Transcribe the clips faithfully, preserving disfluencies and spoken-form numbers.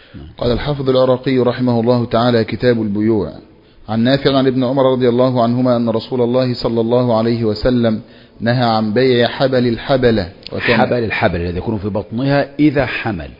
قال الحافظ العراقي رحمه الله تعالى: كتاب البيوع. عن نافع عن ابن عمر رضي الله عنهما أن رسول الله صلى الله عليه وسلم نهى عن بيع حبل الحبلة. حبل الحبل الذي يكون في بطنها إذا حمل،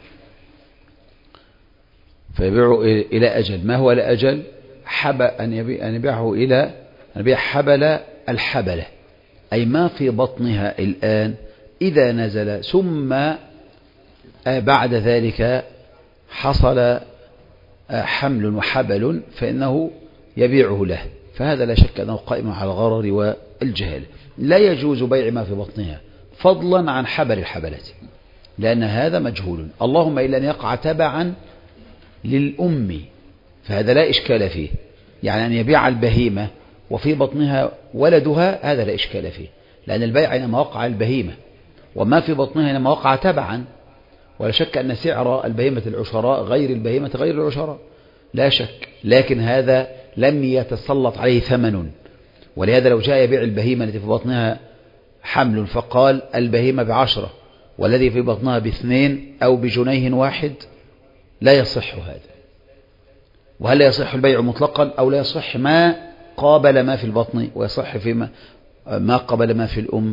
فيبيعه إلى أجل. ما هو الأجل؟ حب أن يبيعه إلى أن يبيع حبل الحبلة، أي ما في بطنها الآن إذا نزل ثم بعد ذلك حصل حمل وحبل فإنه يبيعه له، فهذا لا شك أنه قائم على الغرر والجهل. لا يجوز بيع ما في بطنها فضلا عن حبل الحبلة، لأن هذا مجهول، اللهم إلا أن يقع تبعا للأم، فهذا لا إشكال فيه. يعني أن يبيع البهيمة وفي بطنها ولدها هذا لا إشكال فيه، لأن البيع إنما وقع البهيمة، وما في بطنها إنما وقع تبعا. ولا شك أن سعر البهيمة العشراء غير البهيمة غير العشراء، لا شك، لكن هذا لم يتسلط عليه ثمن. ولهذا لو جاء يبيع البهيمة التي في بطنها حمل فقال البهيمة بعشرة والذي في بطنها باثنين أو بجنيه واحد، لا يصح هذا. وهل لا يصح البيع مطلقا أو لا يصح ما قابل ما في البطن ويصح فيما ما قابل ما في الأم؟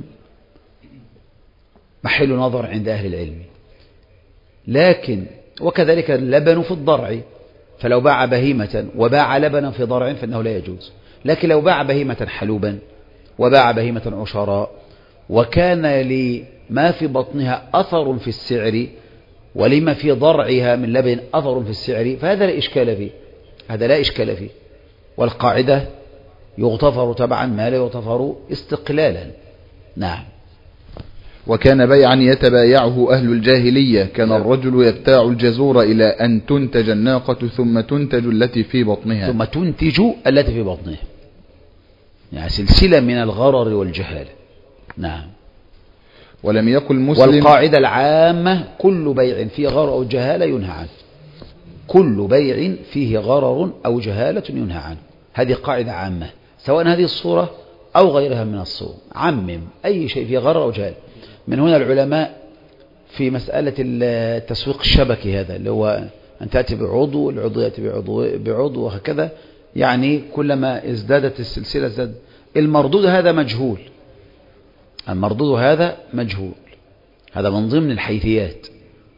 محل نظر عند أهل العلم. لكن وكذلك اللبن في الضرع، فلو باع بهيمة وباع لبنا في ضرع فإنه لا يجوز. لكن لو باع بهيمة حلوبا وباع بهيمة عشراء وكان لما في بطنها أثر في السعر ولما في ضرعها من لبن أثر في السعر فهذا لا إشكال فيه، هذا لا إشكال فيه. والقاعدة يغتفر تبعا ما لا يغتفر استقلالا. نعم. وكان بيعا يتبايعه أهل الجاهلية، كان الرجل يبتاع الجزور إلى أن تنتج الناقة ثم تنتج التي في بطنها ثم تنتج التي في بطنها، يعني سلسلة من الغرر والجهالة. نعم. ولم يقل مسلم. والقاعدة العامة كل بيع فيه غرر أو جهالة ينهى عنه، كل بيع فيه غرر أو جهالة ينهى عنه. هذه قاعدة عامة سواء هذه الصورة أو غيرها من الصور، عمم أي شيء فيه غرر أو جهالة. من هنا العلماء في مسألة التسويق الشبكي هذا اللي هو أن تأتي بعضو، العضو يأتي بعضو, بعضو وهكذا، يعني كلما ازدادت السلسلة ازداد المردود. هذا مجهول، المردود هذا مجهول، هذا من ضمن الحيثيات،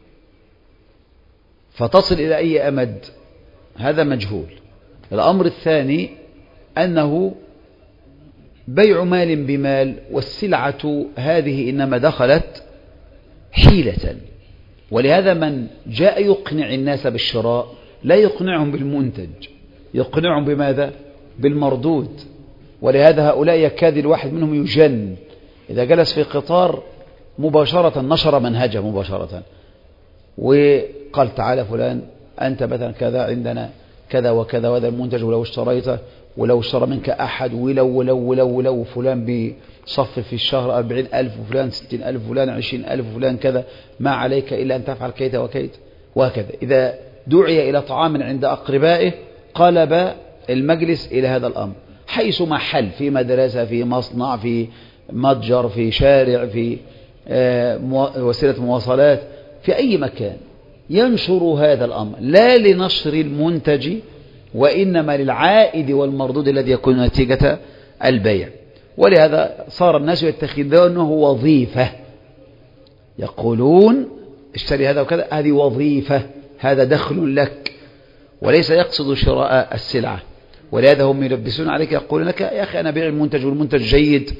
فتصل إلى أي أمد هذا مجهول. الأمر الثاني أنه بيع مال بمال، والسلعة هذه إنما دخلت حيلة، ولهذا من جاء يقنع الناس بالشراء لا يقنعهم بالمنتج، يقنعهم بماذا؟ بالمردود. ولهذا هؤلاء يكاد الواحد منهم يجن إذا جلس في قطار مباشرة نشر منهجه مباشرة وقال تعالى فلان أنت مثلا كذا عندنا كذا وكذا وهذا المنتج ولو اشتريته ولو اشترى منك أحد ولو ولو ولو ولو فلان بصف في الشهر أربعين ألف وفلان ستين ألف وفلان عشرين ألف وفلان كذا، ما عليك إلا أن تفعل كيت وكيت وهكذا. إذا دعي إلى طعام عند أقربائه قلب المجلس إلى هذا الأمر، حيث محل، في مدرسة، في مصنع، في متجر، في شارع، في وسيلة مواصلات، في أي مكان ينشر هذا الأمر لا لنشر المنتج وإنما للعائد والمردود الذي يكون نتيجة البيع. ولهذا صار الناس يتخذونه وظيفة، يقولون اشتري هذا وكذا، هذه وظيفة، هذا دخل لك، وليس يقصد شراء السلعة. ولهذا هم يلبسون عليك، يقول لك يا أخي أنا بيع المنتج والمنتج جيد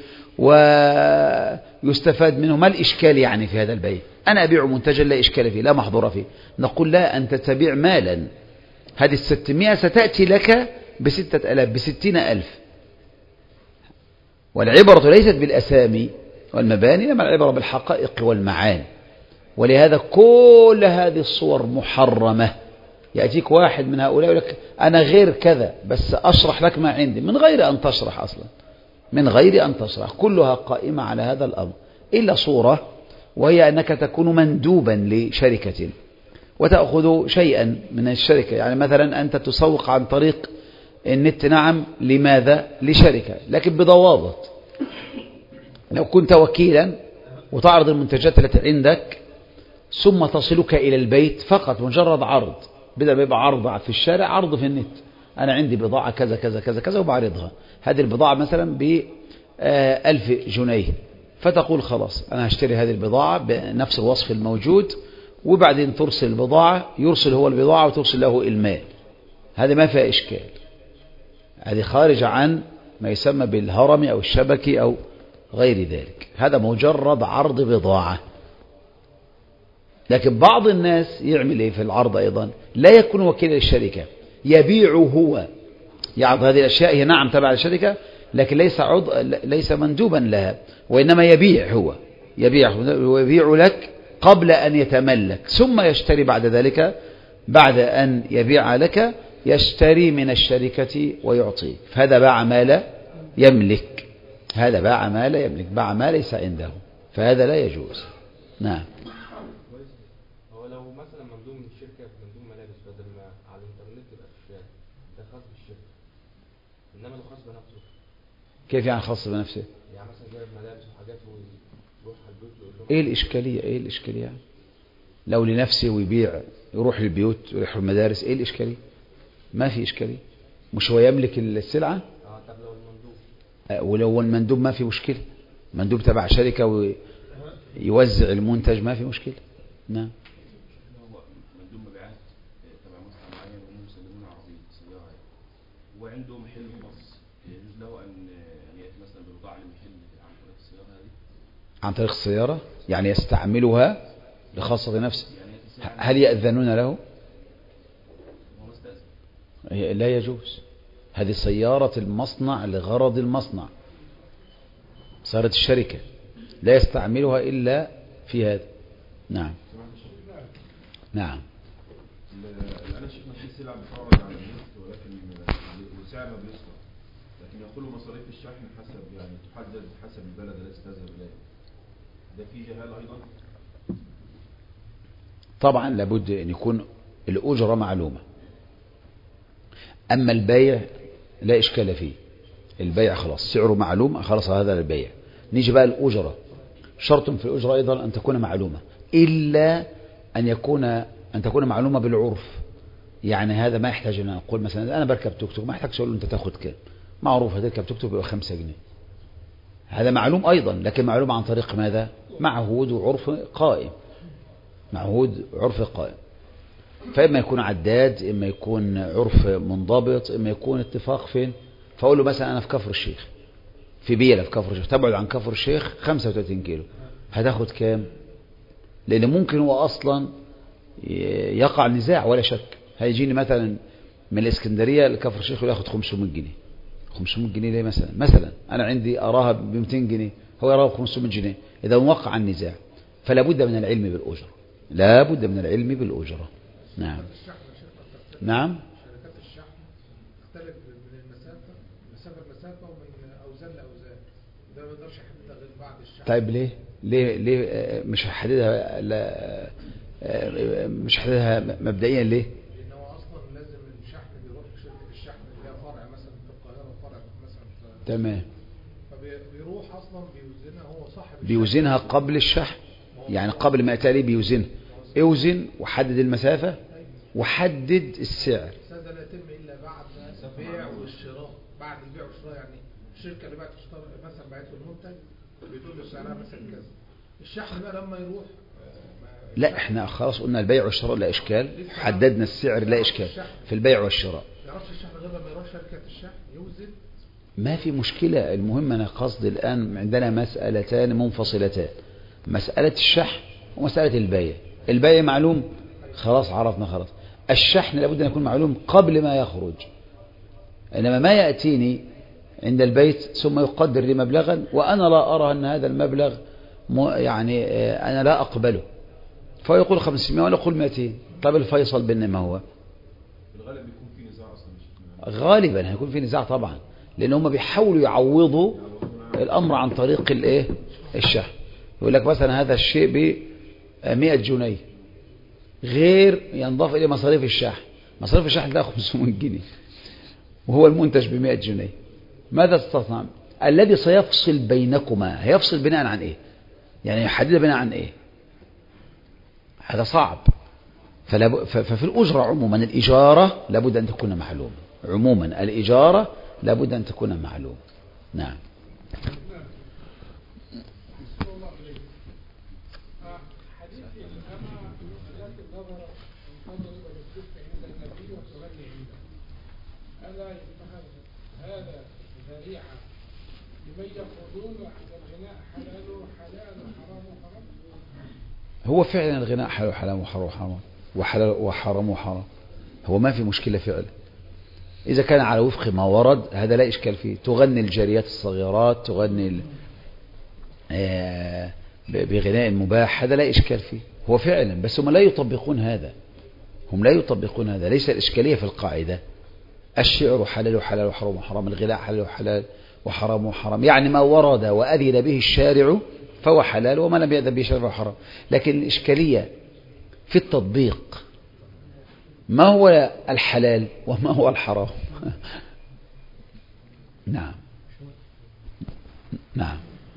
ويستفاد منه، ما الإشكال يعني في هذا البيع؟ أنا أبيع منتجا لا إشكال فيه لا محظور فيه. نقول لا، أنت تبيع مالا، هذه الستمائة ستأتي لك بستة ألاف بستين ألف. والعبرة ليست بالأسامي والمباني، لما العبرة بالحقائق والمعاني. ولهذا كل هذه الصور محرمة. يأتيك واحد من هؤلاء يقول لك أنا غير كذا بس أشرح لك ما عندي، من غير أن تشرح أصلا، من غير أن تشرح، كلها قائمة على هذا الأمر، إلا صورة وهي أنك تكون مندوبا لشركة وتأخذ شيئا من الشركة. يعني مثلا أنت تسوق عن طريق النت، نعم، لماذا؟ لشركة، لكن بضوابط. لو كنت وكيلا وتعرض المنتجات التي عندك ثم تصلك إلى البيت فقط مجرد عرض بدل ما يبقى عرض في الشارع، عرض في النت. أنا عندي بضاعة كذا كذا كذا كذا وبعرضها، هذه البضاعة مثلا بألف جنيه، فتقول خلاص أنا هشتري هذه البضاعة بنفس الوصف الموجود، وبعدين ترسل البضاعة، يرسل هو البضاعة وترسل له المال. هذا ما فيها إشكال، هذه خارج عن ما يسمى بالهرم أو الشبكي أو غير ذلك، هذا مجرد عرض بضاعة. لكن بعض الناس يعمل إيه في العرض أيضا؟ لا يكون وكيل للشركة، يبيع هو، يعرض هذه الأشياء، هي نعم تبع الشركة لكن ليس عض... ليس مندوبا لها، وإنما يبيع هو، يبيع ويبيع لك قبل أن يتملك، ثم يشتري بعد ذلك، بعد أن يبيع لك يشتري من الشركة ويعطيك، فهذا باع ما لا يملك، هذا باع ما لا يملك، باع ما ليس عنده، فهذا لا يجوز. نعم. هو لو مثلا مندوب من الشركة مندوب ملابس، بدل ما على الانترنت يبقى في الشارع، ده خاص بالشركة، انما لو خاص بنفسه. كيف يعني خاص بنفسه؟ يعني مثلا جايب ملابس وحاجات ويروح على البيوت ويقول لهم ايه الاشكاليه؟ ايه الاشكاليه يعني؟ لو لنفسه ويبيع، يروح للبيوت ويروح المدارس، ايه الاشكاليه؟ ما في اشكاليه، مش هو يملك السلعه؟ اه. طب لو المندوب آه، ولو المندوب ما في مشكله، مندوب تبع شركه ويوزع المنتج ما في مشكله. نعم. مندوب مبيعات تبع مصنع معين وهم مسلمون عربيه سياره، وعنده محل خاص، يجوز له ان ان ياتي مثلا ببضاعه للمحل عن طريق السياره هذه؟ عن طريق السياره يعني يستعملها لخاصه نفسه، هل يأذنون له؟ لا يجوز، هذه سيارة المصنع لغرض المصنع، سيارة الشركة لا يستعملها إلا في هذا. نعم. نعم. أنا شفنا في سلع بتعرض على النت ولكن وسعرها بيسقط، لكن يقولوا مصاريف الشحن حسب يعني تحدد حسب البلد التي تذهب إليه، ده فيه جهالة أيضا؟ طبعا لابد أن يكون الأجرة معلومة، أما البيع لا إشكال فيه، البيع خلاص سعره معلوم، خلاص هذا البيع. نيجي بقى الأجرة، شرط في الأجرة أيضا أن تكون معلومة، إلا أن يكون أن تكون معلومة بالعرف. يعني هذا ما يحتاج أن أقول مثلا أنا بركب توك توك، ما يحتاج أقول له أنت تاخد كام، معروف هتركب توك توك يبقى خمسة جنيه، هذا معلوم أيضا، لكن معلوم عن طريق ماذا؟ معهود وعرف قائم، معهود عرف قائم، فإما يكون عداد، إما يكون عرف منضبط، إما يكون اتفاق فين. فأقول له مثلا أنا في كفر الشيخ، في بيلة في كفر الشيخ، تبعد عن كفر الشيخ خمسة وثلاثين كيلو، هتاخد كام؟ لأن ممكن هو أصلا يقع نزاع ولا شك، هيجيني مثلا من الإسكندرية لكفر الشيخ وياخد خمسمائة جنيه. خمسمائة جنيه ليه مثلا؟ مثلا أنا عندي أراها ب مئتين جنيه، هو يراها ب خمسمائة جنيه، إذا وقع النزاع فلا بد من العلم بالأجرة، لا بد من العلم بالأجرة. نعم. نعم. شركات الشحن تختلف من المسافة، مسافة مسافة ومن أوزان لأوزان، ده ما يقدرش يحددها غير بعد الشحن. طيب ليه؟ ليه ليه مش هحددها؟ لا مش هحددها مبدئيا ليه؟ لأن هو أصلا لازم الشحن بيروح لشركة الشحن اللي هي فرع مثلا في القاهرة وفرع مثلا في تمام، فبيروح أصلا بيوزنها هو صاحب الشحن، بيوزنها قبل الشحن، يعني قبل ما يأتي بيوزنها، اوزن وحدد المسافة وحدد السعر. هذا لا يتم إلا بعد البيع والشراء، بعد البيع والشراء، يعني الشركة اللي بعت مثلا بعت له المنتج بتقول له سعرها مثلا كذا، الشحن بقى لما يروح لا احنا خلاص قلنا البيع والشراء لا إشكال، حددنا السعر لا إشكال في البيع والشراء. ما يعرفش الشحن غير لما يروح شركة الشحن يوزن، ما في مشكلة. المهم أنا قصدي الآن عندنا مسألتان منفصلتان، مسألة الشحن ومسألة البيع. البيع معلوم خلاص عرفنا خلاص، الشحن لابد أن يكون معلوم قبل ما يخرج، إنما ما يأتيني عند البيت ثم يقدر لي مبلغا وأنا لا أرى أن هذا المبلغ يعني أنا لا أقبله، فيقول خمسمائة ولا يقول مئتين. طب الفيصل بيننا ما هو؟ في الغالب بيكون في نزاع أصلا، غالبا هيكون في نزاع طبعا، لأن هم بيحاولوا يعوضوا الأمر عن طريق الإيه؟ الشحن. يقول لك مثلا هذا الشيء ب مئة جنيه، غير ينضاف إليه مصاريف الشحن، مصاريف الشحن ده خمسمائة جنيه وهو المنتج ب مئة جنيه، ماذا تستطيع؟ الذي سيفصل بينكما هيفصل بناء عن إيه؟ يعني يحدد بناء عن إيه؟ هذا صعب. ففي الأجرة عموما الإجارة لابد أن تكون معلومة، عموما الإجارة لابد أن تكون معلومة. نعم. هو فعلا الغناء حلال وحرام وحرام وحلال وحرام وحرام، هو ما في مشكلة فعلا إذا كان على وفق ما ورد، هذا لا إشكال فيه. تغني الجاريات الصغيرات، تغني بغناء مباح، هذا لا إشكال فيه، هو فعلا، بس هم لا يطبقون هذا، هم لا يطبقون هذا. ليس الإشكالية في القاعدة الشعر حلال وحلال وحرام وحرام، الغناء حلال وحلال وحرام وحرام، يعني ما ورد وأذن به الشارع فهو حلال، وما لم يأذن به الشارع فهو حرام. لكن الإشكالية في التطبيق، ما هو الحلال وما هو الحرام. نعم نعم.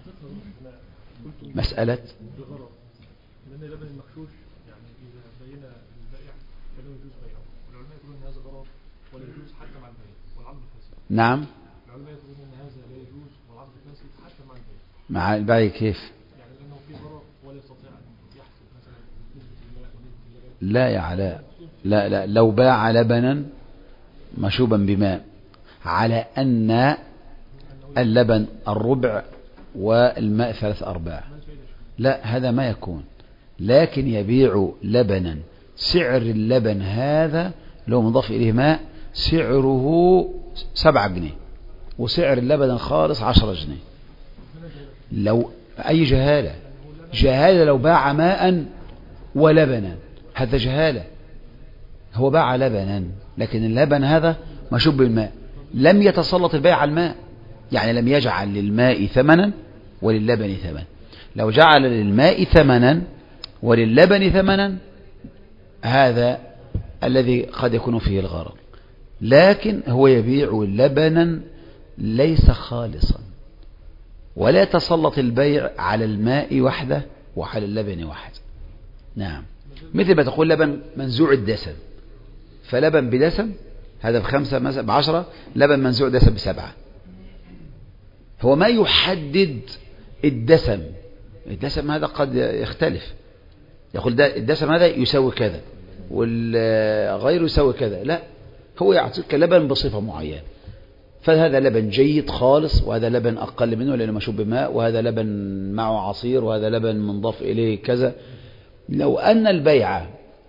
مسألة لأن لبن المغشوش يعني إذا بين البائع فلا يجوز بيعه، والعلماء يقولون أن هذا ضرر ولا يجوز حتى مع البيع والعقد فاسد. نعم. العلماء يقولون أن هذا لا يجوز والعقد فاسد حتى مع البيع. مع البيع كيف؟ يعني لأنه في ضرر ولا يستطيع أن يحسب مثلا نسبة الماء ونسبة اللبن. لا يا علاء، لا لا، لو باع لبنا مشوبا بماء على أن اللبن الربع والماء ثلاث أرباع، لا هذا ما يكون. لكن يبيع لبنا سعر اللبن هذا لو مضاف إليه ماء سعره سبعة جنيه وسعر اللبن الخالص عشرة جنيه. لو أي جهالة، جهالة لو باع ماء ولبنا، هذا جهالة. هو باع لبنا لكن اللبن هذا مشوب بالماء، لم يتسلط البيع على الماء، يعني لم يجعل للماء ثمنا وللبن ثمنا. لو جعل للماء ثمنا وللبن ثمنا هذا الذي قد يكون فيه الغرر، لكن هو يبيع لبنا ليس خالصا، ولا يتسلط البيع على الماء وحده وعلى اللبن وحده. نعم. مثل ما تقول لبن منزوع الدسم، فلبن بدسم هذا بخمسة مثلا بعشرة، لبن منزوع دسم بسبعة. هو ما يحدد الدسم، الدسم هذا قد يختلف، يقول الدسم هذا يساوي كذا والغير يساوي كذا، لا، هو يعطيك لبن بصفة معينة، فهذا لبن جيد خالص وهذا لبن أقل منه لأنه مشوب بماء، وهذا لبن معه عصير وهذا لبن منضاف إليه كذا. لو أن البيع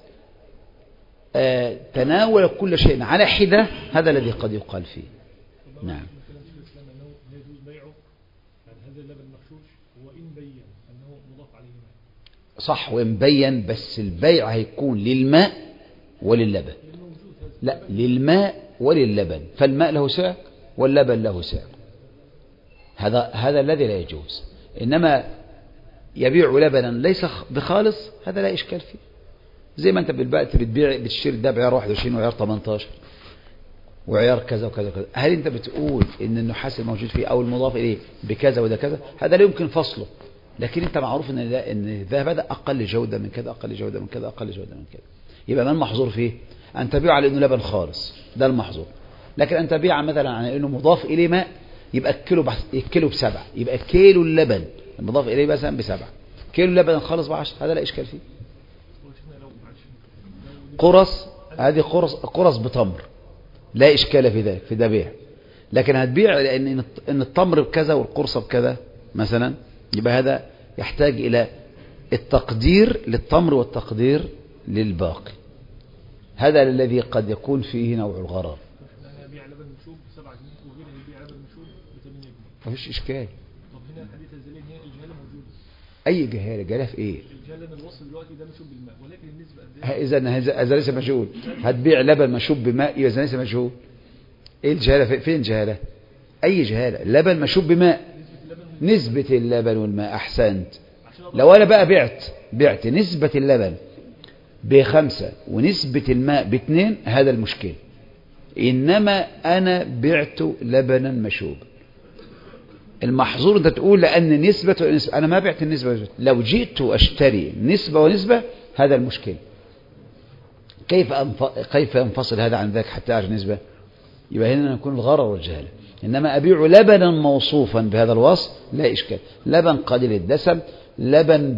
تناول كل شيء على حدة هذا الذي قد يقال فيه. نعم. صح، وإن بين، بس البيع هيكون للماء وللبن، لا للماء وللبن، فالماء له سعر واللبن له سعر، هذا هذا الذي لا يجوز. إنما يبيع لبنا ليس بخالص هذا لا إشكال فيه، زي ما أنت بالبقت بتبيع بتشتري ده بعيار واحد وعشرين وعيار ثمانية عشر وعيار كذا وكذا وكذا، هل أنت بتقول إن النحاس الموجود فيه أو المضاف إليه بكذا وده كذا؟ هذا لا يمكن فصله، لكن أنت معروف إن إن الذهب هذا أقل جودة من كذا، أقل جودة من كذا، أقل جودة من كذا. يبقى ما المحظور فيه؟ أن تبيع على إنه لبن خالص، ده المحظور. لكن أن تبيع مثلا على إنه مضاف إليه ماء، يبقى الكيلو بحث الكيلو بسبعة، يبقى كيلو اللبن المضاف إليه مثلا بسبعة، كيلو اللبن الخالص بعشر، هذا لا إشكال فيه. قرص، هذه قرص قرص بتمر لا إشكال في ذلك، في ده بيع. لكن هتبيع لأن إن التمر بكذا والقرصة بكذا مثلا، يبقى هذا يحتاج إلى التقدير للتمر والتقدير للباقي، هذا الذي قد يكون فيه نوع الغرر. يبيع لبن مشوب بسبعة جنيه وغيره يبيع لبن مشوب بثمانية جنيه، مفيش إشكال. طب هنا حديث الزلين هي الجهالة موجودة. أي جهالة؟ جهالة في إيه؟ الجهالة إن الوصل دلوقتي ده مشوب بالماء، ولكن النسبة قد إيه؟ إذا هذا ليس مجهول. هتبيع لبن مشوب بماء إذا ليس مجهول. إيه الجهالة؟ فين الجهالة؟ أي جهالة؟ لبن مشوب بماء، نسبة اللبن والماء. أحسنت. لو أنا بقى بعت بعت نسبة اللبن بخمسة ونسبة الماء باثنين، هذا المشكل. إنما أنا بعت لبنا مشوب، المحظور أنت تقول لأن نسبة ونسبة، أنا ما بعت النسبة ونسبة. لو جئت أشتري نسبة ونسبة هذا المشكل. كيف كيف ينفصل هذا عن ذاك حتى أعرف نسبة؟ يبقى هنا يكون الغرر والجهالة. إنما أبيع لبنا موصوفا بهذا الوصف لا إشكال، لبن قليل الدسم، لبن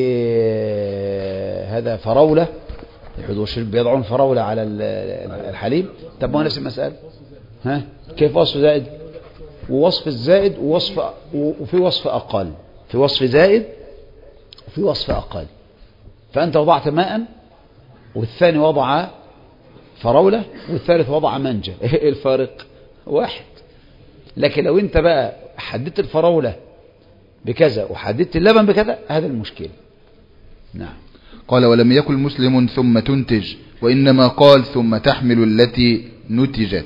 بهذا فراولة، يحضر الشرب بيضعون فراولة على الحليب. طب ما هو نفس المسألة، ها كيف وصف زائد ووصف الزائد ووصف وفي وصف أقل، في وصف زائد وفي وصف أقل. فأنت وضعت ماء والثاني وضع فراولة والثالث وضع منجة، ايه الفارق؟ واحد. لكن لو انت بقى حددت الفراولة بكذا وحددت اللبن بكذا هذا المشكلة. نعم. قال ولم يكن مسلم ثم تنتج، وإنما قال ثم تحمل التي نتجت.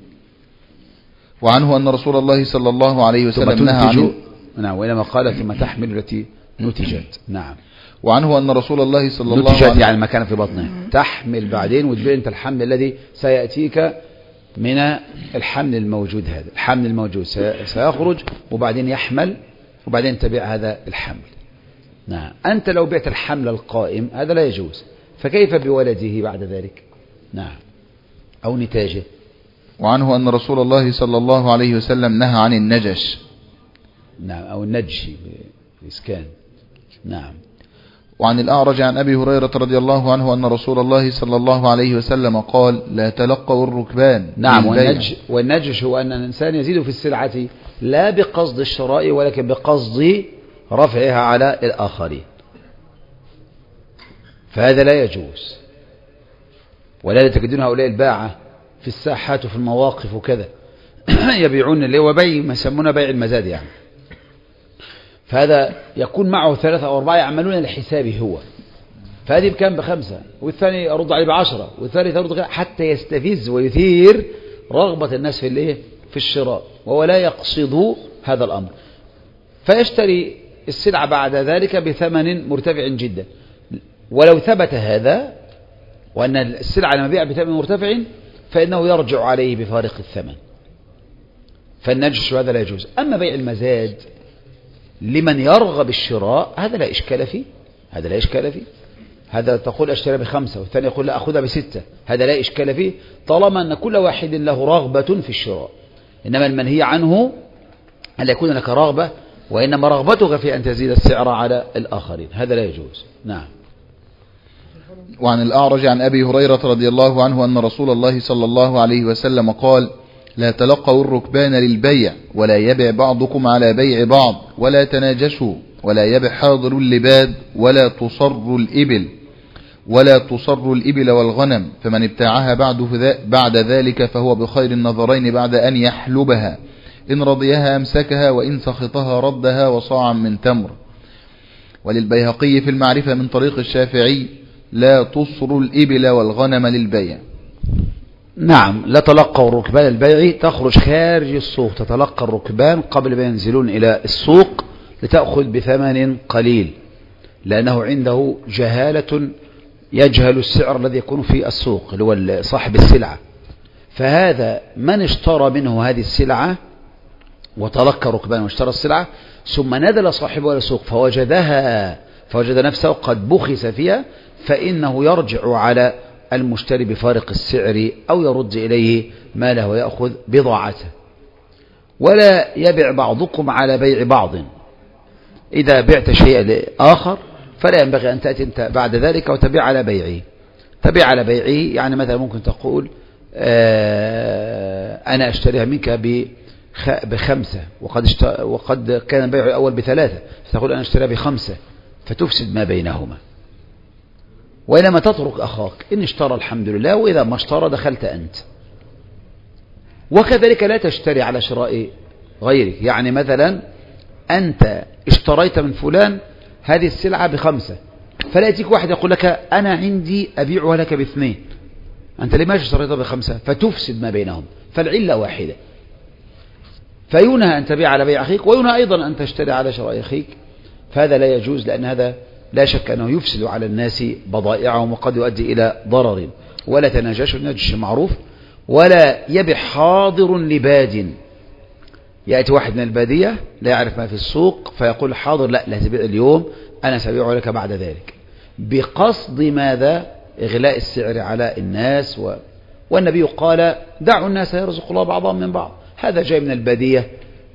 وعنه أن رسول الله صلى الله عليه وسلم نهى عن نعم وإنما قال ثم تحمل التي نتجت. نعم. وعنه أن رسول الله صلى الله عليه وسلم نتجت يعني ما كان في بطنه، تحمل بعدين وتبيع أنت الحمل الذي سيأتيك من الحمل الموجود. هذا الحمل الموجود سيخرج وبعدين يحمل وبعدين تبيع هذا الحمل. نعم. أنت لو بعت الحمل القائم هذا لا يجوز، فكيف بولده بعد ذلك؟ نعم. أو نتاجه. وعنه أن رسول الله صلى الله عليه وسلم نهى عن النجش. نعم. أو النجش بإسكان. نعم. وعن الأعرج عن أبي هريرة رضي الله عنه أن رسول الله صلى الله عليه وسلم قال لا تلقوا الركبان. نعم. والنجش, والنجش هو أن الإنسان يزيد في السلعة لا بقصد الشراء ولكن بقصد رفعها على الآخرين، فهذا لا يجوز. ولا تجدون هؤلاء الباعة في الساحات وفي المواقف وكذا يبيعون اللي هو بيع ما يسمونه بيع المزاد يعني. فهذا يكون معه ثلاثة أو أربعة يعملون لحسابه هو، فهذه بكام؟ بخمسة، والثاني أرد عليه بعشرة، والثالث أرد حتى يستفز ويثير رغبة الناس في الايه في الشراء، وهو لا يقصد هذا الأمر، فيشتري السلعة بعد ذلك بثمن مرتفع جدا. ولو ثبت هذا وأن السلعة لما بيع بثمن مرتفع فإنه يرجع عليه بفارق الثمن، فالنجش هذا لا يجوز. أما بيع المزاد لمن يرغب الشراء هذا لا إشكال فيه، هذا لا إشكال فيه. هذا تقول أشتري بخمسة والثاني يقول لا أخذها بستة، هذا لا إشكال فيه طالما أن كل واحد له رغبة في الشراء. إنما المنهي عنه أن يكون لك رغبة وإنما رغبتك في أن تزيد السعر على الآخرين، هذا لا يجوز. نعم. وعن الأعرج عن أبي هريرة رضي الله عنه أن رسول الله صلى الله عليه وسلم قال لا تلقوا الركبان للبيع ولا يبع بعضكم على بيع بعض ولا تناجشوا ولا يبع حاضر اللباد ولا تصر الإبل ولا تصر الإبل والغنم، فمن ابتاعها بعد, بعد ذلك فهو بخير النظرين بعد أن يحلبها، إن رضيها أمسكها وإن سخطها ردها وصاعا من تمر. وللبيهقي في المعرفة من طريق الشافعي لا تصر الإبل والغنم للبيع. نعم. لا تلقوا الركبان البيع، تخرج خارج السوق تتلقى الركبان قبل ما ينزلون إلى السوق لتأخذ بثمن قليل، لأنه عنده جهالة يجهل السعر الذي يكون في السوق اللي هو صاحب السلعة. فهذا من اشترى منه هذه السلعة وتلقى ركبان واشترى السلعة ثم نزل صاحبه إلى السوق فوجدها فوجد نفسه قد بخس فيها، فإنه يرجع على المشتري بفارق السعر أو يرد إليه ماله ويأخذ بضاعته. ولا يبيع بعضكم على بيع بعض، إذا بعت شيئا آخر فلا ينبغي أن تأتي أنت بعد ذلك وتبيع على بيعه. تبيع على بيعه يعني مثلا ممكن تقول آه أنا أشتريها منك بخمسة وقد, وقد كان البيع الأول بثلاثة، فتقول أنا أشتريها بخمسة فتفسد ما بينهما. وإنما تترك أخاك إن اشترى الحمد لله، وإذا ما اشترى دخلت أنت. وكذلك لا تشتري على شراء غيرك، يعني مثلا أنت اشتريت من فلان هذه السلعة بخمسة فلا يأتيك واحد يقول لك أنا عندي أبيعها لك باثنين، أنت لماذا اشتريتها بخمسة؟ فتفسد ما بينهم، فالعلة واحدة. فينهى أن تبيع على بيع أخيك وينهى أيضا أن تشتري على شراء أخيك، فهذا لا يجوز، لأن هذا لا شك أنه يفسد على الناس بضائعهم وقد يؤدي إلى ضرر. ولا تناجش، النجش معروف. ولا يبيع حاضر لباد، يأتي واحد من البادية لا يعرف ما في السوق فيقول حاضر لا لا تبيع اليوم أنا سأبيع لك بعد ذلك، بقصد ماذا؟ إغلاء السعر على الناس و... والنبي قال دعوا الناس يرزق الله بعضهم من بعض. هذا جاي من البادية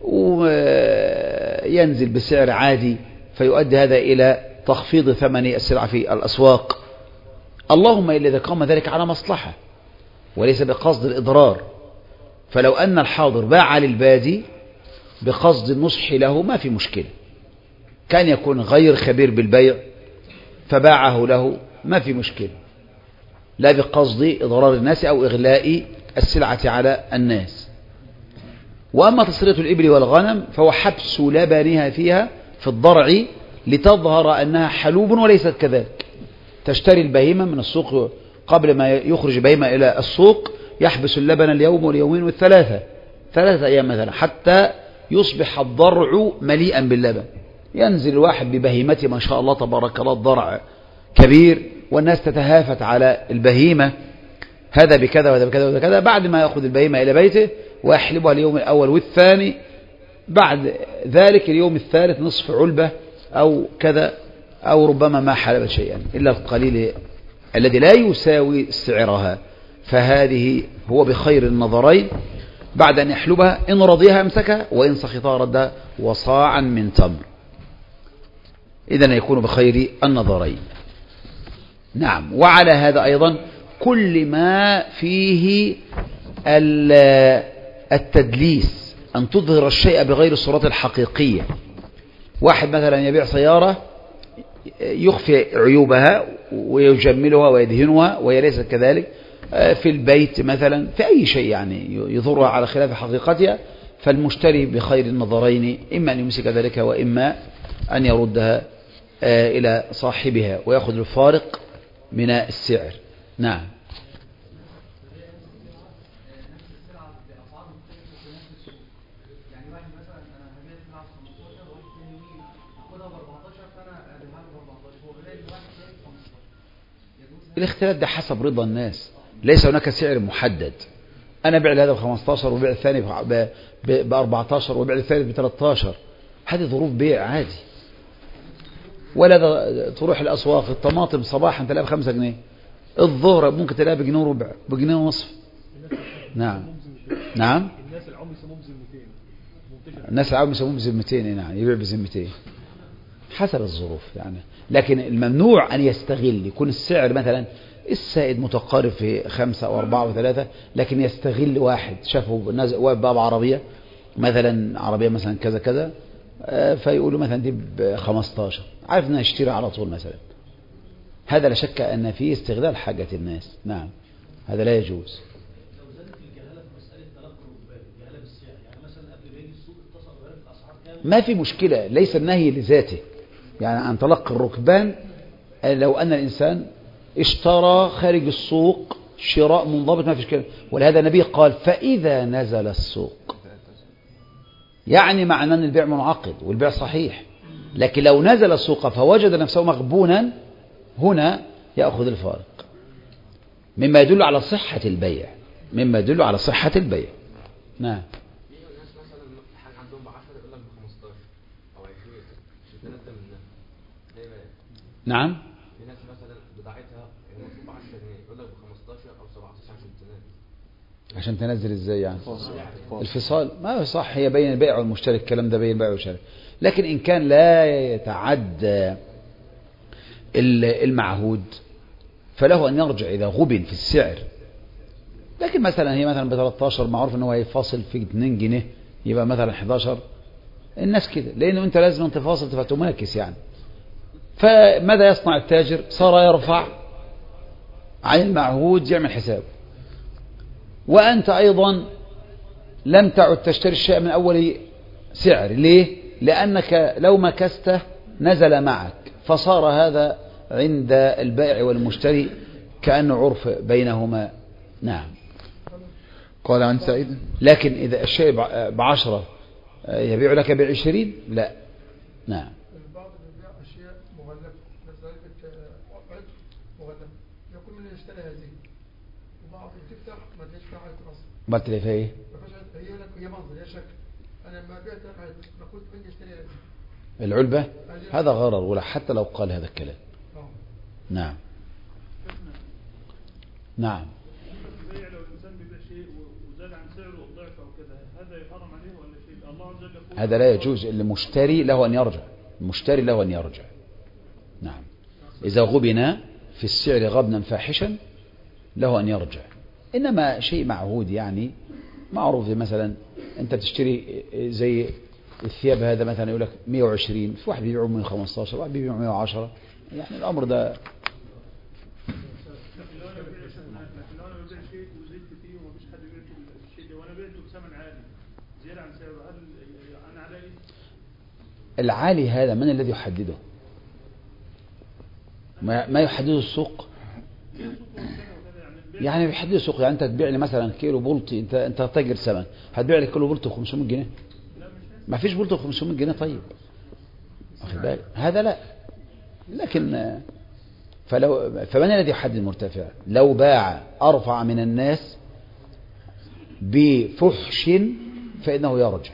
وينزل بسعر عادي فيؤدي هذا إلى تخفيض ثمن السلعة في الأسواق، اللهم إلا إذا قام ذلك على مصلحة وليس بقصد الإضرار. فلو أن الحاضر باع للبادي بقصد النصح له ما في مشكلة، كان يكون غير خبير بالبيع فباعه له ما في مشكلة، لا بقصد إضرار الناس أو إغلاء السلعة على الناس. وأما تصرية الإبل والغنم فهو حبس لبنها فيها في الضرع لتظهر أنها حلوب وليست كذلك. تشتري البهيمة من السوق قبل ما يخرج بهيمة إلى السوق، يحبس اللبن اليوم واليومين والثلاثة ثلاثة أيام مثلا حتى يصبح الضرع مليئا باللبن. ينزل الواحد ببهيمته ما شاء الله تبارك الله، الضرع كبير والناس تتهافت على البهيمة، هذا بكذا وهذا بكذا وهذا كذا. بعد ما يأخذ البهيمة إلى بيته ويحلبها اليوم الأول والثاني، بعد ذلك اليوم الثالث نصف علبة أو كذا، أو ربما ما حلبت شيئا إلا القليل الذي لا يساوي سعرها، فهذه هو بخير النظرين بعد أن يحلبها، إن رضيها أمسكها وإن سخطها ردها وصاعا من تمر، إذن يكون بخير النظرين. نعم. وعلى هذا أيضا كل ما فيه التدليس، أن تظهر الشيء بغير الصورة الحقيقية. واحد مثلا يبيع سيارة يخفي عيوبها ويجملها ويدهنها وهي ليست كذلك، في البيت مثلا في أي شيء يعني يظهرها على خلاف حقيقتها، فالمشتري بخير النظرين إما أن يمسك ذلك وإما أن يردها إلى صاحبها ويأخذ الفارق من السعر. نعم. الاختلاف ده حسب رضا الناس، ليس هناك سعر محدد. أنا بيع هذا ب خمستاشر وبيع الثاني ب أربعتاشر وبيع الثالث ب تلتاشر، هذه ظروف بيع عادي. ولا تروح الأسواق الطماطم صباحا تلاقيها بخمسة جنيه، الظهر ممكن تلاقيها بجنيه وربع بجنيه ونصف. نعم. نعم. الناس العام يسموهم بذمتين، الناس العام يسموهم بذمتين. نعم، يبيع بذمتين حسب الظروف يعني. لكن الممنوع أن يستغل، يكون السعر مثلا السائد متقارب في خمسة أو أربعة وثلاثة، لكن يستغل واحد شافه نازل واقف باب عربية مثلا، عربية مثلا كذا كذا، فيقولوا مثلا دي ب خمستاشر، عارف انه يشتري على طول مثلا. هذا لا شك أن فيه استغلال حاجة الناس. نعم، هذا لا يجوز. ما في مشكلة، ليس النهي لذاته يعني عن تلقي الركبان. لو أن الإنسان اشترى خارج السوق شراء منضبط ما في مشكلة، ولهذا النبي قال فإذا نزل السوق، يعني معنى أن البيع منعقد والبيع صحيح. لكن لو نزل السوق فوجد نفسه مغبونا، هنا يأخذ الفارق، مما يدل على صحة البيع، مما يدل على صحة البيع. نعم. نعم. في ناس مثلا بضاعتها مطلوب عشرة جنيه يقول لك ب خمستاشر او سبعتاشر عشان تنزل. عشان تنزل ازاي يعني؟ الفصال ما صح، هي بين البائع والمشتري، الكلام ده بين البائع والمشتري. لكن ان كان لا يتعدى المعهود فله ان يرجع اذا غبن في السعر. لكن مثلا هي مثلا ب تلتاشر، معروف ان هو هيفاصل في اتنين جنيه، يبقى مثلا حداشر. الناس كده، لانه انت لازم انت فاصل تبقى تماكس يعني. فماذا يصنع التاجر؟ صار يرفع عن المعهود، يعمل حساب. وأنت أيضا لم تعد تشتري الشيء من أول سعر. ليه؟ لأنك لو مكسته نزل معك، فصار هذا عند البائع والمشتري كأنه عرف بينهما. نعم. قال عن سعيد. لكن إذا الشيء بعشرة يبيع لك بعشرين، لا. نعم. ما تلاقي فيها ايه؟ هي لك هي منظر، هي شكل. انا لما بعت لك ما كنت بدي اشتري العلبة، هذا غرر ولا حتى لو قال هذا الكلام. نعم. نعم. البيع لو الإنسان بيبيع شيء وزاد عن سعره والضعف أو كده هذا يحرم عليه ولا شيء؟ الله عز وجل يقول هذا لا يجوز، المشتري له أن يرجع، المشتري له أن يرجع. نعم. إذا غبن في السعر غبنا فاحشا له أن يرجع. إنما شيء معهود يعني معروف، مثلا أنت تشتري زي الثياب هذا مثلا يقول لك مئة وعشرين، في واحد بيبيعه مئة وخمسة عشر، واحد بيبيعه مئة وعشرة، يعني الأمر ده. لكن لو أنا ببيع شيء وزدت فيه ومفيش حد بيبيع الشيء ده وأنا بعته بثمن عالي زيادة عن سعره، هل أنا علي؟ العالي هذا من الذي يحدده؟ ما ما يحدده السوق. يعني بيحدد السوق، يعني انت تبيع لي مثلا كيلو بلطي، انت انت تاجر سمن، هتبيع لي كيلو بلطي ب خمسمائة جنيه؟ ما فيش بلطي ب خمسمائة جنيه. طيب واخد بالك؟ هذا لا. لكن فلو فمن الذي يحدد المرتفع؟ لو باع ارفع من الناس بفحش فانه يرجع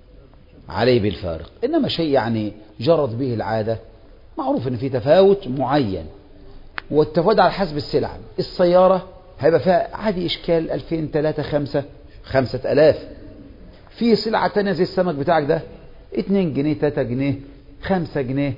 عليه بالفارق. انما شيء يعني جرت به العاده، معروف ان في تفاوت معين، والتفاوت على حسب السلعة. السيارة هيبقى فيها عادي إشكال ألفين ثلاثة خمسة خمسة ألاف، في سلعة تانية زي السمك بتاعك ده اتنين جنيه تلاتة جنيه خمسة جنيه،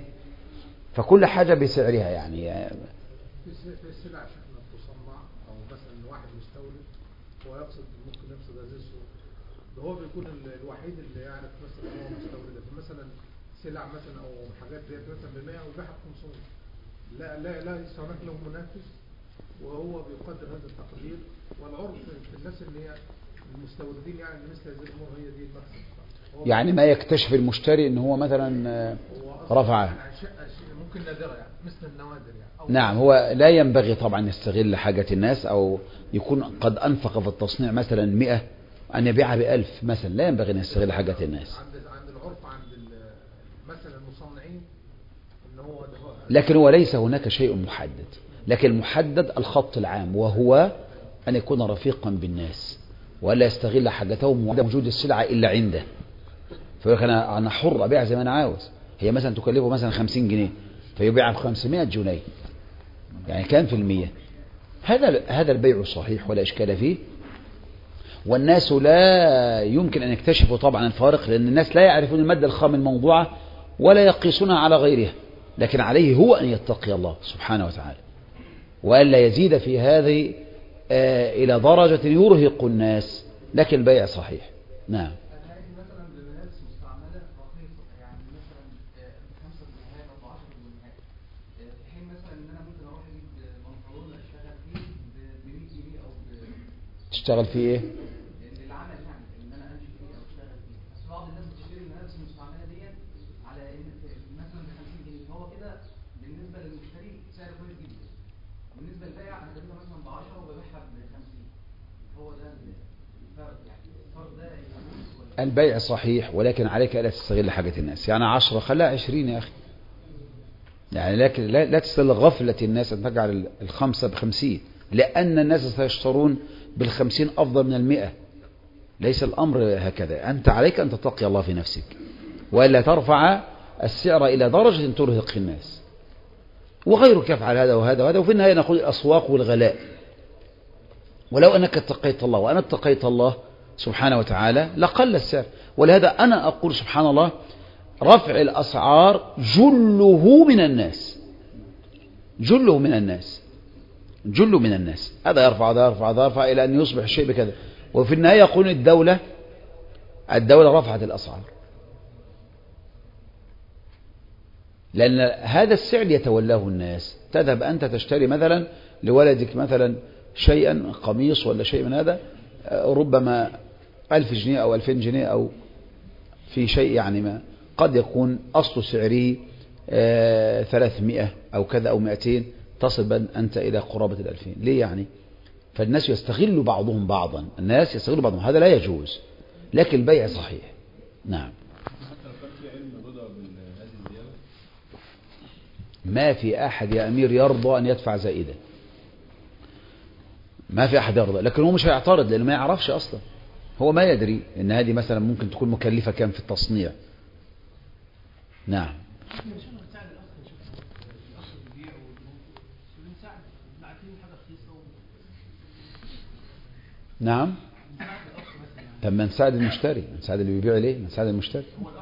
فكل حاجة بسعرها يعني. في سلع شحنة تصنع أو مثلا واحد مستورد هو يقصد ممكن يقصد هذه السوق، ده هو بيكون الوحيد اللي يعرف مثلا هو مستورد مثلا سلع مثلا أو حاجات ديت مثلا ب مئة ويبيعها ب خمسمائة، لا لا لا هناك له منافس وهو بيقدر هذا التقدير. والعرف في الناس اللي هي المستوردين يعني مثل هذه الامور هي دي المكسب. يعني ما يكتشف المشتري ان هو مثلا رفع، ممكن نادرة يعني مثل النوادر يعني. نعم. هو لا ينبغي طبعا يستغل حاجة الناس، او يكون قد انفق في التصنيع مثلا مئة ان يبيعها بألف مثلا، لا ينبغي ان يستغل حاجة الناس. عند عند العرف عند مثلا المصنعين ان هو ده. لكن هو ليس هناك شيء محدد، لكن المحدد الخط العام، وهو أن يكون رفيقا بالناس ولا يستغل حاجتهم وعدم وجود السلعة إلا عنده. فيقول أنا أنا حر أبيع زي ما أنا عاوز، هي مثلا تكلفه مثلا خمسين جنيه فيبيعها بخمسمائة جنيه، يعني كام في المية؟ هذا هذا البيع صحيح ولا إشكال فيه. والناس لا يمكن أن يكتشفوا طبعا الفارق، لأن الناس لا يعرفون المادة الخام الموضوعة ولا يقيسونها على غيرها، لكن عليه هو أن يتقي الله سبحانه وتعالى وألا يزيد في هذه آه إلى درجة يرهق الناس. لكن البيع صحيح. نعم. مثلا بملابس مستعملة رخيصة يعني مثلا بخمسة جنيهات أو بعشرة جنيهات، في حين مثلا إن أنا ممكن أروح أجيب بنطلون أشتغل فيه بمية جنيه أو ب تشتغل فيه إيه؟ للعمل يعني إن أنا أمشي فيه أو أشتغل فيه، بس بعض الناس بتشتري الملابس المستعملة دي على إن مثلا ب خمسين جنيه، فهو كده بالنسبة للمشتري سعر كويس جدا، بالنسبة للبائع أنا بجيبها مثلا ب عشرة وببيعها ب خمسين، هو ده الفرق يعني. الفرق ده البيع صحيح، ولكن عليك ألا تستغل حاجة الناس. يعني عشرة خليها عشرين يا أخي، يعني لكن لا, لا تستغل غفلة الناس أن تجعل الخمسة بخمسين، لأن الناس سيشترون بالخمسين أفضل من المئة. ليس الأمر هكذا. أنت عليك أن تتقي الله في نفسك وإلا ترفع السعر إلى درجة ترهق الناس، وغيرك يفعل هذا وهذا وهذا، وفي النهاية نقول الأسواق والغلاء. ولو أنك اتقيت الله وأنا اتقيت الله سبحانه وتعالى لقل السعر. ولهذا أنا أقول سبحان الله رفع الأسعار جله من الناس، جله من الناس جله من الناس هذا يرفع هذا يرفع هذا يرفع إلى أن يصبح الشيء بكذا. وفي النهاية يقول الدولة الدولة رفعت الأسعار، لأن هذا السعر يتولاه الناس. تذهب أنت تشتري مثلا لولدك مثلا شيئا قميص ولا شيء من هذا، ربما ألف جنيه أو ألفين جنيه أو في شيء يعني ما قد يكون أصل سعره ثلاثمائة أو كذا أو مئتين، تصل أنت إلى قرابة الألفين. ليه يعني؟ فالناس يستغل بعضهم بعضا، الناس يستغل بعضهم، هذا لا يجوز. لكن البيع صحيح. نعم. ما في أحد يا أمير يرضى أن يدفع زائدا، ما في أحد يرضى، لكن هو مش هيعترض لأنه ما يعرفش أصلا، هو ما يدري إن هذه مثلا ممكن تكون مكلفة كام في التصنيع. نعم. نعم. طب ما نساعد المشتري، نساعد اللي بيبيع ليه، نساعد المشتري.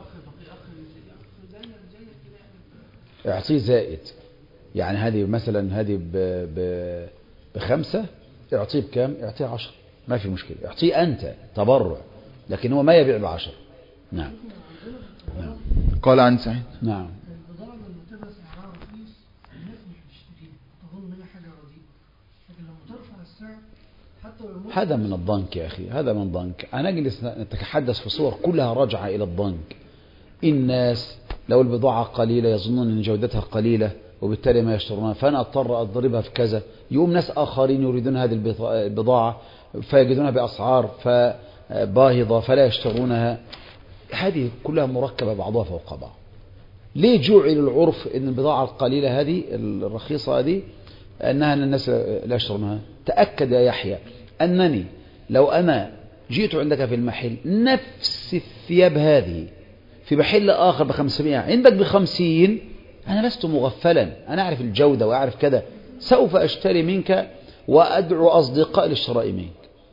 اعطيه زائد، يعني هذه مثلا هذه ب... ب... بخمسة، اعطيه بكام؟ اعطيه عشر، ما في مشكلة، اعطيه أنت تبرع، لكن هو ما يبيع بعشر. نعم. نعم. قال عن سعيد. نعم. البضاعة لما تبقى سعرها رخيص الناس مش بتشتريها، تظن انها حاجة رديئة، لكن لما ترفع السعر حتى لو هذا من الضنك يا أخي، هذا من الضنك. أنا أجلس نتحدث في صور كلها راجعة إلى الضنك. الناس لو البضاعة قليلة يظنون أن جودتها قليلة وبالتالي ما يشترونها، فأنا أضطر أضربها في كذا. يوم ناس آخرين يريدون هذه البضاعة فيجدونها بأسعار باهظة فلا يشترونها. هذه كلها مركبة بعضها فوق بعض. ليه جعل العرف أن البضاعة القليلة هذه الرخيصة هذه أنها الناس لا يشترونها؟ تأكد يا يحيى أنني لو أنا جئت عندك في المحل نفس الثياب هذه في محل آخر بخمسمائة عندك بخمسين، أنا لست مغفلا، أنا أعرف الجودة وأعرف كذا، سوف أشتري منك وأدعو أصدقاء للشراء منك.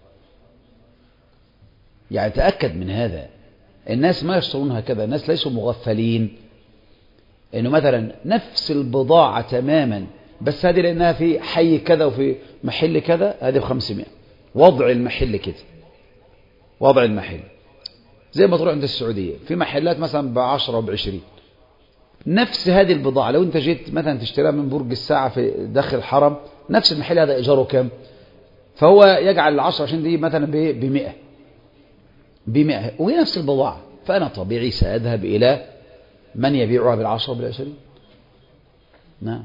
يعني تأكد من هذا. الناس ما يشترون هكذا، الناس ليسوا مغفلين. إنه مثلا نفس البضاعة تماما بس هذه لأنها في حي كذا وفي محل كذا هذه بخمسمائة، وضع المحل كده، وضع المحل زي ما تروح عند السعودية في محلات مثلا بعشرة وبعشرين. نفس هذه البضاعة لو انت جيت مثلا تشتريها من برج الساعة في داخل الحرم، نفس المحل هذا إيجاره كم؟ فهو يجعل العشرة عشان دي مثلا بمئة بمئة وهي نفس البضاعة، فأنا طبيعي سأذهب إلى من يبيعها بالعشرة وبالعشرين. نعم.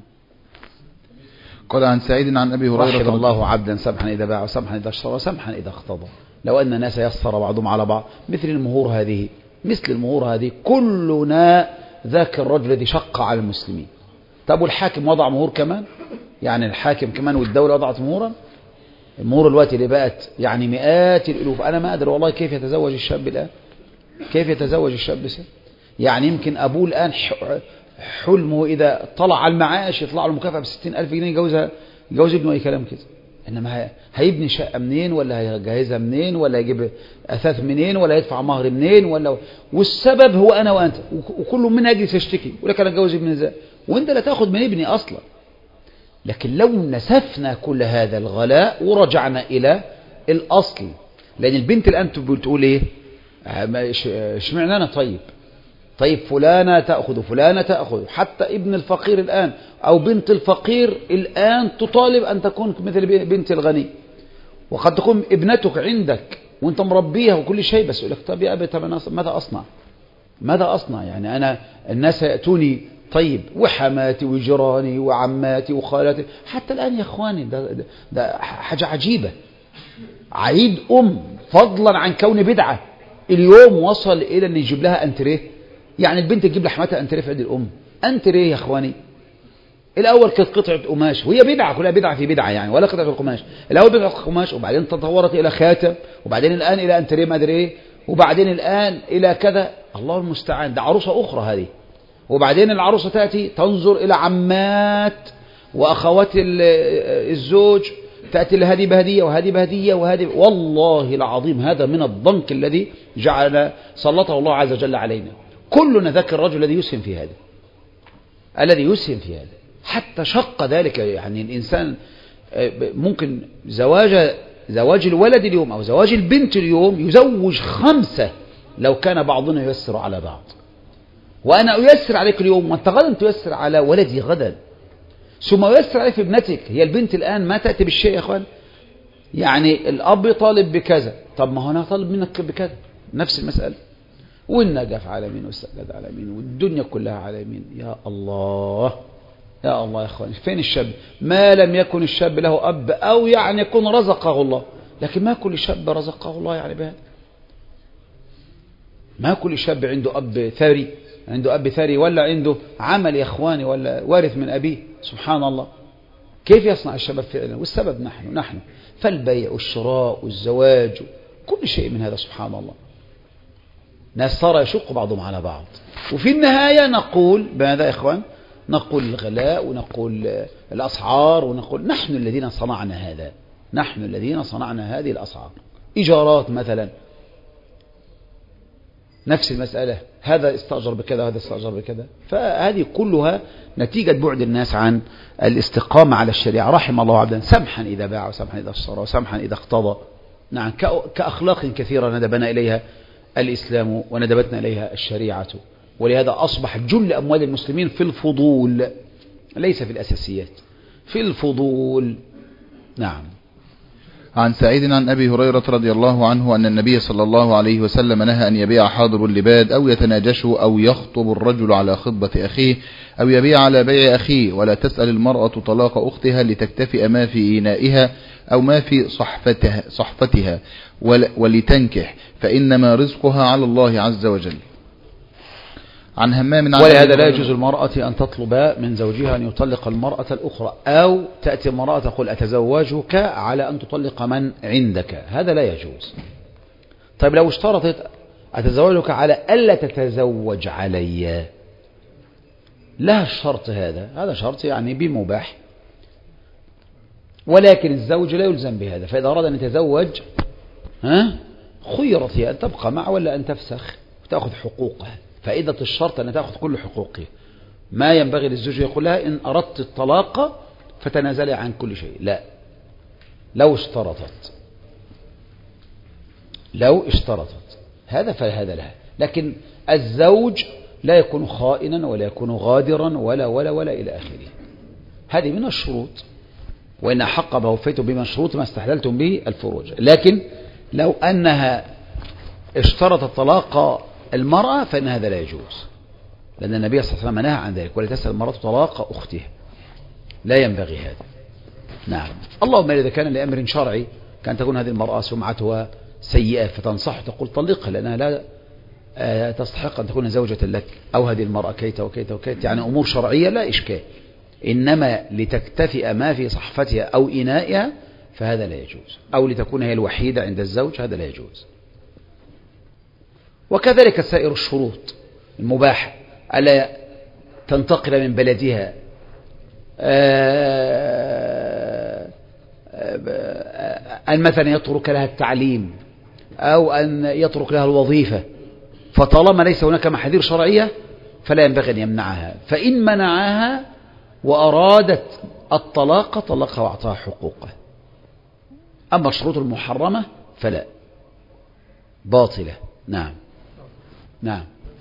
قال عن سعيد عن أبي هريرة رحم الله عبدا سمحا إذا باع وسمحا إذا اشترى وسمحا إذا اقتضى. لو أن الناس يسر بعضهم على بعض مثل المهور هذه، مثل المهور هذه كلنا ذاك الرجل الذي شق على المسلمين. طب والحاكم وضع مهور كمان؟ يعني الحاكم كمان والدولة وضعت مهورا؟ المهور الوقت اللي بقت يعني مئات الألوف. أنا ما أدري والله كيف يتزوج الشاب الآن، كيف يتزوج الشاب سن. يعني يمكن أبوه الآن حلمه إذا طلع على المعاش يطلع له مكافأة بستين ألف جنيه يجوزها، يجوز ابنه أي كلام كده. إنما هيبني شقة منين، ولا هيجهزها منين، ولا يجيب أثاث منين، ولا يدفع مهر منين، ولا والسبب هو أنا وأنت، وكل منا يجلس يشتكي ولك أنا أتجوز ابني إزاي وأنت لا تأخذ من ابني أصلا. لكن لو نسفنا كل هذا الغلاء ورجعنا إلى الأصل، لأن البنت الآن بتقول إيه؟ اشمعنى أنا طيب طيب فلانة تأخذ فلانة تأخذ، حتى ابن الفقير الآن أو بنت الفقير الآن تطالب أن تكون مثل بنت الغني. وقد تكون ابنتك عندك وانت مربيها وكل شيء، بس يقول لك طب يا أبي طب ماذا أصنع ماذا أصنع يعني أنا الناس يأتوني طيب وحماتي وجيراني وعماتي وخالاتي حتى الآن يا أخواني. ده, ده, ده حاجة عجيبة. عيد أم فضلا عن كون بدعة اليوم وصل إلى أن يجيب لها أنتريه. يعني البنت تجيب لحماتها أنتريه في عيد الأم. أنتريه يا أخواني. الأول كانت قطعة قماش وهي بدعة، كلها بدعة في بدعة يعني، ولا قطعة القماش. الأول بدعة قماش وبعدين تطورت إلى خاتم وبعدين الآن إلى أنتريه ما أدري إيه وبعدين الآن إلى كذا. الله المستعان. ده عروسة أخرى هذه. وبعدين العروسة تأتي تنظر إلى عمات وأخوات الزوج، تأتي لهذه بهدية وهذه بهدية وهذه. والله العظيم هذا من الضنك الذي جعل سلطه الله عز وجل علينا. كلنا ذاك الرجل الذي يسهم في هذا، الذي يسهم في هذا حتى شق ذلك. يعني الإنسان ممكن زواج زواج الولد اليوم أو زواج البنت اليوم يزوج خمسة لو كان بعضنا ييسر على بعض. وأنا أيسر عليك اليوم وأنت غدا تيسر على ولدي غدا، ثم ييسر عليك في ابنتك. هي البنت الآن ما تأتي بالشيء يا أخوان. يعني الأب يطالب بكذا، طب ما هو أنا طالب منك بكذا، نفس المسألة. والنجف على مين والسجد على مين والدنيا كلها على مين. يا الله يا الله يا أخوان. فين الشاب؟ ما لم يكن الشاب له أب أو يعني يكون رزقه الله، لكن ما كل شاب رزقه الله يعني بهذا. ما كل شاب عنده أب ثري، عنده أب ثري ولا عنده عمل يا أخواني ولا وارث من أبيه. سبحان الله. كيف يصنع الشباب فعلا؟ والسبب نحن نحن فالبيع والشراء والزواج كل شيء من هذا. سبحان الله. ناس صار يشق بعضهم على بعض. وفي النهاية نقول بماذا يا إخوان؟ نقول الغلاء ونقول الأسعار ونقول نحن الذين صنعنا هذا، نحن الذين صنعنا هذه الأسعار. إيجارات مثلا، نفس المسألة، هذا استأجر بكذا وهذا استأجر بكذا. فهذه كلها نتيجة بعد الناس عن الاستقامة على الشريعة. رحم الله عبدا سمحا إذا باع وسمحا إذا اشترى وسمحا إذا اقتضى. نعم، كأخلاق كثيرة ندبنا إليها الإسلام وندبتنا إليها الشريعة. ولهذا أصبح جل أموال المسلمين في الفضول ليس في الأساسيات، في الفضول. نعم. عن سعيد عن أبي هريرة رضي الله عنه أن النبي صلى الله عليه وسلم نهى أن يبيع حاضر اللباد أو يتناجشه أو يخطب الرجل على خطبة أخيه أو يبيع على بيع أخيه، ولا تسأل المرأة طلاق أختها لتكتفئ ما في إنائها أو ما في صحفتها, صحفتها ولتنكح، فإنما رزقها على الله عز وجل. عن همام. ولهذا لا يجوز المرأة أن تطلب من زوجها أن يطلق المرأة الأخرى، أو تأتي المرأة تقول أتزوجك على أن تطلق من عندك، هذا لا يجوز. طيب لو اشترطت أتزوجك على ألا تتزوج علي، لها الشرط هذا، هذا شرط يعني بمباح، ولكن الزوج لا يلزم بهذا. فإذا أراد أن يتزوج ها خيرت هي أن تبقى معه ولا أن تفسخ وتأخذ حقوقها. فائدة الشرط أن تأخذ كل حقوقه. ما ينبغي للزوج يقول لها إن أردت الطلاق فتنازلي عن كل شيء، لا. لو اشترطت لو اشترطت هذا فهذا لها. لكن الزوج لا يكون خائنا ولا يكون غادرا ولا ولا ولا إلى آخره. هذه من الشروط. وإن حق ما وفيت بمشروط ما استحللتم به الفروج. لكن لو أنها اشترطت طلاق المرأة فإن هذا لا يجوز، لأن النبي صلى الله عليه وسلم نهى عن ذلك. ولا تسأل المرأة طلاق أختها، لا ينبغي هذا. نعم. اللهم إذا كان لأمر شرعي كان تكون هذه المرأة سمعتها سيئة فتنصح تقول طلقها لأنها لا تستحق أن تكون زوجة لك، أو هذه المرأة كيت وكيت وكيت، يعني أمور شرعية لا إشكال. إنما لتكتفئ ما في صحفتها أو إنائها فهذا لا يجوز، أو لتكون هي الوحيدة عند الزوج، هذا لا يجوز. وكذلك سائر الشروط المباحة، ألا تنتقل من بلدها، أن مثلا يترك لها التعليم أو أن يترك لها الوظيفة، فطالما ليس هناك محاذير شرعية فلا ينبغي أن يمنعها. فإن منعها وأرادت الطلاق طلقها وأعطاها حقوقها. أما الشروط المحرمة فلا، باطلة. نعم. نعم.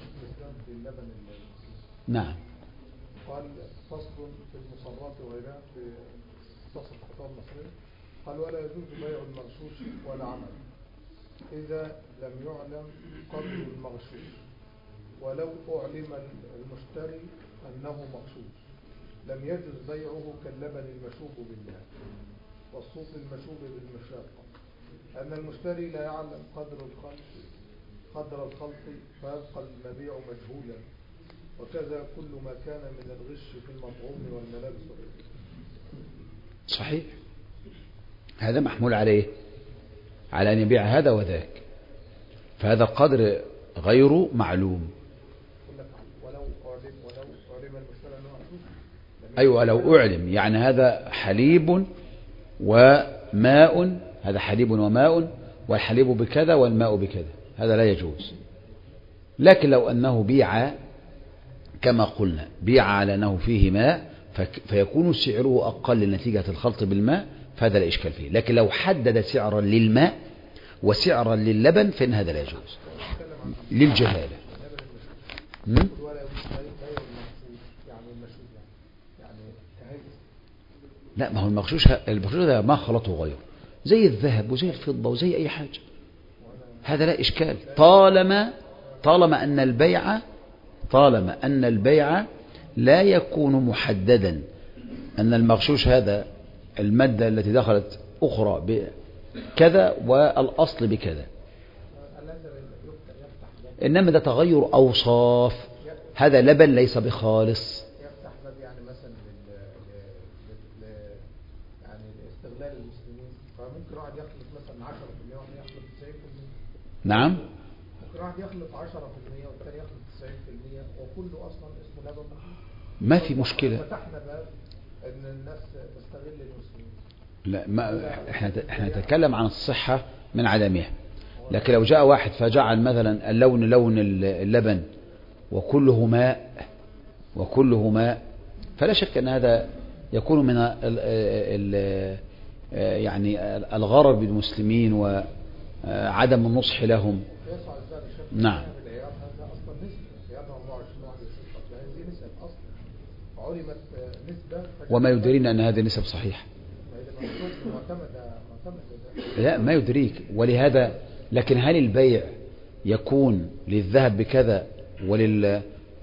نعم. قال فصل في المصرات وغيرها في فصل الخطاب المصري. قال ولا يجوز بيع المغشوش ولا عمل إذا لم يعلم قدر المغشوش، ولو أعلم المشتري أنه مغشوش لم يجوز بيعه كاللبن المشوب بالماء والصوف المشوب بالمشاقة، أن المشتري لا يعلم قدر الخلط قدر الخلط فيبقى المبيع مجهولا، وكذا كل ما كان من الغش في المطعوم والملابس والرزق. صحيح، هذا محمول عليه على أن يبيع هذا وذاك، فهذا القدر غير معلوم. ولو أعلم ولو أعلم المشتري أنه مغشوش. أيوة لو أعلم، يعني هذا حليب وماء، هذا حليب وماء، والحليب بكذا والماء بكذا، هذا لا يجوز. لكن لو أنه بيع كما قلنا، بيع على أنه فيه ماء فيكون سعره أقل نتيجة الخلط بالماء، فهذا لا إشكال فيه. لكن لو حدد سعرا للماء وسعرا للبن فإن هذا لا يجوز للجهالة. لا، ما هو المغشوش المغشوش هذا ما خلطه غيره، زي الذهب وزي الفضة وزي أي حاجة، هذا لا إشكال طالما طالما أن البيع طالما أن البيع لا يكون محددا، أن المغشوش هذا المادة التي دخلت أخرى بكذا والأصل بكذا، إنما ده تغير أوصاف، هذا لبن ليس بخالص. يفتح باب يعني مثلا يعني استغلال المسلمين، فممكن واحد يخلط مثلا عشرة بالمئة وواحد يخلط تسعين بالمئة. نعم. ممكن واحد يخلط عشرة بالمئة والثاني يخلط تسعين بالمئة وكله أصلا اسمه لبن. ما في مشكلة. فتحنا باب إن الناس تستغل المسلمين. لا، ما احنا احنا نتكلم عن الصحة من عدمها. لكن لو جاء واحد فجعل مثلا اللون لون اللبن وكله ماء وكله ماء فلا شك أن هذا يكون من ال ال يعني الغرر بالمسلمين وعدم النصح لهم. نعم. وما يدرينا أن هذه النسب صحيحة. لا ما يدريك. ولهذا لكن هل البيع يكون للذهب بكذا ولل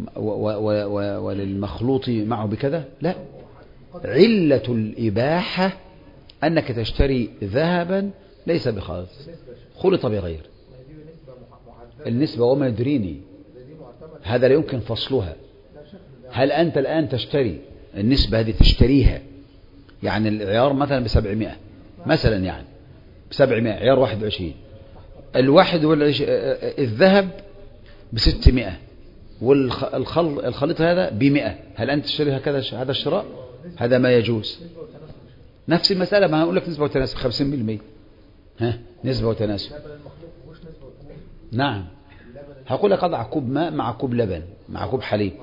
وللمخلوط معه بكذا؟ لا. علة الإباحة أنك تشتري ذهبا ليس بخالص خلط بغير. النسبة وما يدريني هذا لا يمكن فصلها. هل أنت الآن تشتري النسبة هذه تشتريها يعني العيار مثلا بسبعمائة مثلا يعني بسبعمائة عيار واحد وعشرين الواحد الذهب بستمائة والخليط هذا بمئة هل أنت تشتري هكذا هذا الشراء؟ هذا ما يجوز. نفس المسألة ما هقول لك نسبة وتناسب خمسين بالمئة ها نسبة وتناسب. نعم هقول لك أضع كوب ماء مع كوب لبن مع كوب حليب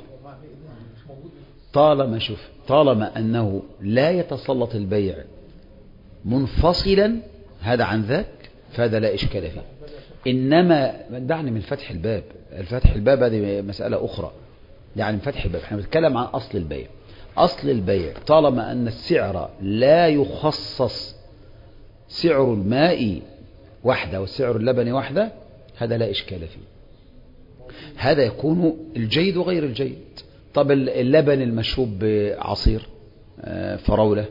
طالما شوف طالما أنه لا يتسلط البيع منفصلا هذا عن ذاك فهذا لا إشكال فيه. إنما دعني من فتح الباب. الفتح الباب هذه مسألة أخرى. يعني من فتح الباب احنا بنتكلم عن أصل البيع. أصل البيع طالما أن السعر لا يخصص سعر الماء وحده وسعر اللبن وحده هذا لا إشكال فيه. هذا يكون الجيد وغير الجيد. طب اللبن المشروب بعصير فراولة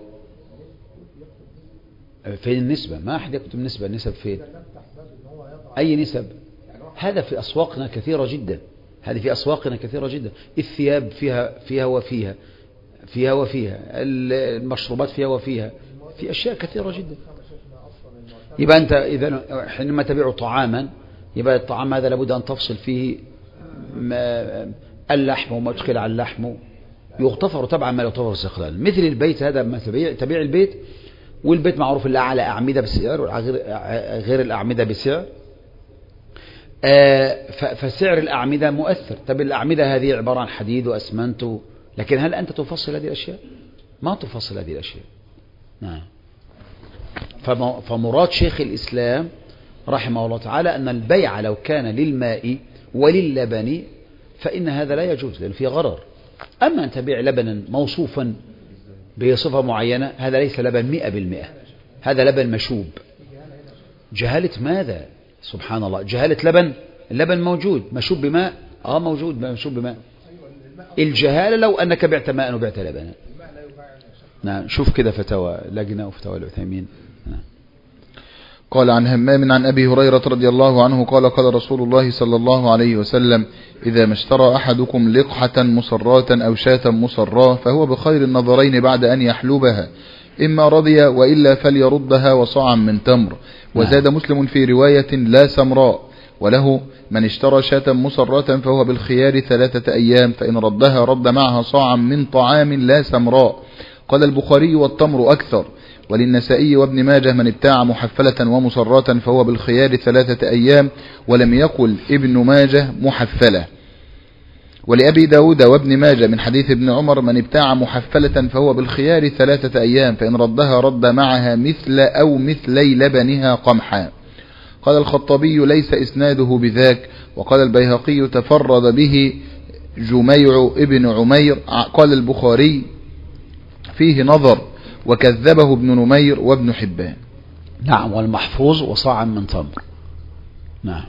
فين النسبة؟ ما أحد يكتب نسبة. النسب فين؟ أي نسب؟ هذا في أسواقنا كثيرة جدا. هذه في أسواقنا كثيرة جدا. الثياب فيها فيها وفيها فيها وفيها المشروبات فيها وفيها في أشياء كثيرة جدا. يبقى أنت إذا حينما تبيع طعاما يبقى الطعام هذا لابد أن تفصل فيه اللحم وما أدخل على اللحم يغتفر طبعا ما لا يغتفر استقلالا. مثل البيت هذا ما تبيع تبيع البيت والبيت معروف اللي أعلى أعمدة بسعر وغير الأعمدة بسعر فسعر الأعمدة مؤثر. طب الأعمدة هذه عبارة عن حديد وأسمنت لكن هل أنت تفصل هذه الأشياء؟ ما تفصل هذه الأشياء. نعم. فمراد شيخ الإسلام رحمه الله تعالى أن البيع لو كان للماء وللبن فإن هذا لا يجوز لأن فيه غرر. أما أن تبيع لبنا موصوفا بصفة معينة هذا ليس لبن مئة بالمئة هذا لبن مشوب. جهالة ماذا؟ سبحان الله. جهالة لبن. اللبن موجود مشوب بماء آه موجود مشوب بماء. الجهالة لو أنك بعت ماء وبعت لبنا. نعم. شوف كده فتاوى لجنة وفتاوى العثيمين. نعم. قال عن همام عن أبي هريرة رضي الله عنه قال قال رسول الله صلى الله عليه وسلم إذا ما اشترى أحدكم لقحة مصراة أو شاة مصراة فهو بخير النظرين بعد أن يحلبها إما رضي وإلا فليردها وصاعا من تمر. وزاد مسلم في رواية لا سمراء. وله من اشترى شاة مصراة فهو بالخيار ثلاثة أيام فإن ردها رد معها صاعا من طعام لا سمراء. قال البخاري والتمر أكثر. وللنسائي وابن ماجه من ابتاع محفلة ومصراة فهو بالخيار ثلاثة أيام ولم يقل ابن ماجه محفلة. ولأبي داود وابن ماجه من حديث ابن عمر من ابتاع محفلة فهو بالخيار ثلاثة أيام فإن ردها رد معها مثل أو مثلي لبنها قمحا. قال الخطابي ليس إسناده بذاك. وقال البيهقي تفرد به جميع ابن عمير. قال البخاري فيه نظر وكذبه ابن نمير وابن حبان. نعم. والمحفوظ وصاعا من تمر. نعم.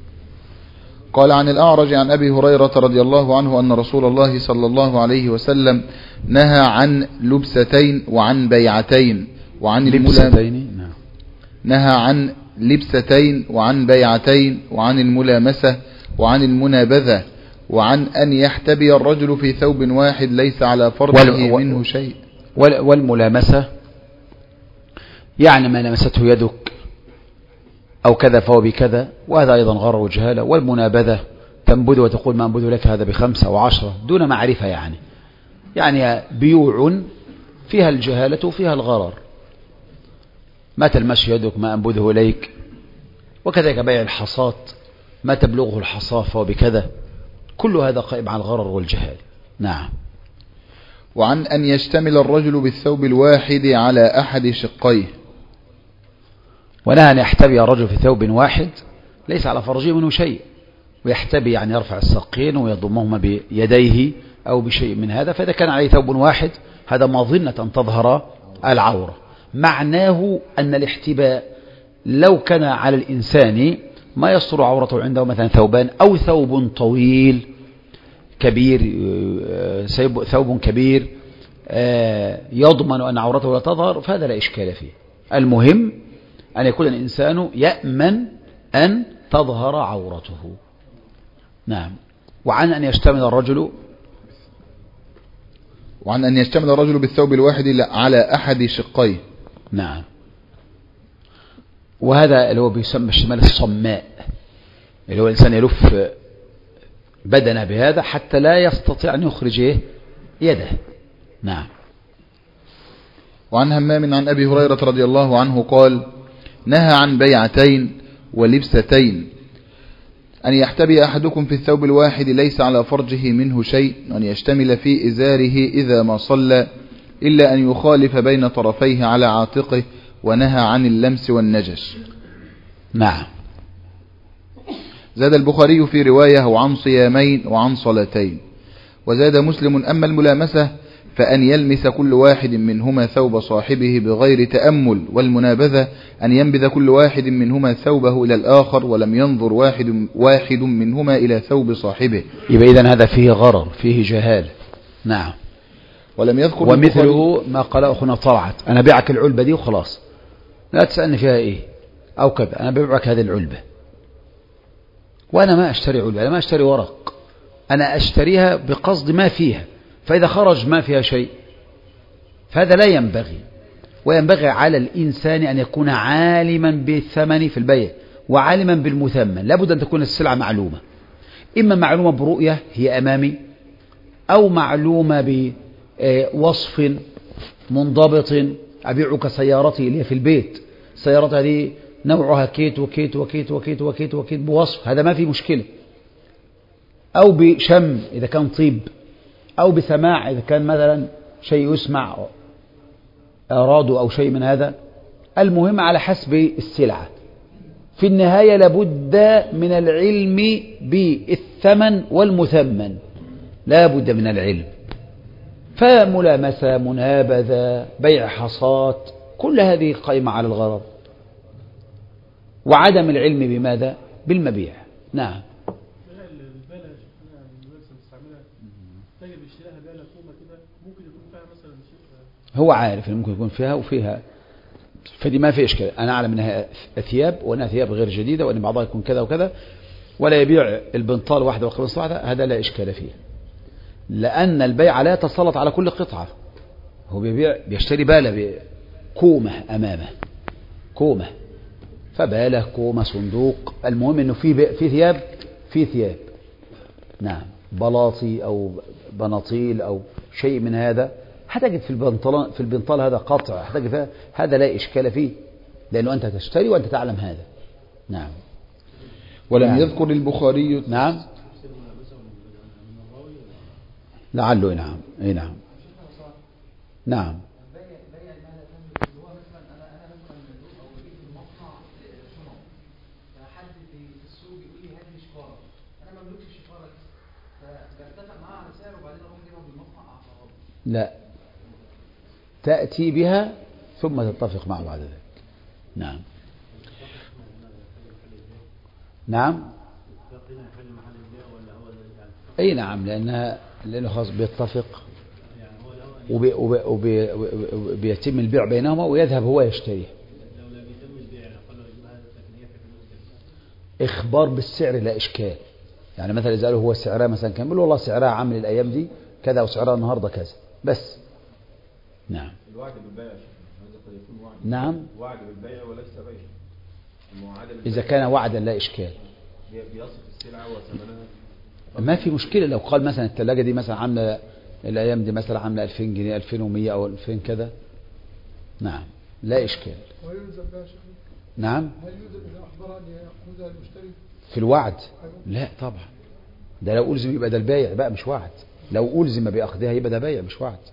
قال عن الأعرج عن أبي هريرة رضي الله عنه أن رسول الله صلى الله عليه وسلم نهى عن لبستين وعن بيعتين وعن لبستين. نعم. نهى عن لبستين وعن بيعتين وعن الملامسة وعن المنابذة وعن أن يحتبي الرجل في ثوب واحد ليس على فرجه منه شيء. والملامسة يعني ما لمسته يدك أو كذا فهو بكذا وهذا أيضا غرر وجهالة. والمنابذة تنبذ وتقول ما أنبذ لك هذا بخمسة وعشرة دون معرفة يعني يعني بيوع فيها الجهالة وفيها الغرر. ما تلمس يدك ما أنبذه إليك وكذلك بيع الحصاة، ما تبلغه الحصاة فهو بكذا، كل هذا قائم على الغرر والجهال. نعم. وعن أن يشتمل الرجل بالثوب الواحد على أحد شقيه. ونهى أن يحتبي الرجل في ثوب واحد ليس على فرجه منه شيء، ويحتبي يعني يرفع الساقين ويضمهما بيديه أو بشيء من هذا، فإذا كان عليه ثوب واحد هذا مظنة أن تظهر العورة. معناه أن الاحتباء لو كان على الإنسان ما يستر عورته عنده مثلا ثوبان أو ثوب طويل كبير، ثوب كبير يضمن أن عورته لا تظهر، فهذا لا إشكال فيه. المهم أن يكون الإنسان يأمن أن تظهر عورته. نعم. وعن أن يشتمل الرجل وعن أن يشتمل الرجل بالثوب الواحد على أحد شقيه. نعم. وهذا اللي هو بيسمى الشمال الصماء، اللي هو الإنسان يلف بدنه بهذا حتى لا يستطيع أن يخرج يده. نعم. وعن همام عن أبي هريرة رضي الله عنه قال: نهى عن بيعتين ولبستين، أن يحتبي أحدكم في الثوب الواحد ليس على فرجه منه شيء، وأن يشتمل في إزاره إذا ما صلى، إلا أن يخالف بين طرفيه على عاتقه، ونهى عن اللمس والنجش. نعم. زاد البخاري في رواية: وعن صيامين وعن صلاتين. وزاد مسلم: أما الملامسة فأن يلمس كل واحد منهما ثوب صاحبه بغير تأمل، والمنابذة أن ينبذ كل واحد منهما ثوبه إلى الآخر ولم ينظر واحد, واحد منهما إلى ثوب صاحبه. يبقى إذن هذا فيه غرر، فيه جهال. نعم. ولم يذكر ومثله ما قال أخونا طلعت: أنا بيعك العلبة دي وخلاص، لا تسألني فيها إيه أو كذا، أنا ببيعك هذه العلبة، وأنا ما أشتري علبة، أنا ما أشتري ورق، أنا أشتريها بقصد ما فيها، فإذا خرج ما فيها شيء فهذا لا ينبغي. وينبغي على الإنسان أن يكون عالما بالثمن في البيع وعالما بالمثمن. لابد أن تكون السلعة معلومة، إما معلومة برؤية هي أمامي، أو معلومة بوصف منضبط. أبيعك سيارتي اللي في البيت، سيارتي هذه نوعها كيت وكيت وكيت وكيت وكيت وكيت بوصف، هذا ما في مشكلة. أو بشم إذا كان طيب، أو بسماع إذا كان مثلا شيء يسمع أرادوا أو شيء من هذا. المهم على حسب السلعة. في النهاية لابد من العلم بالثمن والمثمن، لابد من العلم. فملامسة، منابذة، بيع حصات، كل هذه قائمة على الغرض، وعدم العلم بماذا؟ بالمبيع. نعم. هو عارف ان ممكن يكون فيها وفيها، فدي ما في اشكال. انا اعلم انها ثياب وانها ثياب غير جديده، وان بعضها يكون كذا وكذا، ولا يبيع البنطال واحده والقميص واحده، هذا لا اشكال فيه، لان البيع لا يتسلط على كل قطعه. هو بيبيع بيشتري باله بكومه امامه، كومه، فباله كومه صندوق، المهم انه في في ثياب في ثياب. نعم. بلاطي او بناطيل او شيء من هذا، هتجد في البنطال في البنطال هذا قطع، هتجد هذا لا إشكال فيه، لأنه أنت تشتري وأنت تعلم هذا. نعم. ولم نعم. يذكر البخاري. نعم. لعله. نعم. اي نعم. نعم. لا، تأتي بها ثم تتفق معه بعد ذلك. نعم. نعم. أي نعم، لأنها لأنه خاص بيتفق وبي وبي وبي وبيتم البيع بينهما، ويذهب هو يشتريه. إخبار بالسعر لا إشكال. يعني مثلا إذا قالوا هو سعرها مثلا كان، بيقول والله سعرها عامل الأيام دي كذا وسعرها النهارده كذا بس. نعم. الوعد بالبيع هذا قد يكون وعد. نعم. وعد بالبيع وليس بيع. إذا كان وعدا لا إشكال. بيصف السلعة وثمنها. ما في مشكلة لو قال مثلا الثلاجة دي مثلا عاملة الأيام دي مثلا عاملة ألفين جنيه، ألفين ومية أو ألفين كذا. نعم، لا إشكال. ويلزم بها شيء. نعم. هل يوجد إذا أخبر أن يأخذ المشتري في الوعد؟ لا طبعا، ده لو ألزم يبقى ده البايع بقى مش وعد، لو ألزم بأخذها يبقى ده بيع مش وعد.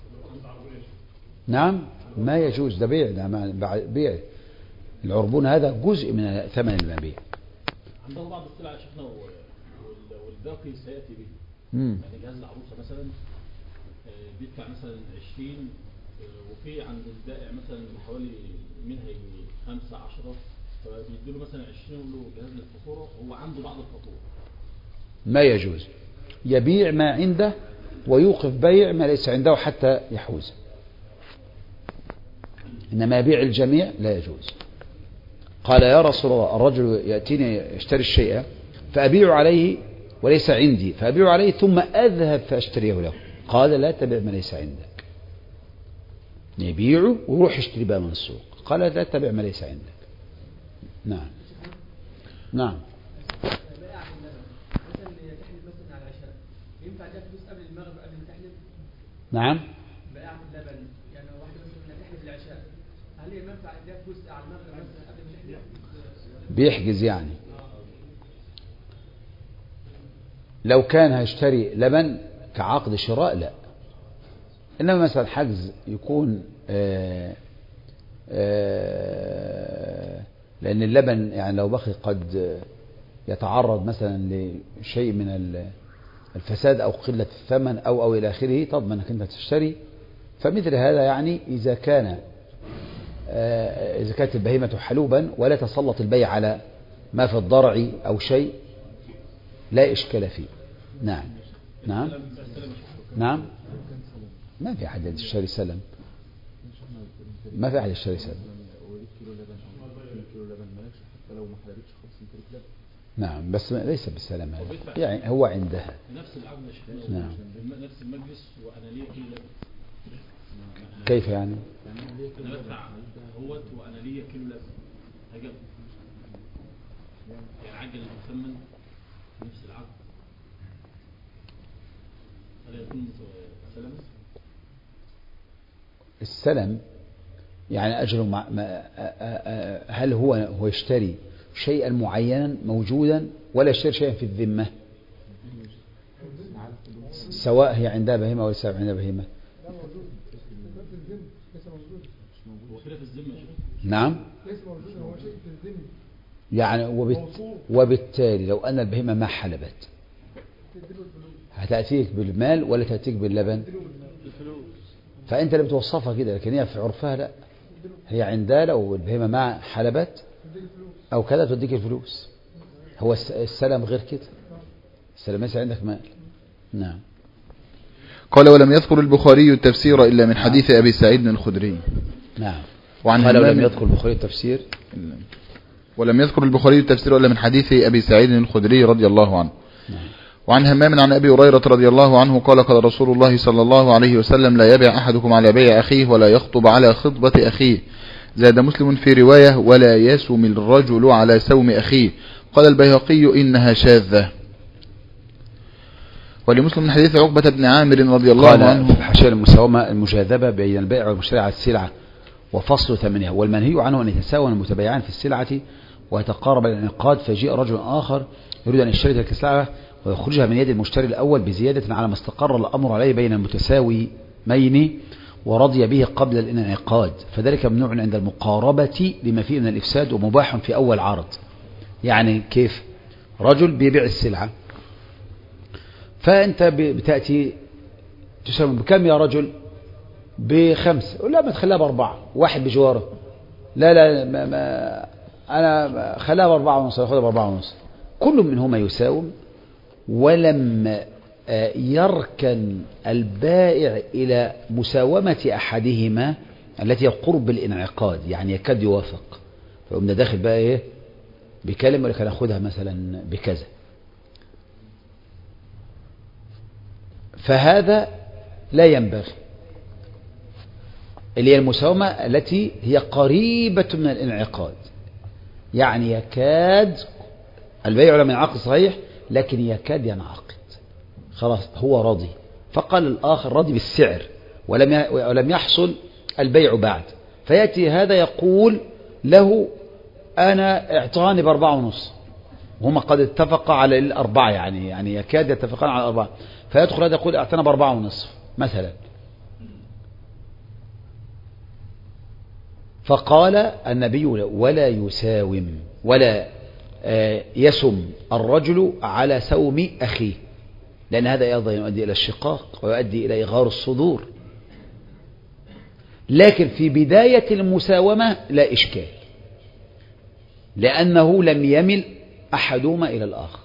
نعم ما يجوز، ده بيع، ده بيع. العربون هذا جزء من ثمن المبيع. عندهم بعض السلع يا شيخنا والباقي سيأتي به. مم. يعني جهاز العروسة مثلا بيدفع مثلا عشرين، وفي عند البائع مثلا حوالي منها خمسة عشرة، فبيديله مثلا عشرين يقول له جهاز للفاتورة، هو عنده بعض الفاتورة. ما يجوز، يبيع ما عنده ويوقف بيع ما ليس عنده حتى يحوز، إنما يبيع الجميع لا يجوز. قال يا رسول الله الرجل يأتيني يشتري الشيء فأبيع عليه وليس عندي، فأبيع عليه ثم أذهب فأشتريه له. قال لا تبيع ما ليس عندك، يبيعه ويروح يشتري بقى من السوق. قال لا تبيع ما ليس عندك. نعم نعم. نعم. بائعة اللبن يعني واحدة مثلا تحلب العشاء، هل هي منفعة اديها فلوس على المغرب مثلا قبل ما تحلب؟ بيحجز يعني. لو كان هيشتري لبن كعقد شراء لا، إنما مثلا حجز يكون آآ آآ لأن اللبن يعني لو بقي قد يتعرض مثلا لشيء من الفساد أو قلة الثمن أو أو إلى آخره، تضمن أنك أنت تشتري. فمثل هذا يعني إذا كان إذا كانت البهيمة حلوبا ولا تسلط البيع على ما في الضرع أو شيء لا إشكال فيه. نعم نعم نعم. ما في أحد يشتري سلم، ما في أحد يشتري سلم. نعم بس ليس بالسلام هذا، يعني هو عندها نفس العقد. نعم نفس المجلس وأنا لي كيلو لبن. كيف يعني؟ أنا بدفع هوت وأنا لي كيلو لبن هجب، يعني عجل المثمن نفس العقد، هل يكون سلم؟ السلم يعني أجل مع هل هو هو يشتري شيئا معينا موجودا ولا يشتري شيئا في الذمة، سواء هي عندها بهيمة ولا سواء عندها بهيمة. نعم يعني وبالت... وبالتالي لو أن البهيمة ما حلبت هتأتيك بالمال ولا تأتيك باللبن؟ فأنت اللي بتوصفها كده، لكن هي في عرفها لا، هي عندها لو البهيمة ما حلبت أو كذا تديك الفلوس. هو السلم غير كده، السلم ليس عندك مال. نعم. قال ولم يذكر البخاري التفسير إلا من حديث أبي سعيد الخدري. نعم. وعن قال ولم يذكر البخاري التفسير ولم يذكر البخاري التفسير إلا من حديث أبي سعيد الخدري رضي الله عنه. نعم. وعن همام عن أبي هريرة رضي الله عنه قال قال رسول الله صلى الله عليه وسلم لا يبيع أحدكم على بيع أخيه ولا يخطب على خطبة أخيه. زاد مسلم في رواية ولا يسم الرجل على سوم أخيه. قال البيهقي إنها شاذة. ولمسلم من حديث عقبة بن عامر رضي الله عنه في حاشية المساومة المجاذبة بين البائع والمشتري على السلعة وفصل ثمنها، والمنهي عنه أن يتساوى المتبايعان في السلعة ويتقارب الانعقاد، فجاء رجل آخر يريد أن يشتري تلك السلعة ويخرجها من يد المشتري الأول بزيادة على ما استقر الأمر عليه بين المتساويين ورضي به قبل الانعقاد، فذلك ممنوع عند المقاربة لما فيه من الإفساد ومباح في أول عرض. يعني كيف؟ رجل بيبيع السلعة فأنت بتأتي تسمى بكم يا رجل؟ بخمسة. لا ما تخليها بأربعة. واحد بجواره لا لا ما ما أنا خليها بأربعة ونص، أخذها بأربعة ونص. كل منهما يساوم، ولم يركن البائع إلى مساومة أحدهما التي يقرب بالانعقاد، يعني يكاد يوافق، فقمنا داخل بقى إيه بكلمة اللي كان أخذها مثلا بكذا. فهذا لا ينبغي، اللي هي المساومة التي هي قريبة من الانعقاد، يعني يكاد البيع لم ينعقد صحيح لكن يكاد ينعقد، خلاص هو راضي، فقال الآخر راضي بالسعر ولم ولم يحصل البيع بعد، فيأتي هذا يقول له أنا اعطاني بأربعة ونص، وهم قد اتفق على الأربعة، يعني يعني يكاد يتفقان على الأربعة، فيدخل هذا يقول اعطانا بأربعة ونصف مثلا. فقال النبي ولا يساوم ولا يسم الرجل على سوم أخيه، لأن هذا أيضا يؤدي إلى الشقاق ويؤدي إلى إغار الصدور. لكن في بداية المساومة لا إشكال، لأنه لم يمل أحدهما إلى الآخر.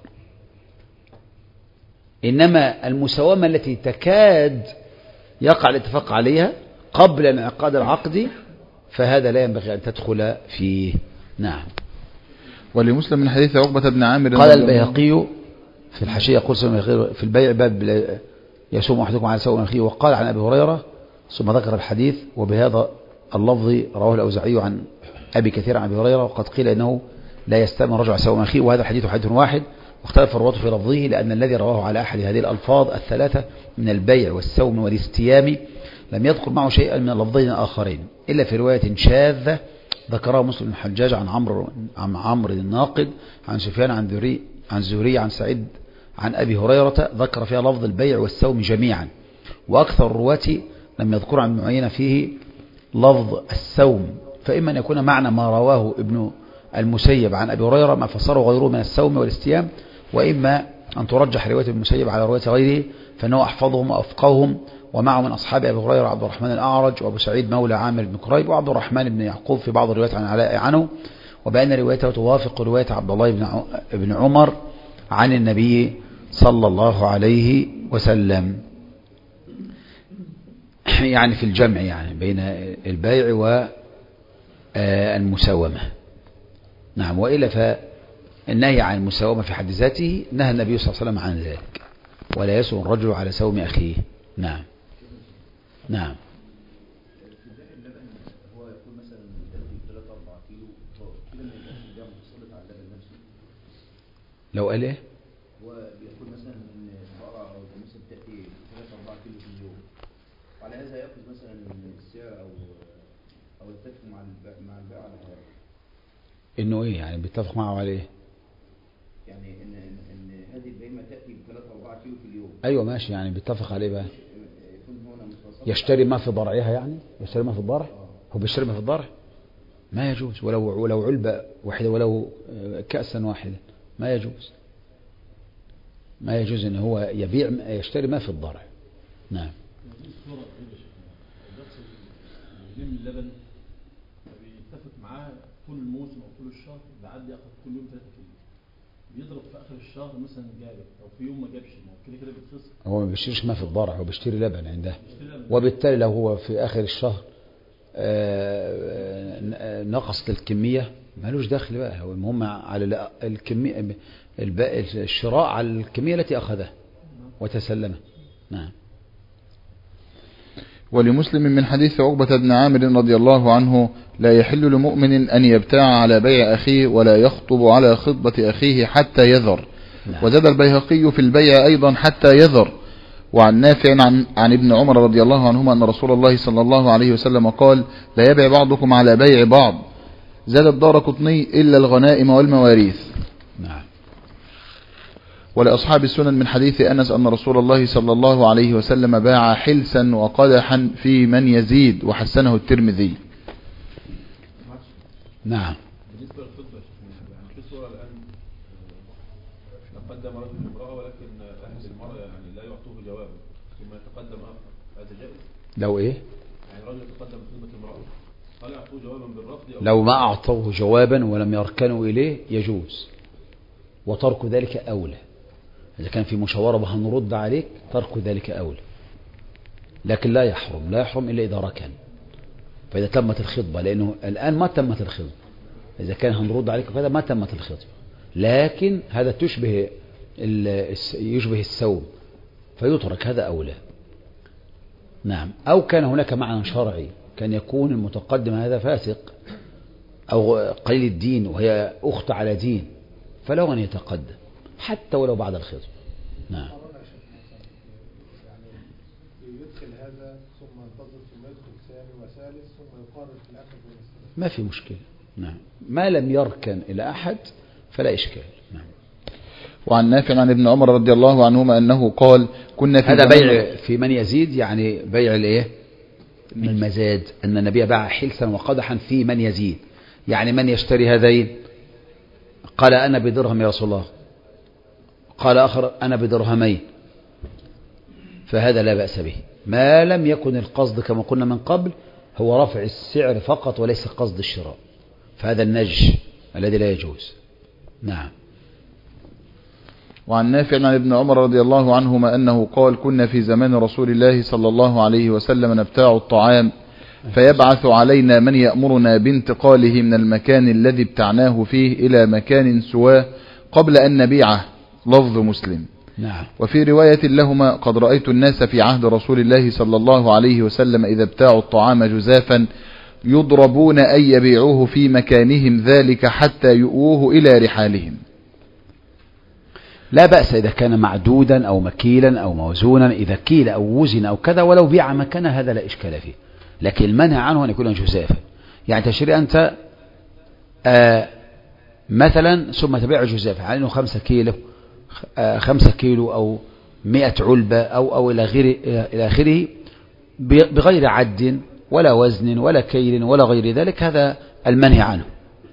إنما المساومة التي تكاد يقع الاتفاق عليها قبل انعقاد العقد فهذا لا ينبغي أن تدخل فيه. نعم. ولمسلم من حديث عقبة بن عامر قال البيهقي في الحاشية يقول في البيع باب يسوم أحدكم على سوم أخيه. وقال عن أبي هريرة ثم ذكر الحديث، وبهذا اللفظ رواه الأوزاعي عن أبي كثير عن أبي هريرة، وقد قيل إنه لا يستأمن الرجل على سوم أخيه، وهذا الحديث حديث واحد، واختلف الرواة في لفظه، لأن الذي رواه على أحد هذه الألفاظ الثلاثة من البيع والسوم والاستيام لم يذكر معه شيئا من اللفظين الآخرين إلا في رواية شاذة ذكرها مسلم بن الحجاج عن عمرو عن عمرو الناقد عن سفيان عن ذري عن زهري عن سعيد عن أبي هريرة ذكر فيها لفظ البيع والسوم جميعا، وأكثر الرواة لم يذكر عن معين فيه لفظ السوم، فإما أن يكون معنى ما رواه ابن المسيب عن أبي هريرة ما فسره غيره من السوم والاستيام، وإما أن ترجح رواية المسيب على رواية غيره فإنه أحفظهم وأفقههم. ومعه من أصحاب أبي هريرة عبد الرحمن الأعرج وأبو سعيد مولى عامر بن كريب وعبد الرحمن بن يعقوب في بعض الروايات عن علاء عنه، وبأن روايته توافق رواية عبد الله بن عمر عن النبي صلى الله عليه وسلم، يعني في الجمع يعني بين البيع والمساومة. نعم. وإلا فالنهي عن المساومة في حد ذاته نهى النبي صلى الله عليه وسلم عن ذلك، ولا يسوم الرجل على سوم أخيه. نعم. نعم. لو قال ايه؟ هو بيقول مثلا ان البقره او الجاموسه بتاتي ثلاثة أربعة كيلو في اليوم، وعلى هذا ياخذ مثلا السعر او او يتفق مع البائع مع البائع على هذا. انه ايه يعني بيتفق معه على ايه؟ يعني ان ان هذه البهيمه تاتي ثلاثة أربعة كيلو في اليوم. ايوه ماشي، يعني بيتفق عليه بقى يشتري ما في ضرعها، يعني يشتري ما في الضرع. هو بيشتري ما في الضرع ما يجوز، ولو ولو علبة واحدة ولو كأسا واحدة ما يجوز، ما يجوز ان هو يبيع يشتري ما في الضرع. نعم. يلم اللبن بيتفق معاه طول الموسم او طول الشهر بعد ياخد كل يوم ثلاثة كيلو، بيضرب في اخر الشهر مثلا جاب او في يوم ما جابش كده كده بيتخسر. هو ما بيشتريش ما في الضرع، هو بيشتري لبن عنده، وبالتالي لو هو في اخر الشهر نقصت الكمية مالوش دخل بقى، هو المهم على الكمية الشراء على الكمية التي أخذها وتسلمها. نعم. ولمسلم من حديث عقبة بن عامر رضي الله عنه لا يحل لمؤمن أن يبتاع على بيع أخيه ولا يخطب على خطبة أخيه حتى يذر. نعم. وزاد البيهقي في البيع أيضا حتى يذر. وعن نافع عن, عن ابن عمر رضي الله عنهما أن رسول الله صلى الله عليه وسلم قال لا يبيع بعضكم على بيع بعض. زاد الدارقطني إلا الغنائم والمواريث. نعم. ولأصحاب السنن من حديث أنس أن رسول الله صلى الله عليه وسلم باع حلسا وقدحا في من يزيد وحسنه الترمذي. نعم. بالنسبة للخطبة يعني في صورة الآن قدم رجل امرأة ولكن أهل المرأة يعني لا يعطوه جوابا ثم يتقدم آخر، هذا جائز؟ لو إيه؟ يعني رجل يتقدم خطبة امرأة هل يعطوه جوابا بالرفض؟ لو ما أعطوه جوابا ولم يركنوا إليه يجوز، وترك ذلك أولى. إذا كان في مشاورة هنرد عليك ترك ذلك أولى، لكن لا يحرم لا يحرم إلا إذا ركن، فإذا تمت الخطبة، لأنه الآن ما تمت الخطبة، إذا كان هنرد عليك كذا ما تمت الخطبة، لكن هذا تشبه يشبه السوم فيترك، هذا أولى. نعم. أو كان هناك معنى شرعي، كان يكون المتقدم هذا فاسق أو قليل الدين وهي أخت على دين فلو أن يتقدم حتى ولو بعد الخطبة. نعم. يعني يدخل هذا ثم ينتظر ثم يدخل ثاني وثالث ثم يقارن في الآخر. ما في مشكلة، نعم. ما لم يركن إلى أحد فلا إشكال. نعم. وعن نافع عن ابن عمر رضي الله عنهما أنه قال كنا في هذا بيع في من يزيد، يعني بيع الايه من مزاد، أن النبي باع حلسا وقدحا في من يزيد، يعني من يشتري هذين؟ قال أنا بدرهم يا رسول الله، قال آخر أنا بدرهمين، فهذا لا بأس به ما لم يكن القصد كما قلنا من قبل هو رفع السعر فقط وليس قصد الشراء، فهذا النجش الذي لا يجوز. نعم. وعن نافع عن ابن عمر رضي الله عنهما أنه قال كنا في زمان رسول الله صلى الله عليه وسلم نبتاع الطعام فيبعث علينا من يأمرنا بانتقاله من المكان الذي ابتعناه فيه إلى مكان سواه قبل أن نبيعه، لفظ مسلم. نعم. وفي رواية لهما قد رأيت الناس في عهد رسول الله صلى الله عليه وسلم إذا ابتاعوا الطعام جزافا يضربون أن يبيعوه في مكانهم ذلك حتى يؤوه إلى رحالهم. لا بأس إذا كان معدودا أو مكيلا أو موزونا، إذا كيل أو وزن أو كذا ولو بيع مكانه هذا لا إشكال فيه، لكن المنع عنه أن يكون جزافا. يعني تشتري أنت آه مثلا ثم تبيع جزافا على أنه خمسة كيلو آه خمسة كيلو أو مئة علبة أو أو إلى غير إلى آخره بغير عد ولا وزن ولا كيل ولا غير ذلك، هذا المنهي عنه.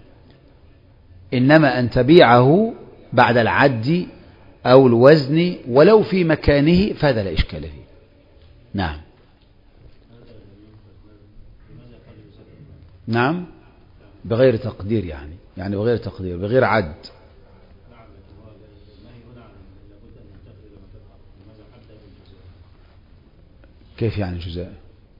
إنما أن تبيعه بعد العد أو الوزن ولو في مكانه فهذا لا إشكال فيه. نعم. نعم بغير تقدير، يعني يعني بغير تقدير بغير عد. كيف يعني جزاء؟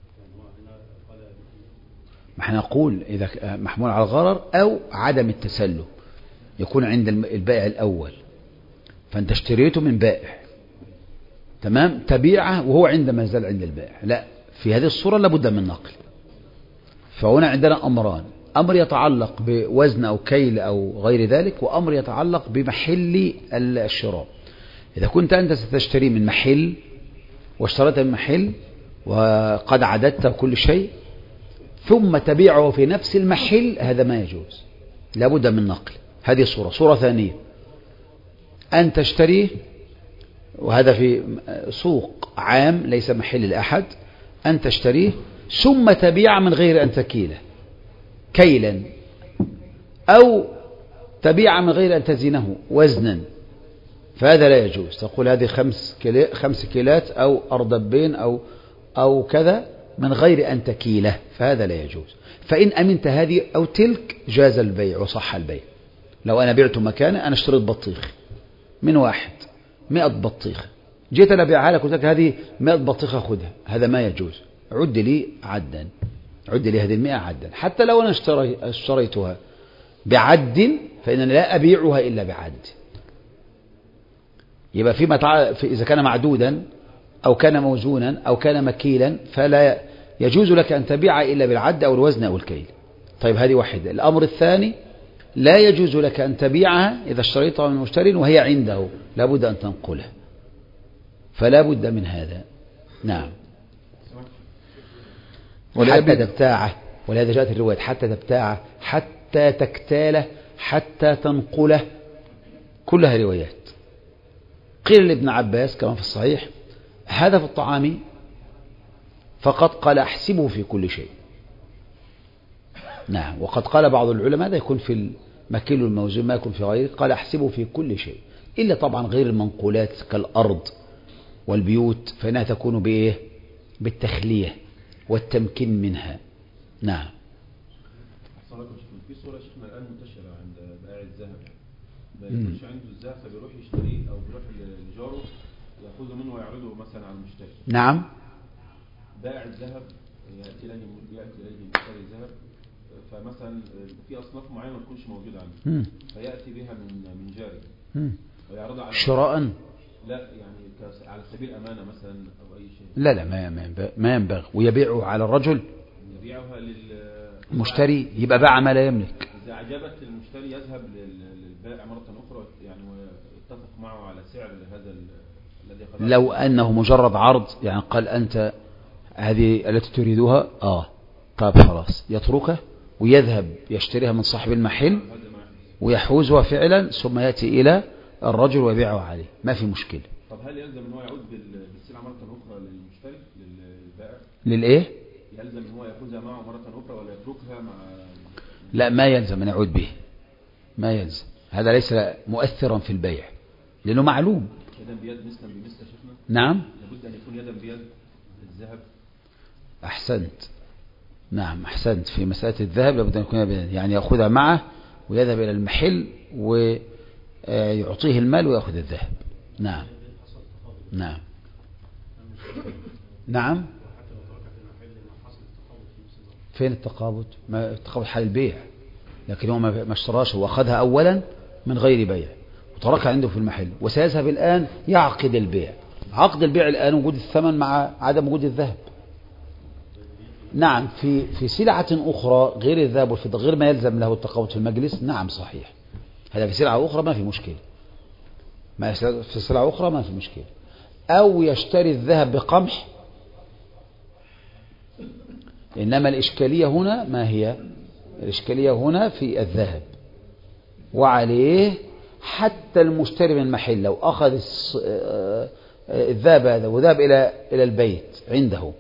ما احنا نقول إذا محمول على الغرر أو عدم التسلم يكون عند البائع الأول، فأنت اشتريته من بائع تمام، تبيعه وهو عندما زال عند البائع، لا، في هذه الصورة لابد من نقل. فهنا عندنا أمران، أمر يتعلق بوزن أو كيل أو غير ذلك، وأمر يتعلق بمحل الشراء. إذا كنت أنت ستشتري من محل واشتريت من محل وقد عددت كل شيء ثم تبيعه في نفس المحل، هذا ما يجوز، لابد من نقل. هذه صورة. صورة ثانية أن تشتريه، وهذا في سوق عام ليس محل لأحد، أن تشتريه ثم تبيع من غير أن تكيله كيلا أو تبيع من غير أن تزينه وزنا، فهذا لا يجوز. تقول هذه خمس كيلات خمس كيلات أو أردبين أو أو كذا من غير أن تكيله، فهذا لا يجوز. فإن أمنت هذه أو تلك جاز البيع وصح البيع. لو أنا بعت مكانه، أنا اشتريت بطيخ من واحد مئة بطيخة، جيت أنا أبيعها لك وقلت هذه مئة بطيخة خذها، هذا ما يجوز. عد لي عدا، عد لي هذه المئة عدا، حتى لو أنا اشتري اشتريتها بعد فإنني لا أبيعها إلا بعد. يبقى فيما تع... في إذا كان معدودا أو كان موزونا أو كان مكيلا فلا يجوز لك أن تبيع إلا بالعد أو الوزن أو الكيل. طيب هذه واحدة. الأمر الثاني، لا يجوز لك أن تبيعها إذا اشتريتها من مشتري وهي عنده، لابد أن تنقلها، فلا بد من هذا. نعم. حتى تبتاعه، ولهذا جاءت الرواية حتى تبتاعه، حتى تكتاله، حتى تنقله، كلها روايات. قيل لابن عباس كما في الصحيح هذا في الطعام فقط، قال أحسبه في كل شيء. نعم. وقد قال بعض العلماء هذا يكون في المكيل والموزون، ما يكون في غيره، قال أحسبه في كل شيء، إلا طبعا غير المنقولات كالأرض والبيوت، فإنها تكون بإيه؟ بالتخلية والتمكين منها. نعم. في صورة شيخنا الآن منتشرة عند بائع الذهب، ما يكونش عنده الذهب فبيروح يشتريه أو بيروح لجاره يأخذه منه ويعرضه مثلا على المشتري. نعم. بائع الذهب يأتي إليه يأتي إليه مشتري ذهب، فمثلا في أصناف معينة ما تكونش موجودة عنده، فيأتي بها من من جاري ويعرضها على شراء. لا يعني على سبيل أمانة مثلا أو أي شيء. لا لا ما ما ينبغي. ويبيعه على الرجل، يبيعها للمشتري، يبقى باع ما لا يملك. إذا عجبت المشتري يذهب للبائع مرة أخرى يعني ويتفق معه على سعر هذا الذي خلقه. لو أنه مجرد عرض، يعني قال أنت هذه التي تريدها، آه طيب خلاص، يتركه ويذهب يشتريها من صاحب المحل ويحوزها فعلا ثم يأتي إلى الرجل ويبيعه عليه، ما في مشكلة. طب هل يلزم ان هو يعود بال- بالسلعه مره اخرى للمشتري للبائع؟ للإيه؟ يلزم ان هو ياخذها معه مره اخرى ولا يتركها مع؟ لا، ما يلزم أن يعود به، ما يلزم، هذا ليس مؤثرا في البيع لأنه معلوم. يدا بيد مثلا بمثل شيخنا؟ نعم، لابد ان يكون يدا بيد الذهب. أحسنت، نعم أحسنت، في مسألة الذهب لابد أن يكون بيد، يعني يأخذها معه ويذهب إلى المحل ويعطيه المال ويأخذ الذهب. نعم نعم نعم. فين التقابض؟ ما التقابض حال البيع، لكن هو ما اشتراش، هو أخذها أولا من غير بيع وتركها عنده في المحل وسيذهب الآن يعقد البيع. عقد البيع الآن وجود الثمن مع عدم وجود الذهب. نعم، في في سلعة أخرى غير الذهب والفضة غير ما يلزم له التقابض في المجلس، نعم صحيح، هذا في سلعة أخرى ما في مشكلة، ما في سلعة أخرى ما في مشكلة. أو يشتري الذهب بقمح، إنما الإشكالية هنا ما هي؟ الإشكالية هنا في الذهب، وعليه حتى المشتري من المحل لو أخذ الذهب هذا وذهب إلى إلى البيت عنده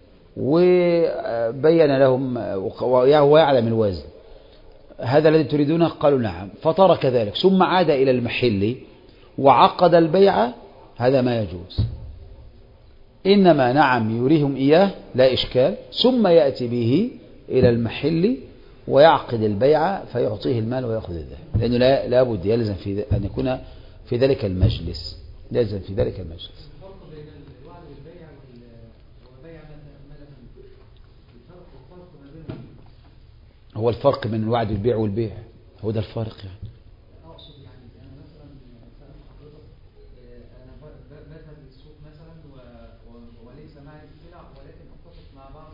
وبين لهم وهو يعلم الوزن، هذا الذي تريدونه؟ قالوا نعم، فترك ذلك ثم عاد إلى المحل وعقد البيع، هذا ما يجوز. إنما نعم يريهم إياه لا إشكال، ثم يأتي به إلى المحل ويعقد البيع فيعطيه المال ويأخذ الذهب، لأنه لا لابد يلزم في أن يكون في ذلك المجلس، لازم في ذلك المجلس. الفرق بين الوعد بالبيع والبيع ماذا؟ الفرق الفرق ما بين هو الفرق بين الوعد بالبيع والبيع، هو ده الفرق يعني. اقصد يعني انا مثلا سألت حضرتك، انا بذهب للسوق مثلا وليس معي السلع، ولكن اتفق مع بعض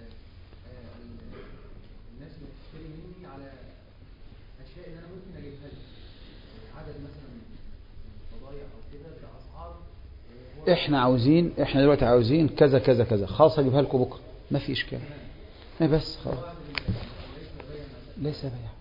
الناس اللي بتشتري مني على اشياء ان انا ممكن اجيبها لك، عدد مثلا بضايع او كده باسعار. احنا عاوزين احنا دلوقتي عاوزين كذا كذا كذا، خلاص اجيبها لكم بكره، ما في اشكال، ما بس خلاص ليس بيع.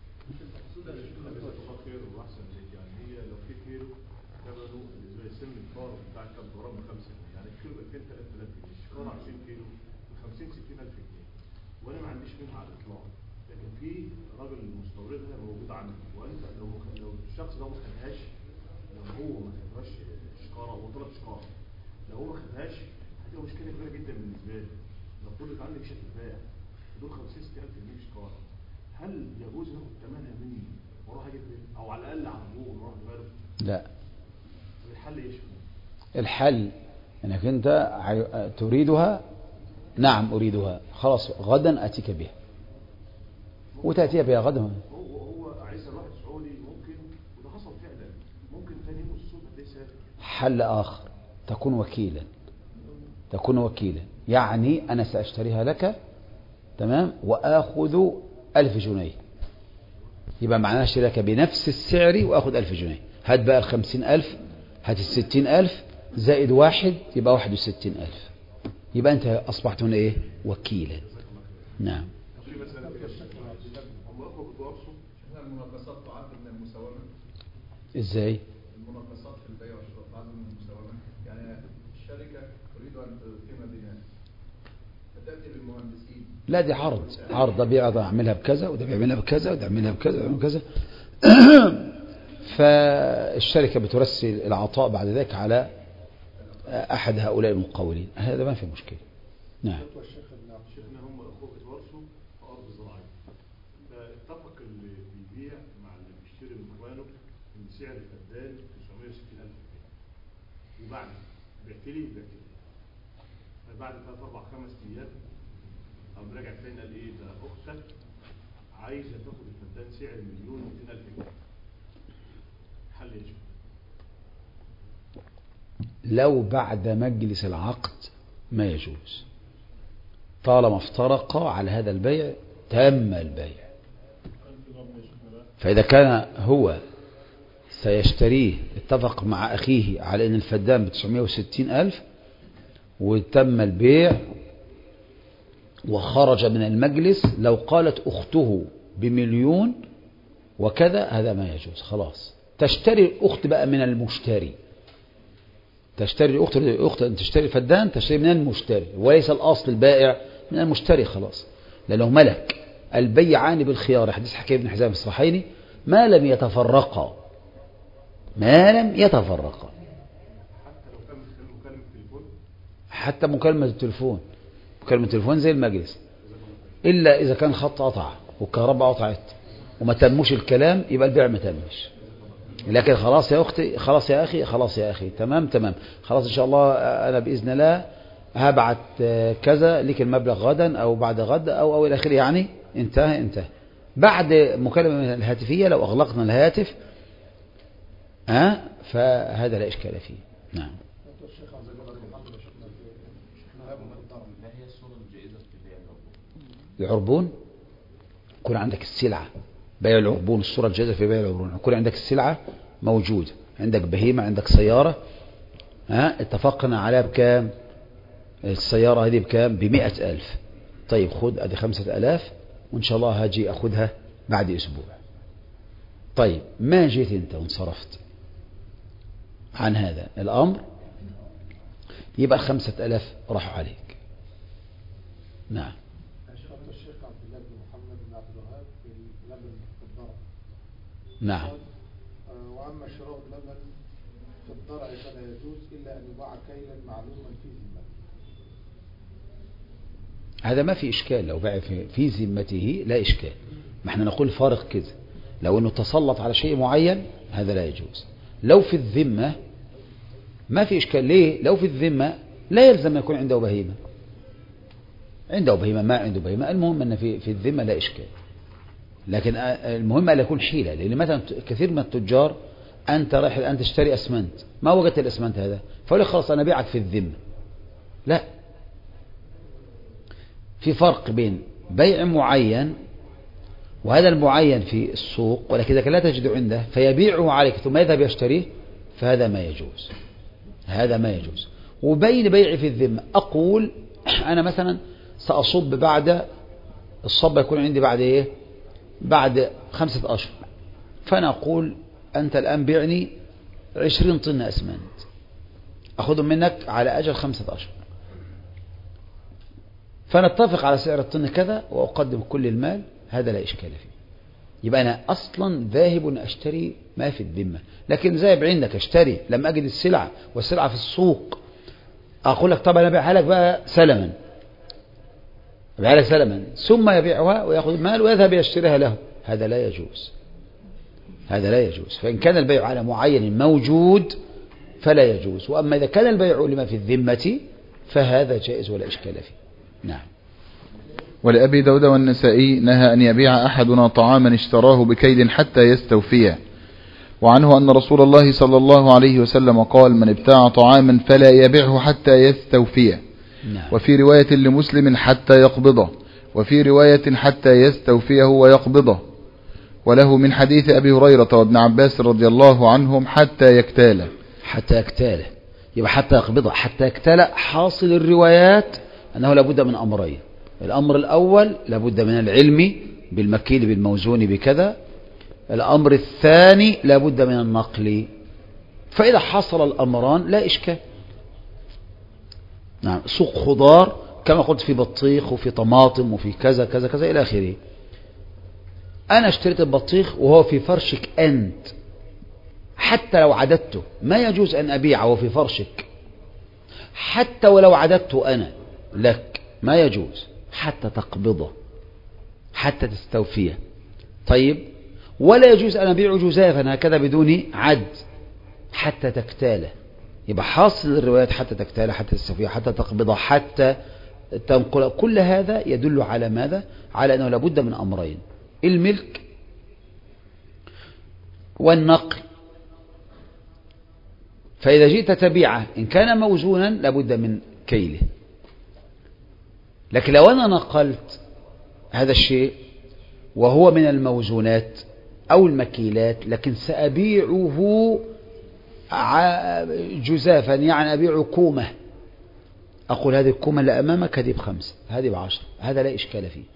وانا ما عنديش منها على الاطلاق، لكن في راجل مستوردها موجود عندي، وانت لو لو الشخص ده ما خدهاش، لو هو ما خدهاش شكاره وطلب شكاره، لو هو ما خدهاش هتبقى مشكله كبيره جدا بالنسبه لي. المفروض يبقى عندك شهاده بيع دول خمسين ستين ألف جنيه شكاره، هل يجوز ناخد ثمنها مني واروح اجيب او على الاقل على ابوه ونروح نبيعه؟ لا، الحل ايش؟ الحل انك انت تريدها، نعم أريدها، خلاص غدا أتيك بها وتأتي بها غدا. هو هو عايز الواحد سعودي ممكن، وده حصل فعلا، ممكن ثاني يوم السوق هتلاقيه سافر. حل آخر، تكون وكيلا، تكون وكيلا، يعني أنا سأشتريها لك تمام وآخذ ألف جنيه، يبقى معناها اشتري لك بنفس السعر وآخذ ألف جنيه، هات بقى الخمسين ألف، هات الستين ألف زائد واحد يبقى واحد وستين ألف، يبقى أنت أصبحت هنا إيه؟ وكيلا. نعم. المناقصات تعد من المساومة. إزاي؟ المناقصات في البيع والشراء تعد من المساومة، يعني الشركة تريد أن تقيم بناء فتأتي بالمهندسين. لا، دي عرض، عرض، ده بيعرض أعملها بكذا وده بيعملها بكذا وده بيعملها بكذا وده بكذا فالشركة بترسل العطاء بعد ذلك على أحد هؤلاء المقاولين، هذا ما في مشكلة. نعم. شيخنا هم أخوة اتورثوا في أرض زراعية، فاتفق اللي بيبيع مع اللي بيشتري من إخوانه إن سعر الفدان تسعمائة وستين ألف جنيه، وبعد بعتلي بعتلي فبعد ثلاث أربع خمس أيام قام راجع تاني قال إيه ده أختك عايزة تاخد الفدان سعر مليون ومئتين ألف جنيه، حل إيه؟ لو بعد مجلس العقد ما يجوز، طالما افترقا على هذا البيع تم البيع. فإذا كان هو سيشتريه، اتفق مع أخيه على أن الفدان بتسعمائة وستين ألف وتم البيع وخرج من المجلس لو قالت أخته بمليون وكذا هذا ما يجوز. خلاص تشتري الأخت بقى من المشتري، تشتري الأخت الأخت تشتري الفدان تشتري من المشتري، وليس الأصل البائع من المشتري. خلاص لأنه ملك. البيعان بالخيار، حديث حكيم بن حزام الصحيحين، ما لم يتفرقا، ما لم يتفرقا. حتى مكالمة التلفون، مكالمة التلفون زي المجلس، إلا إذا كان خط قطع والكهرباء قطعت وما تمش الكلام يبقى البيع ما تمش. لكن خلاص يا أختي، خلاص يا أخي، خلاص يا أخي، تمام تمام، خلاص إن شاء الله أنا بإذن الله هبعت كذا لك المبلغ غدا أو بعد غد أو أو إلى آخره، يعني انتهى انتهى. بعد مكالمة الهاتفية لو أغلقنا الهاتف ها أه؟ فهذا لا إشكال فيه. نعم. العربون، يكون عندك السلعة، بيع العربون، الصورة الجائزة في بيع العربون، يكون عندك السلعة موجودة، عندك بهيمة، عندك سيارة، ها اتفقنا عليها بكام؟ السيارة هذه بكام؟ بمئة ألف. طيب خد ادي خمسة ألاف وإن شاء الله هاجي أخذها بعد أسبوع. طيب ما جيت أنت وانصرفت عن هذا الأمر، يبقى خمسة ألاف راحوا عليك. نعم. الشيخ عبد الله بن محمد بن عبد الوهاب في اللبن في الضرع. نعم. وأما شراء اللبن في الضرع فلا يجوز إلا أن يباع كيلا معلوما في ذمته. هذا ما في إشكال، لو باع في, في ذمته لا إشكال. ما احنا نقول فارق كده، لو أنه تسلط على شيء معين هذا لا يجوز. لو في الذمة ما في إشكال. ليه؟ لو في الذمة لا يلزم أن يكون عنده بهيمة، عنده بهيمة ما عنده بهيمة، المهم أن في في الذمة لا إشكال. لكن المهم أن يكون حيلة، لأن مثلا كثير من التجار أنت رايح الآن تشتري أسمنت، ما وجدت الأسمنت هذا فقال لك خلاص أنا بيعك في الذمة. لا، في فرق بين بيع معين وهذا المعين في السوق ولكنك لا تجد عنده فيبيعه عليك ثم يذهب يشتريه، فهذا ما يجوز، هذا ما يجوز. وبين بيع في الذمة، أقول أنا مثلا سأصب بعد الصب يكون عندي بعد إيه؟ بعد خمسة أشهر، فأنا أقول أنت الآن بيعني عشرين طن أسمنت، أخذهم منك على أجل خمسة أشهر، فنتفق على سعر الطن كذا وأقدم كل المال، هذا لا إشكال فيه. يبقى أنا أصلا ذاهب أشتري ما في الذمة. لكن ذاهب عندك أشتري لم أجد السلعة والسلعة في السوق، أقول لك طبعا أنا أبيعها لك بقى سلما، أبيعها لك سلما ثم يبيعها ويأخذ المال ويذهب يشتريها له، هذا لا يجوز، هذا لا يجوز. فإن كان البيع على معين موجود فلا يجوز، وأما إذا كان البيع لما في الذمة فهذا جائز ولا إشكال فيه. نعم. ولأبي داود والنسائي نهى أن يبيع أحدنا طعاما اشتراه بكيل حتى يستوفيه. وعنه أن رسول الله صلى الله عليه وسلم قال: من ابتاع طعاما فلا يبيعه حتى يستوفيه. نعم. وفي رواية لمسلم حتى يقبضه، وفي رواية حتى يستوفيه ويقبضه. وله من حديث أبي هريرة وابن عباس رضي الله عنهم حتى يكتاله. حتى يكتاله يبقى حتى يقبضه، حتى يكتاله. حاصل الروايات أنه لابد من أمرين: الأمر الأول لابد من العلم بالمكيل بالموزون بكذا، الأمر الثاني لابد من النقل. فإذا حصل الأمران لا إشكال. نعم. سوق خضار كما قلت، في بطيخ وفي طماطم وفي كذا كذا كذا إلى آخره. أنا اشتريت البطيخ وهو في فرشك أنت، حتى لو عددته ما يجوز أن أبيعه في فرشك، حتى ولو عددته أنا لك ما يجوز حتى تقبضه، حتى تستوفيه. طيب، ولا يجوز أن أبيع جزافا هكذا بدون عد حتى تكتاله. يبقى حاصل الروايات حتى تكتاله، حتى تستوفيه، حتى تقبضه، حتى تنقل. كل هذا يدل على ماذا؟ على أنه لابد من أمرين: الملك والنقل. فإذا جئت تبيعه إن كان موزونا لابد من كيله. لكن لو أنا نقلت هذا الشيء وهو من الموزونات أو المكيلات لكن سأبيعه جزافا، يعني أبيع كومة أقول هذه الكومة اللي أمامك هذه بخمسة، هذه بعشرة، هذا لا إشكال فيه.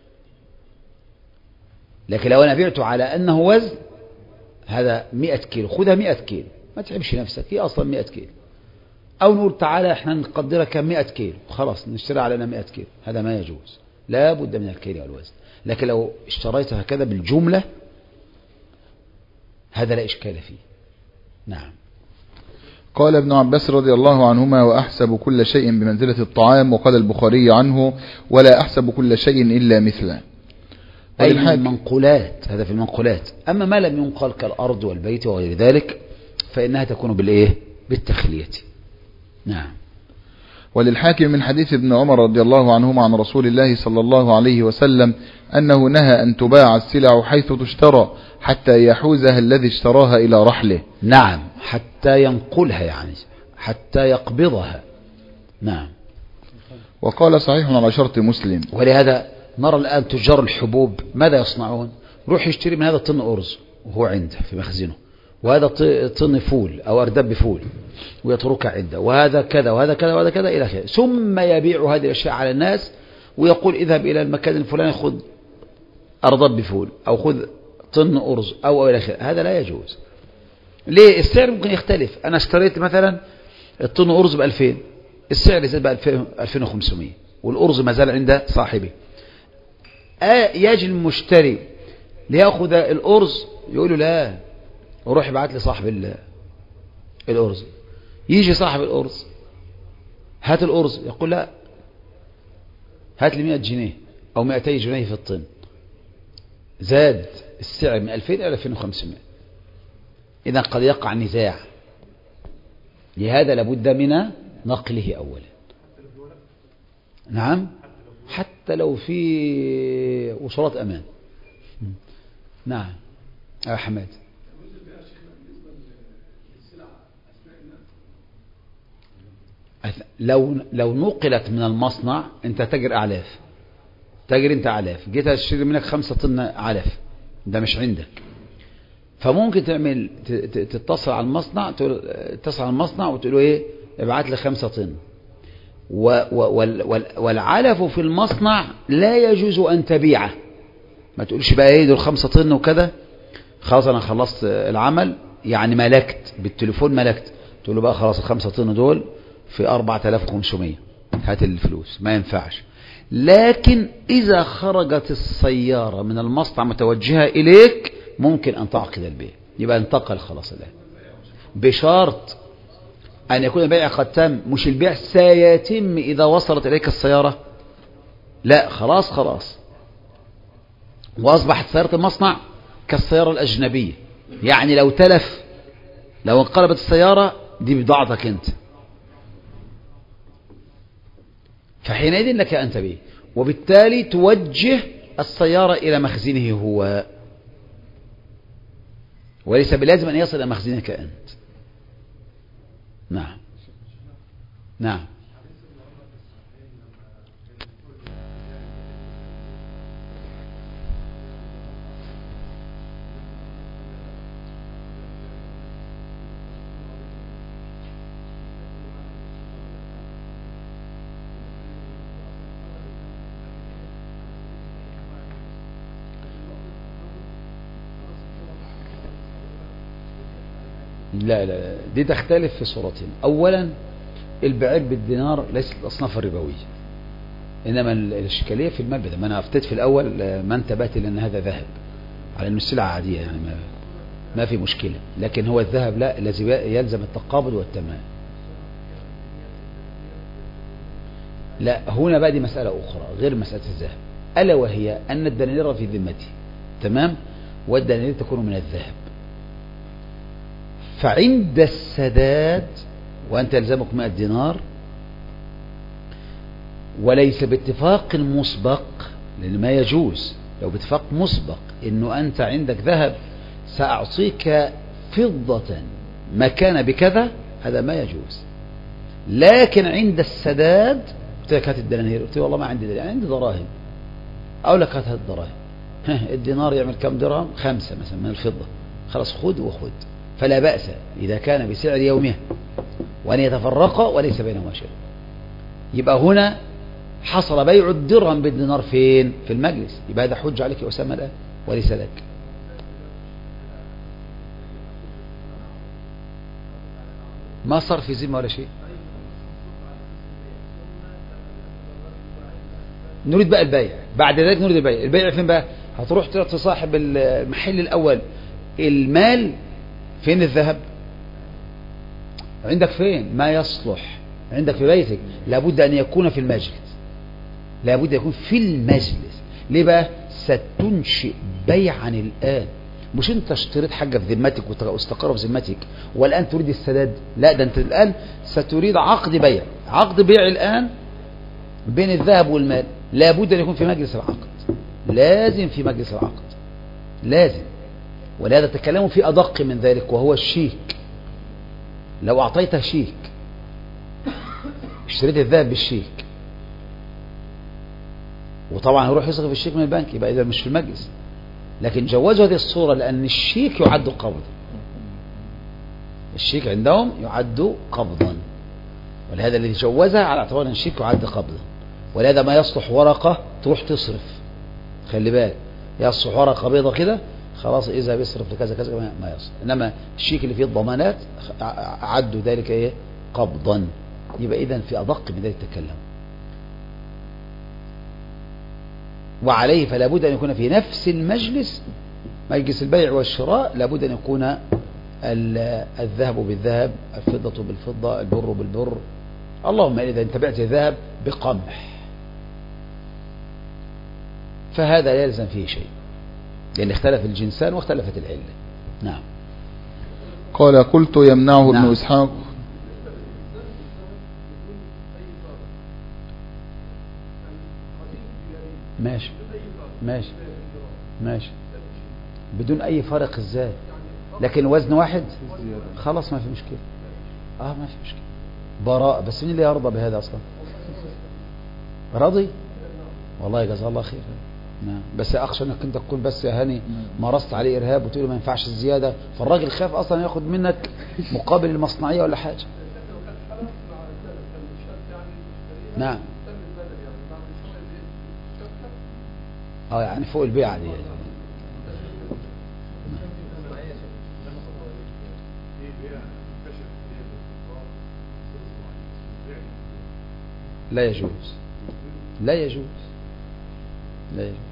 لكن لو أنا بعته على أنه وزن، هذا مئة كيلو، خذها مئة كيلو، ما تحبش نفسك، هي أصلا مئة كيلو. أو نقول تعالى إحنا نقدرها كمئة كيلو، خلاص نشتري علينا مئة كيلو، هذا ما يجوز، لا بد من الكيل والوزن. لكن لو اشتريت هكذا بالجملة هذا لا إشكال فيه. نعم. قال ابن عباس رضي الله عنهما: وأحسب كل شيء بمنزلة الطعام. وقال البخاري عنه: ولا أحسب كل شيء إلا مثله. أي من المنقولات، هذا في المنقولات. أما ما لم ينقل كالأرض والبيت وغير ذلك فإنها تكون بالإيه؟ بالتخلية. نعم. وللحاكم من حديث ابن عمر رضي الله عنهما عن رسول الله صلى الله عليه وسلم أنه نهى أن تباع السلع حيث تشترى حتى يحوزها الذي اشتراها إلى رحله. نعم، حتى ينقلها يعني حتى يقبضها. نعم. وقال صحيح على شرط مسلم. ولهذا نرى الآن تجار الحبوب ماذا يصنعون؟ روح يشتري من هذا طن أرز وهو عنده في مخزنه، وهذا طن فول أو أردب فول ويتركها عنده، وهذا كذا وهذا كذا وهذا كذا إلى آخره، ثم يبيع هذه الأشياء على الناس ويقول اذهب إلى المكان الفلاني خذ أردب فول أو خذ طن أرز أو إلى آخره. هذا لا يجوز. ليه؟ السعر ممكن يختلف. أنا اشتريت مثلا الطن أرز بألفين، السعر يزيد بألفين وخمسمائة والأرز ما زال عند صاحبه. يجي المشتري ليأخذ الأرز يقول له لا، وروح يبعت لي صاحب الأرز. يجي صاحب الأرز هات الأرز، يقول لا هات لي مئة جنيه أو مئتي جنيه في الطن، زاد السعر من ألفين إلى ألفين وخمسمائة. إذا قد يقع نزاع، لهذا لابد من نقله أولا. نعم، حتى لو في وصولات أمان. نعم يا حماد. لو لو نقلت من المصنع، انت تاجر اعلاف، تاجر انت اعلاف، جيت اشتري منك خمسة طن علف، ده مش عندك، فممكن تعمل تتصل على المصنع، تتصل على المصنع وتقول له ايه ابعت لي خمسة طن، والعلف في المصنع لا يجوز ان تبيعه. ما تقولش بقى ايه دول خمسة طن وكذا، خلاص انا خلصت العمل يعني ملكت بالتليفون، ملكت، تقول له بقى خلاص الخمسة طن دول في أربعة آلاف وخمسمائة هات الفلوس، ما ينفعش. لكن إذا خرجت السيارة من المصنع متوجهة إليك ممكن أن تعقد البيع، يبقى انتقل خلاص الآن، بشرط أن يكون البيع قد تم. مش البيع سيتم إذا وصلت إليك السيارة، لا خلاص خلاص، وأصبحت سيارة المصنع كالسيارة الأجنبية، يعني لو تلف، لو انقلبت السيارة دي بضاعتك أنت، فحينئذ لك أن تبيع، وبالتالي توجه السيارة إلى مخزنه هو، وليس بلازم أن يصل إلى مخزنك أنت. نعم نعم. لا لا دي تختلف في صورتين. أولا البعير بالدينار ليست الأصناف الربوية، إنما الإشكالية في المبدأ. ما أنا أفتت في الأول ما انتبهت لأن هذا ذهب على أنه السلعة عادية، يعني ما, ما في مشكلة، لكن هو الذهب لا، الذي يلزم التقابض والتمام. لا هنا بقى دي مسألة أخرى غير مسألة الذهب، ألا وهي أن الدنانير في ذمتي، تمام، والدنانير تكون من الذهب، فعند السداد وأنت يلزمك مئة دينار، وليس باتفاق مسبق، لأن ما يجوز لو باتفاق مسبق إنه أنت عندك ذهب سأعطيك فضة مكان بكذا، هذا ما يجوز. لكن عند السداد قلت لك هات الدنانير، قلت والله ما عندي دنانير، عندي دراهم، أقول لك هات هات الدراهم، الدينار يعمل كم درهم؟ خمسة مثلا من الفضة، خلاص خذ وخذ، فلا بأس إذا كان بسعر يومه وأن يتفرق وليس بينهما شيء. يبقى هنا حصل بيع الدرهم بالدينار فين؟ في المجلس. يبقى هذا حجة عليك يا أسامة الآن وليس لك. ما صار في ذمة ولا شيء. نريد بقى البيع، بعد ذلك نريد البيع. البيع فين بقى؟ هتروح تعطي صاحب المحل الأول المال، فين الذهب؟ عندك فين؟ ما يصلح عندك في بيتك، لابد أن يكون في المجلس، لابد يكون في المجلس. ليه بقى؟ ستنشئ بيعا الآن، مش انت اشتريت حاجة في ذمتك واستقر في ذمتك والآن تريد السداد، لا، ده انت الآن ستريد عقد بيع. عقد بيع الآن بين الذهب والمال، لابد أن يكون في مجلس العقد، لازم في مجلس العقد، لازم. ولهذا تكلموا في أدق من ذلك وهو الشيك. لو أعطيته شيك، اشتريت الذهب بالشيك، وطبعا يروح يصرف الشيك من البنك، يبقى إذا مش في المجلس. لكن جوزوا هذه الصورة لأن الشيك يعد قبضا، الشيك عندهم يعد قبضا، ولهذا الذي جوزها على اعتبار أن الشيك يعد قبضا. ولهذا ما يصلح ورقة تروح تصرف، خلي بالك، يصلح ورقة بيضة كده خلاص إذا بيصرف لكذا كذا ما يصلح. إنما الشيك اللي فيه الضمانات عدوا ذلك إيه؟ قبضا. يبقى إذن في أدق من ذلك التكلم. وعليه فلا بد أن يكون في نفس المجلس، مجلس البيع والشراء، لا بد أن يكون الذهب بالذهب، الفضة بالفضة، البر بالبر. اللهم إذا انت بعت ذهب بقمح فهذا لا يلزم فيه شيء، لأن اختلف الجنسان واختلفت العلة. نعم. قال قلت يمنعه نعم. ابن إسحاق. ماشي ماشي ماشي بدون أي فرق ازاي؟ لكن وزن واحد خلاص ما في مشكلة. اه ما في مشكلة، براء. بس مين اللي يرضى بهذا أصلا؟ راضي؟ والله جزاه الله خير. نعم. بس أخشى أنك أنت تكون بس يا هاني مارست عليه إرهاب وتقول ما ينفعش الزيادة، فالراجل خاف أصلا ياخد منك مقابل المصنعية ولا حاجة. نعم. اه يعني فوق البيعة دي يعني. لا يجوز، لا يجوز، لا يجوز.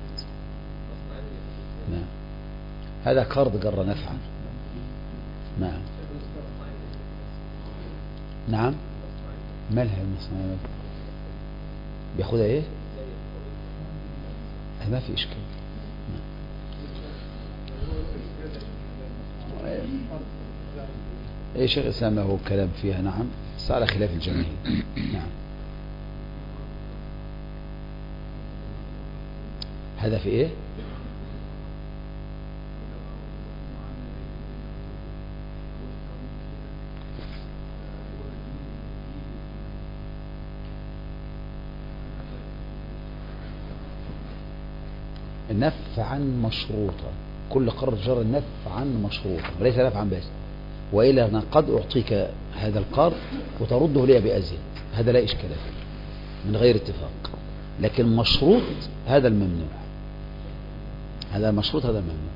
نعم. هذا قرض جر نفعا. نعم. نعم. مالها المصنعية بياخدها ايه؟ ما في إشكال. ايه شيخ الإسلام له كلام فيها. نعم، بس على خلاف الجماهير. نعم. هذا في ايه؟ نفعا مشروطا، كل قرض جر نفعا مشروطا وليس نفعا بس. وإلا أنا قد أعطيك هذا القرض وترده لي بأزيد، هذا لا إشكال فيه من غير اتفاق. لكن مشروط هذا الممنوع، هذا مشروط هذا الممنوع.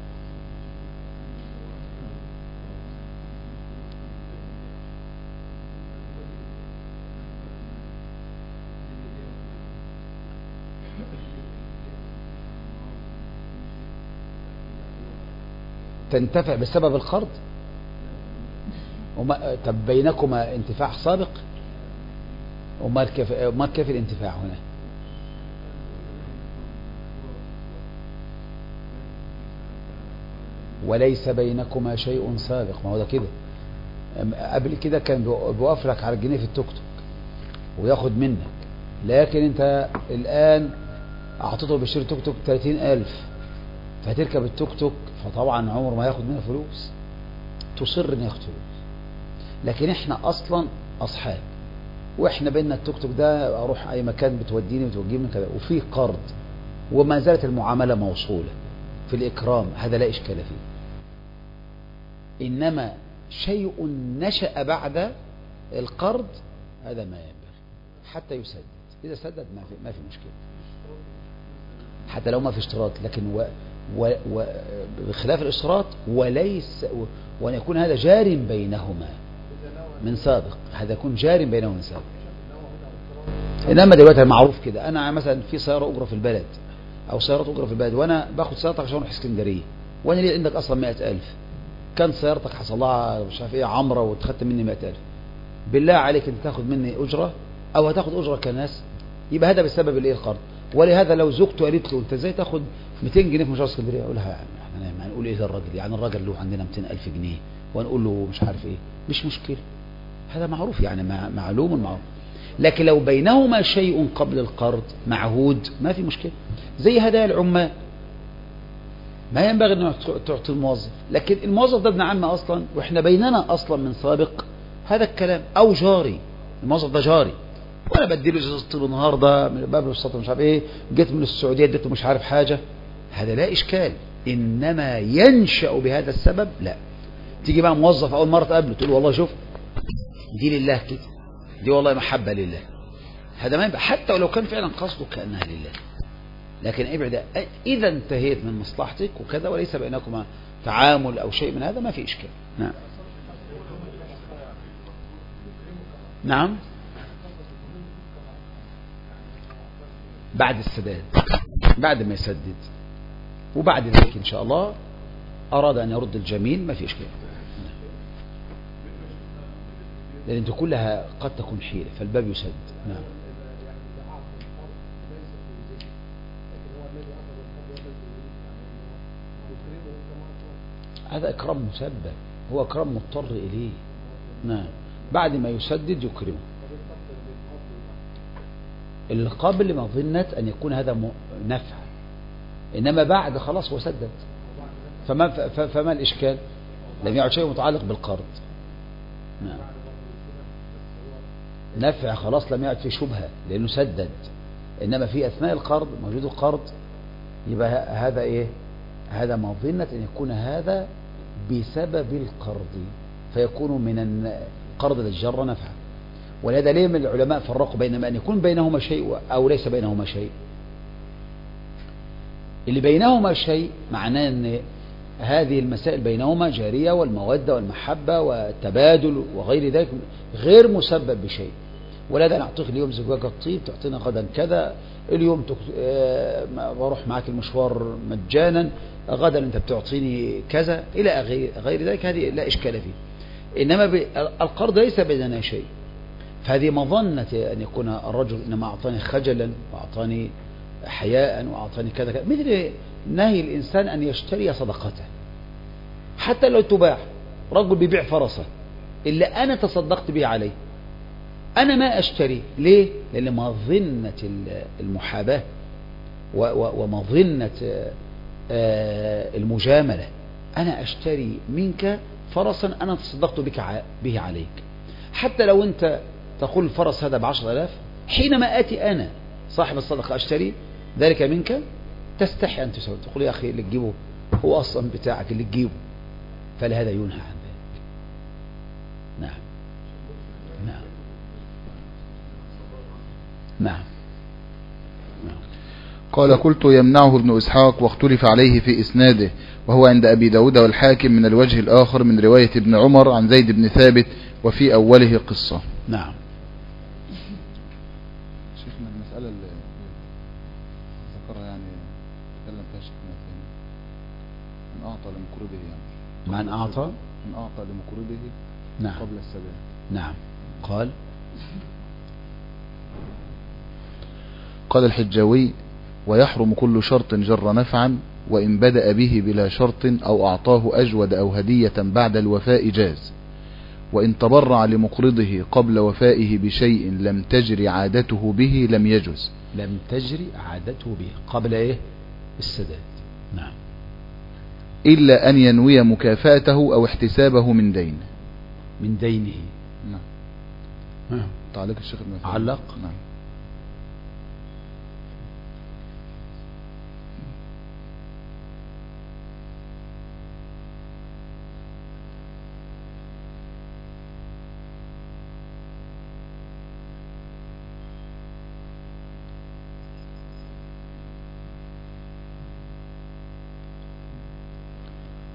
تنتفع بسبب القرض، وما طب بينكما انتفاع سابق، وما كيف ما كيف الانتفاع هنا؟ وليس بينكما شيء سابق، ما هو ده كده. قبل كده كان بيوقف لك على الجنيه في التوك توك وياخد منك، لكن انت الآن اعطيته بيشتري توك توك ثلاثين ألف، فهتركب التوك توك، فطبعا عمره ما ياخد منها فلوس، تصر ان ياخد فلوس. لكن احنا اصلا اصحاب، واحنا بيننا التوك توك ده اروح اي مكان بتوديني وتوجيني كذا، وفي قرض وما زالت المعامله موصوله في الاكرام، هذا لا اشكال فيه. انما شيء نشأ بعد القرض هذا ما ينبغي، حتى يسدد. إذا سدد ما في ما في مشكلة، حتى لو ما في اشتراط، لكن و و و بخلاف الاشتراط وليس و وأن يكون هذا جار بينهما من سابق، هذا يكون جار بينهما من سابق. إنما دلوقتي معروف كده، أنا مثلا في سيارة أجرة في البلد أو سيارات أجرة في البلد، وأنا باخد سيارتك عشان أروح اسكندرية، وأنا ليه عندك أصلا مئة ألف، كان سيارتك حصل لها مش عارف إيه عمرة واتخدت مني مئة ألف، بالله عليك أنت تاخد مني أجرة أو هتاخد أجرة كناس؟ يبقى هذا بسبب الإيه القرض. ولهذا لو زوجته قالت له أنت إزاي تاخد مئتين جنيه في مشوار اسكندرية، أقول لها احنا هنقول إيه ده الراجل، يعني الراجل له عندنا مئتين ألف جنيه ونقول له مش عارف إيه، مش مشكلة، هذا معروف يعني معلوم معروف. لكن لو بينهما شيء قبل القرض معهود ما في مشكلة، زي هدايا العمال ما ينبغي أن تعطي الموظف، لكن الموظف ده ابن عم أصلا وإحنا بيننا أصلا من سابق هذا الكلام، أو جاري، الموظف ده جاري وأنا بديله إجازة طول النهار ده من باب السطر مش عارف إيه، جيت من السعودية اديته مش عارف حاجة، هذا لا إشكال. إنما ينشأ بهذا السبب لا. تيجي بقى موظف أول مرة تقابله تقول والله شوف دي لله كده، دي والله محبة لله، هذا ما ينبغي حتى ولو كان فعلا قصده كأنها لله، لكن ابعد إذا انتهيت من مصلحتك وكذا وليس بينكما تعامل أو شيء من هذا ما في إشكال. نعم نعم بعد السداد، بعد ما يسدد، وبعد ذلك إن شاء الله أراد أن يرد الجميل ما في إشكال، لأن انت كلها قد تكون حيلة فالباب يسد. نعم هذا إكرام مسبب، هو إكرام مضطر إليه. نعم بعد ما يسدد يكرمه. القابل لمظنة أن يكون هذا نفع، إنما بعد خلاص هو سدد، فما, فما الإشكال؟ لم يعد شيء متعلق بالقرض. نعم نفع خلاص لم يعد في شبهة لأنه سدد، إنما في أثناء القرض موجود القرض، يبقى هذا إيه؟ هذا مظنة أن يكون هذا بسبب القرض فيكون من القرض الذي جر نفعا. ولهذا ليه من العلماء فرقوا بين أن يكون بينهما شيء أو ليس بينهما شيء. اللي بينهما شيء معناه أن هذه المسائل بينهما جارية، والمودة والمحبة والتبادل وغير ذلك غير مسبب بشيء. ولهذا نعطيك اليوم زجاجة طيب تعطينا غدا كذا، اليوم تك... آه... بروح معك المشوار مجانا، غدا انت بتعطيني كذا الى غير ذلك، هذه لا اشكال فيه. انما ب... القرض ليس بيننا شيء، فهذه مظنة ان يكون الرجل انما اعطاني خجلا واعطاني حياء واعطاني كذا كذا، مثل نهي الانسان ان يشتري صدقته حتى لو تباع. رجل بيبيع فرسه الا انا تصدقت به عليه، أنا ما أشتري ليه؟ لأن مظنة المحاباة ومظنة المجاملة، أنا أشتري منك فرسا أنا تصدقت بك به عليك، حتى لو أنت تقول الفرس هذا بعشر آلاف، حينما آتي أنا صاحب الصدقة أشتري ذلك منك تستحي أن تسوي، تقول يا أخي اللي تجيبه هو أصلا بتاعك اللي تجيبه، فلهذا ينهى عن ذلك. نعم نعم نعم. نعم. قال قلت يمنعه ابن إسحاق واختلف عليه في إسناده، وهو عند أبي داود والحاكم من الوجه الآخر من رواية ابن عمر عن زيد بن ثابت وفي أوله قصة. نعم. شيخنا المسألة اللي ذكرها يعني تكلم فيها شيخنا ثاني من أعطى لمقربه، يعني من أعطى من أعطى لمقربه نعم قبل السداد. نعم. قال قال الحجاوي ويحرم كل شرط جر نفعا وإن بدأ به بلا شرط أو أعطاه أجود أو هدية بعد الوفاء جاز، وإن تبرع لمقرضه قبل وفائه بشيء لم تجري عادته به لم يجز. لم تجري عادته به قبل إيه؟ السداد. نعم. إلا أن ينوي مكافأته أو احتسابه من دين من دينه. نعم. نعم. تعليق الشيخ ابن علق. نعم.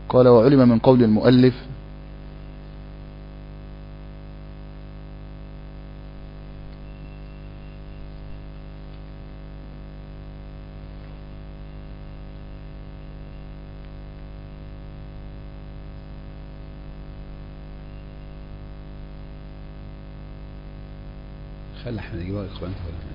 قال وعلم من قول المؤلف خلي احنا نجيبها اخوانك ولا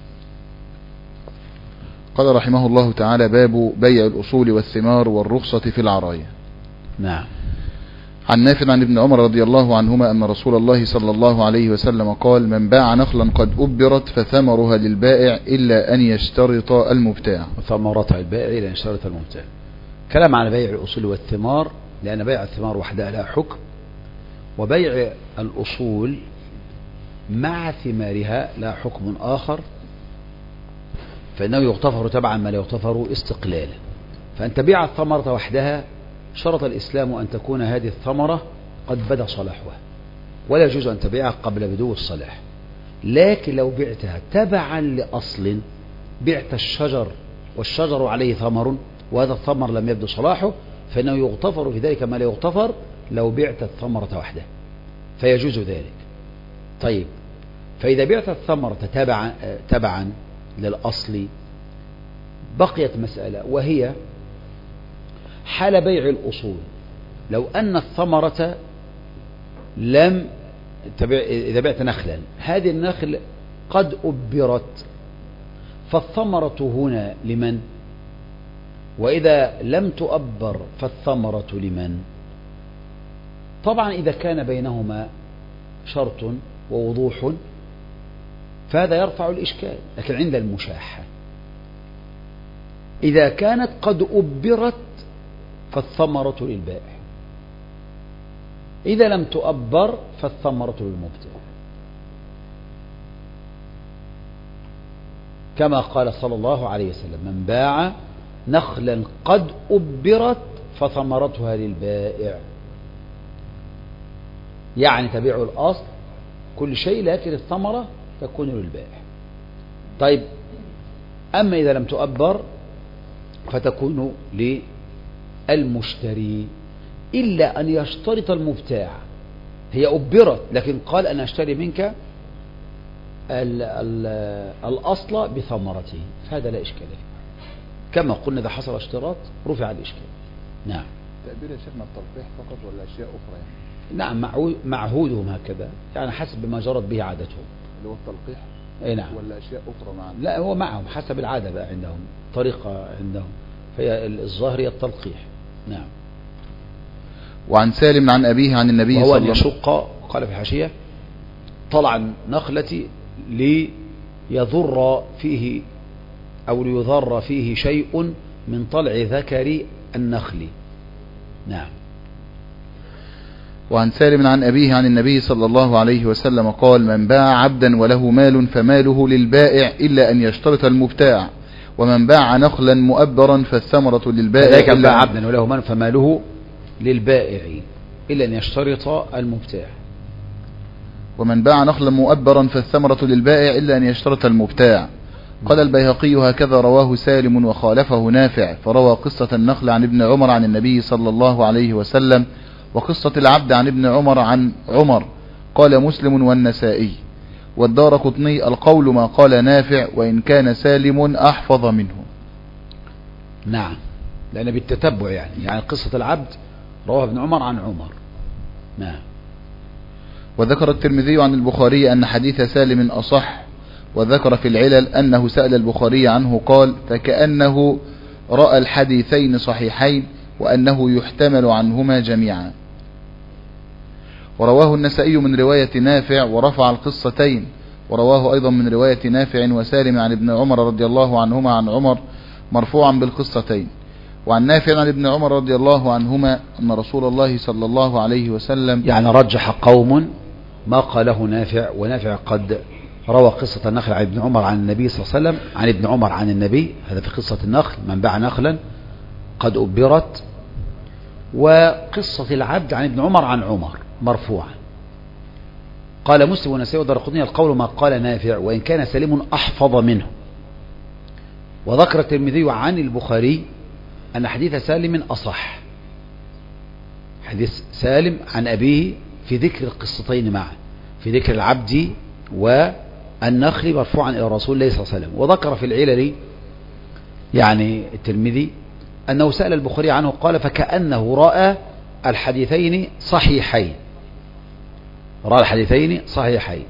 قال رحمه الله تعالى باب بيع الأصول والثمار والرخصة في العراية. نعم. عن نافع عن ابن عمر رضي الله عنهما أن رسول الله صلى الله عليه وسلم قال من باع نخلا قد أبرت فثمرها للبائع إلا أن يشترط المبتاع. ثمرتها البائع إلا أن يشترط المبتاع. كلام عن بيع الأصول والثمار، لأن بيع الثمار وحدها لها حكم، وبيع الأصول مع ثمارها لا حكم آخر، فإنه يغتفر تبعا ما لا يغتفر استقلالا. فأن تبيع الثمرة وحدها شرط الإسلام أن تكون هذه الثمرة قد بدا صلاحها، ولا يجوز أن تبيعها قبل بدو الصلاح. لكن لو بعتها تبعا لأصل، بعت الشجر والشجر عليه ثمر وهذا الثمر لم يبدو صلاحه، فإنه يغتفر في ذلك ما لا يغتفر لو بعت الثمرة وحدها، فيجوز ذلك. طيب، فإذا بعت الثمرة تبعا, تبعا للأصل بقيت مسألة، وهي حال بيع الأصول. لو أن الثمرة لم تبع، إذا بعت نخلا، هذه النخل قد أبرت، فالثمرة هنا لمن؟ وإذا لم تؤبر فالثمرة لمن؟ طبعا إذا كان بينهما شرط ووضوح فهذا يرفع الإشكال، لكن عند المشاحة إذا كانت قد أبرت فالثمرة للبائع، إذا لم تؤبر فالثمرة للمبتاع، كما قال صلى الله عليه وسلم من باع نخلا قد أبرت فثمرتها للبائع، يعني تبيع الأصل كل شيء لكن الثمرة تكون للبائع. طيب، أما إذا لم تؤبر فتكون للمشتري إلا أن يشترط المبتاع. هي أبرت لكن قال أنا أشتري منك ال ال الأصل بثمرته، فهذا لا إشكال فيه. كما قلنا إذا حصل اشتراط رفع الإشكال. نعم. تأبير يا شيخنا التلقيح فقط ولا أشياء أخرى يعني؟ نعم، معهودهم هكذا، يعني حسب ما جرت به عادتهم. اللي هو التلقيح؟ اي نعم. ولا أشياء أخرى معهم؟ لا، هو معهم حسب العادة بقى عندهم، طريقة عندهم، فهي الظاهر هي التلقيح. نعم. وعن سالم عن أبيه عن النبي صلى الله عليه وسلم وهو أن يشق، قال في الحاشية طلع النخلة ليضر فيه أو ليضر فيه شيء من طلع ذكر النخل. نعم. وعن سالم عن أبيه عن النبي صلى الله عليه وسلم قال من باع عبدا وله مال فماله للبائع إلا أن يشترط المبتاع، ومن باع نخلا مؤبرا فالثمرة للبائع. ذلك باع عبدا وله مال فماله للبائع إلا أن يشترط المبتاع. ومن باع نخلا مؤبرا فالثمرة للبائع إلا أن يشترط المبتاع. قال البيهقي هكذا رواه سالم وخالفه نافع، فروى قصة النخل عن ابن عمر عن النبي صلى الله عليه وسلم، وقصة العبد عن ابن عمر عن عمر. قال مسلم والنسائي والدارقطني القول ما قال نافع وإن كان سالم أحفظ منه. نعم، لأن بالتتبع يعني يعني قصة العبد رواه ابن عمر عن عمر. نعم. وذكر الترمذي عن البخاري أن حديث سالم أصح، وذكر في العلل أنه سأل البخاري عنه قال فكأنه رأى الحديثين صحيحين وأنه يحتمل عنهما جميعا. ورواه النسائي من رواية نافع ورفع القصتين، ورواه أيضا من رواية نافع وسالم عن ابن عمر رضي الله عنهما عن عمر مرفوعا بالقصتين. وعن نافع عن ابن عمر رضي الله عنهما أن رسول الله صلى الله عليه وسلم، يعني رجح قوم ما قاله نافع، ونافع قد روى قصة النخل عن ابن عمر عن النبي صلى الله عليه وسلم، عن ابن عمر عن النبي، هذا في قصة النخل من باع نخلا قد أبرت، وقصة العبد عن ابن عمر عن عمر مرفوعا. قال مسلم والنسائي والدارقطني القول ما قال نافع وإن كان سالم أحفظ منه. وذكر الترمذي عن البخاري أن حديث سالم أصح، حديث سالم عن أبيه في ذكر القصتين معا، في ذكر العبد والنخل مرفوعا إلى رسول الله صلى الله عليه وسلم. وذكر في العلل يعني الترمذي أنه سأل البخاري عنه قال فكأنه رأى الحديثين صحيحين، رأى الحديثين صحيحين،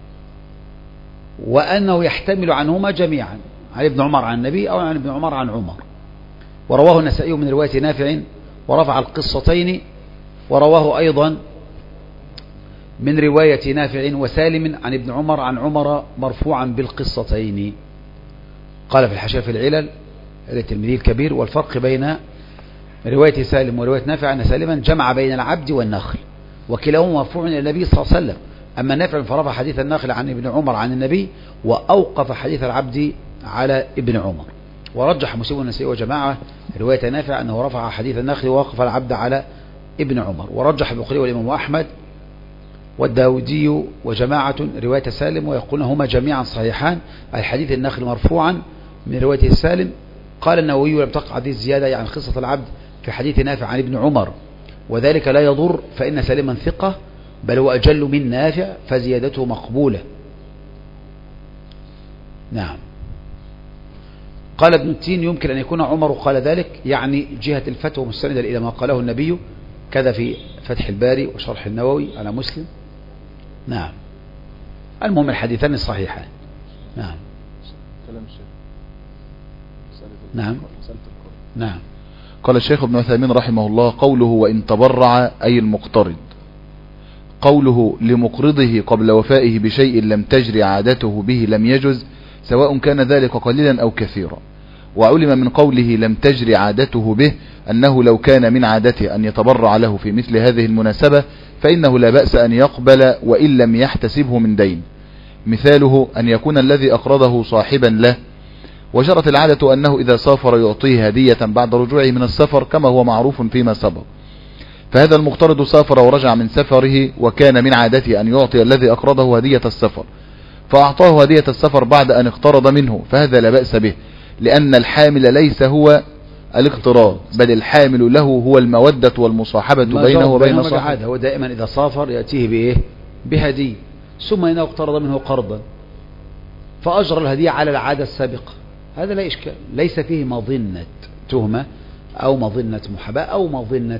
وأنه يحتمل عنهما جميعا، عن ابن عمر عن النبي أو عن ابن عمر عن عمر. ورواه النسائي من رواية نافع ورفع القصتين، ورواه أيضا من رواية نافع وسالم عن ابن عمر عن عمر مرفوعا بالقصتين. قال في الحاشية في العلل الترمذي الكبير والفرق بين رواية سالم ورواية نافع أن سالما جمع بين العبد والنخل وكلاهما مرفوع إلى النبي صلى الله عليه وسلم، أما نافع فرفع حديث النخل عن ابن عمر عن النبي وأوقف حديث العبد على ابن عمر. ورجح مسلم النسائي وجماعة رواية نافع أنه رفع حديث النخل ووقف العبد على ابن عمر. ورجح البخاري والإمام أحمد والداودي وجماعة رواية سالم ويقولون هما جميعا صحيحان، أي حديث النخل مرفوعا من رواية سالم. قال النووي لم تقع هذه الزيادة يعني قصة العبد في حديث نافع عن ابن عمر، وذلك لا يضر فإن سالما ثقة بل هو أجل من نافع فزيادته مقبولة. نعم. قال ابن التين يمكن أن يكون عمر قال ذلك يعني جهة الفتوى مستندا إلى ما قاله النبي، كذا في فتح الباري وشرح النووي على مسلم. نعم. المهم الحديثان الصحيحان. نعم. كلام الشيخ. نعم. نعم. قال الشيخ ابن عثيمين رحمه الله قوله وإن تبرع أي المقترض، قوله لمقرضه قبل وفائه بشيء لم تجري عادته به لم يجز سواء كان ذلك قليلا أو كثيرا. وعلم من قوله لم تجري عادته به أنه لو كان من عادته أن يتبرع له في مثل هذه المناسبة فإنه لا بأس أن يقبل وإن لم يحتسبه من دين، مثاله أن يكون الذي أقرضه صاحبا له وجرت العادة أنه إذا سافر يعطيه هدية بعد رجوعه من السفر كما هو معروف فيما سبق، فهذا المقترض سافر ورجع من سفره وكان من عادته أن يعطي الذي أقرضه هدية السفر فأعطاه هدية السفر بعد أن اقترض منه، فهذا لا بأس به لأن الحامل ليس هو الاقتراض بل الحامل له هو المودة والمصاحبة بينه وبين صاحبه. هو دائما إذا سافر يأتيه بإيه؟ بهدية، ثم إنه اقترض منه قرضا فأجرى الهدية على العادة السابقة، هذا لا إشكال، ليس فيه مظنة تهمة أو مظنة محاباة أو مظنة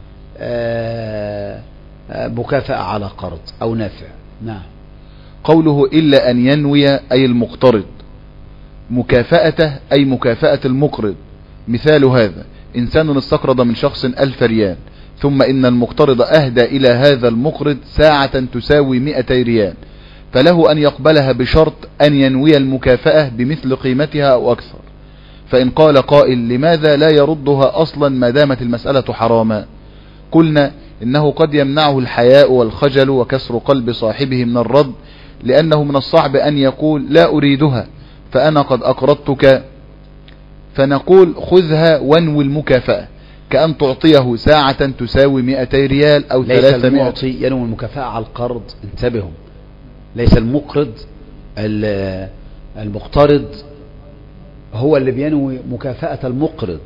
مكافأة على قرض أو نافع. نعم. قوله إلا أن ينوي أي المقترض مكافأته أي مكافأة المقرض، مثال هذا إنسان استقرض من شخص ألف ريال ثم إن المقترض أهدى إلى هذا المقرض ساعة تساوي مئتي ريال، فله أن يقبلها بشرط أن ينوي المكافأة بمثل قيمتها أو أكثر. فإن قال قائل لماذا لا يردها أصلا ما دامت المسألة حراما؟ قلنا إنه قد يمنعه الحياء والخجل وكسر قلب صاحبه من الرد، لأنه من الصعب أن يقول لا أريدها فأنا قد أقرضتك، فنقول خذها وانوي المكافأة، كأن تعطيه ساعة تساوي مئتي ريال أو ثلاثمائة. ليس المعطي ينوي المكافأة على القرض، انتبهوا، ليس المقرض المقترض هو اللي بينوي مكافأة المقرض،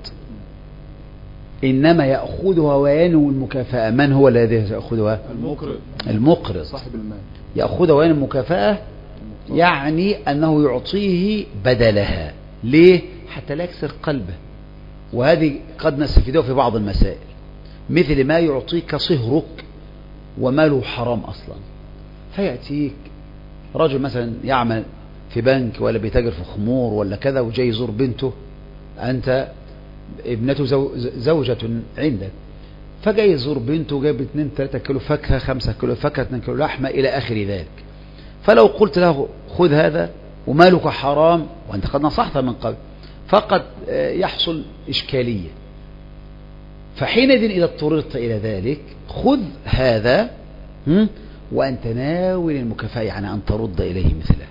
إنما يأخذها وينوي المكافأة. من هو الذي يأخذها؟ المقرض. المقرض صاحب المال يأخذها وينوي المكافأة، يعني أنه يعطيه بدلها. ليه؟ حتى لا يكسر قلبه، وهذه قد نستفيدها في بعض المسائل، مثل ما يعطيك صهرك وماله حرام أصلا، فيأتيك رجل مثلا يعمل في بنك ولا بيتاجر في خمور ولا كذا وجاي يزور بنته، أنت ابنته زو زوجة عندك، فجاي يزور بنته وجايب اتنين تلاتة كيلو فاكهة، خمسة كيلو فاكهة، اتنين كيلو لحمة إلى آخر ذلك. فلو قلت له خذ هذا ومالك حرام وأنت قد نصحت من قبل، فقد يحصل إشكالية. فحينئذ إذا اضطررت إلى ذلك خذ هذا وأنت ناوي المكافأة، يعني أن ترد إليه مثله.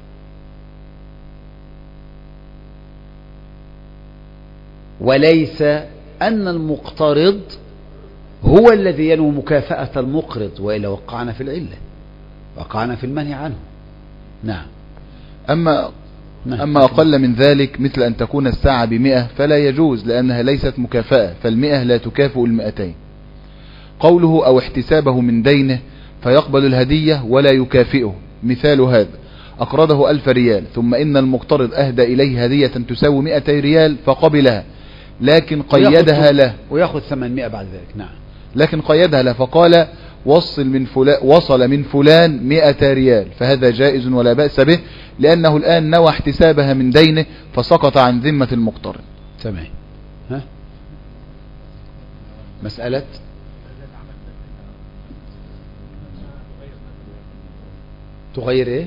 وليس أن المقترض هو الذي ينوي مكافأة المقرض، وإلا وقعنا في العلة، وقعنا في المنهي عنه. نعم. أما أما أقل من ذلك مثل أن تكون الساعة بمئة فلا يجوز، لأنها ليست مكافأة، فالمئة لا تكافئ المئتين. قوله أو احتسابه من دينه فيقبل الهدية ولا يكافئه، مثال هذا أقرضه ألف ريال ثم إن المقترض أهدى إليه هدية تساوي مئتي ريال فقبلها، لكن قيدها له ويأخذ ثمانمائة بعد ذلك. نعم. لكن قيدها له فقال وصل من فلان وصل من فلان مئة ريال، فهذا جائز ولا بأس به، لأنه الآن نوى احتسابها من دينه فسقط عن ذمة المقترض. تمام. ها مسألة تغير ايه؟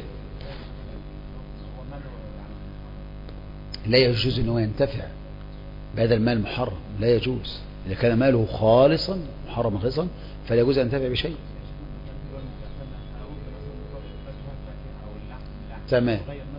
لا يجوز انه ينتفع بهذا المال محرم، لا يجوز. إذا كان ماله خالصا محرم خالصا فلا يجوز أن ينتفع بشيء. تمام.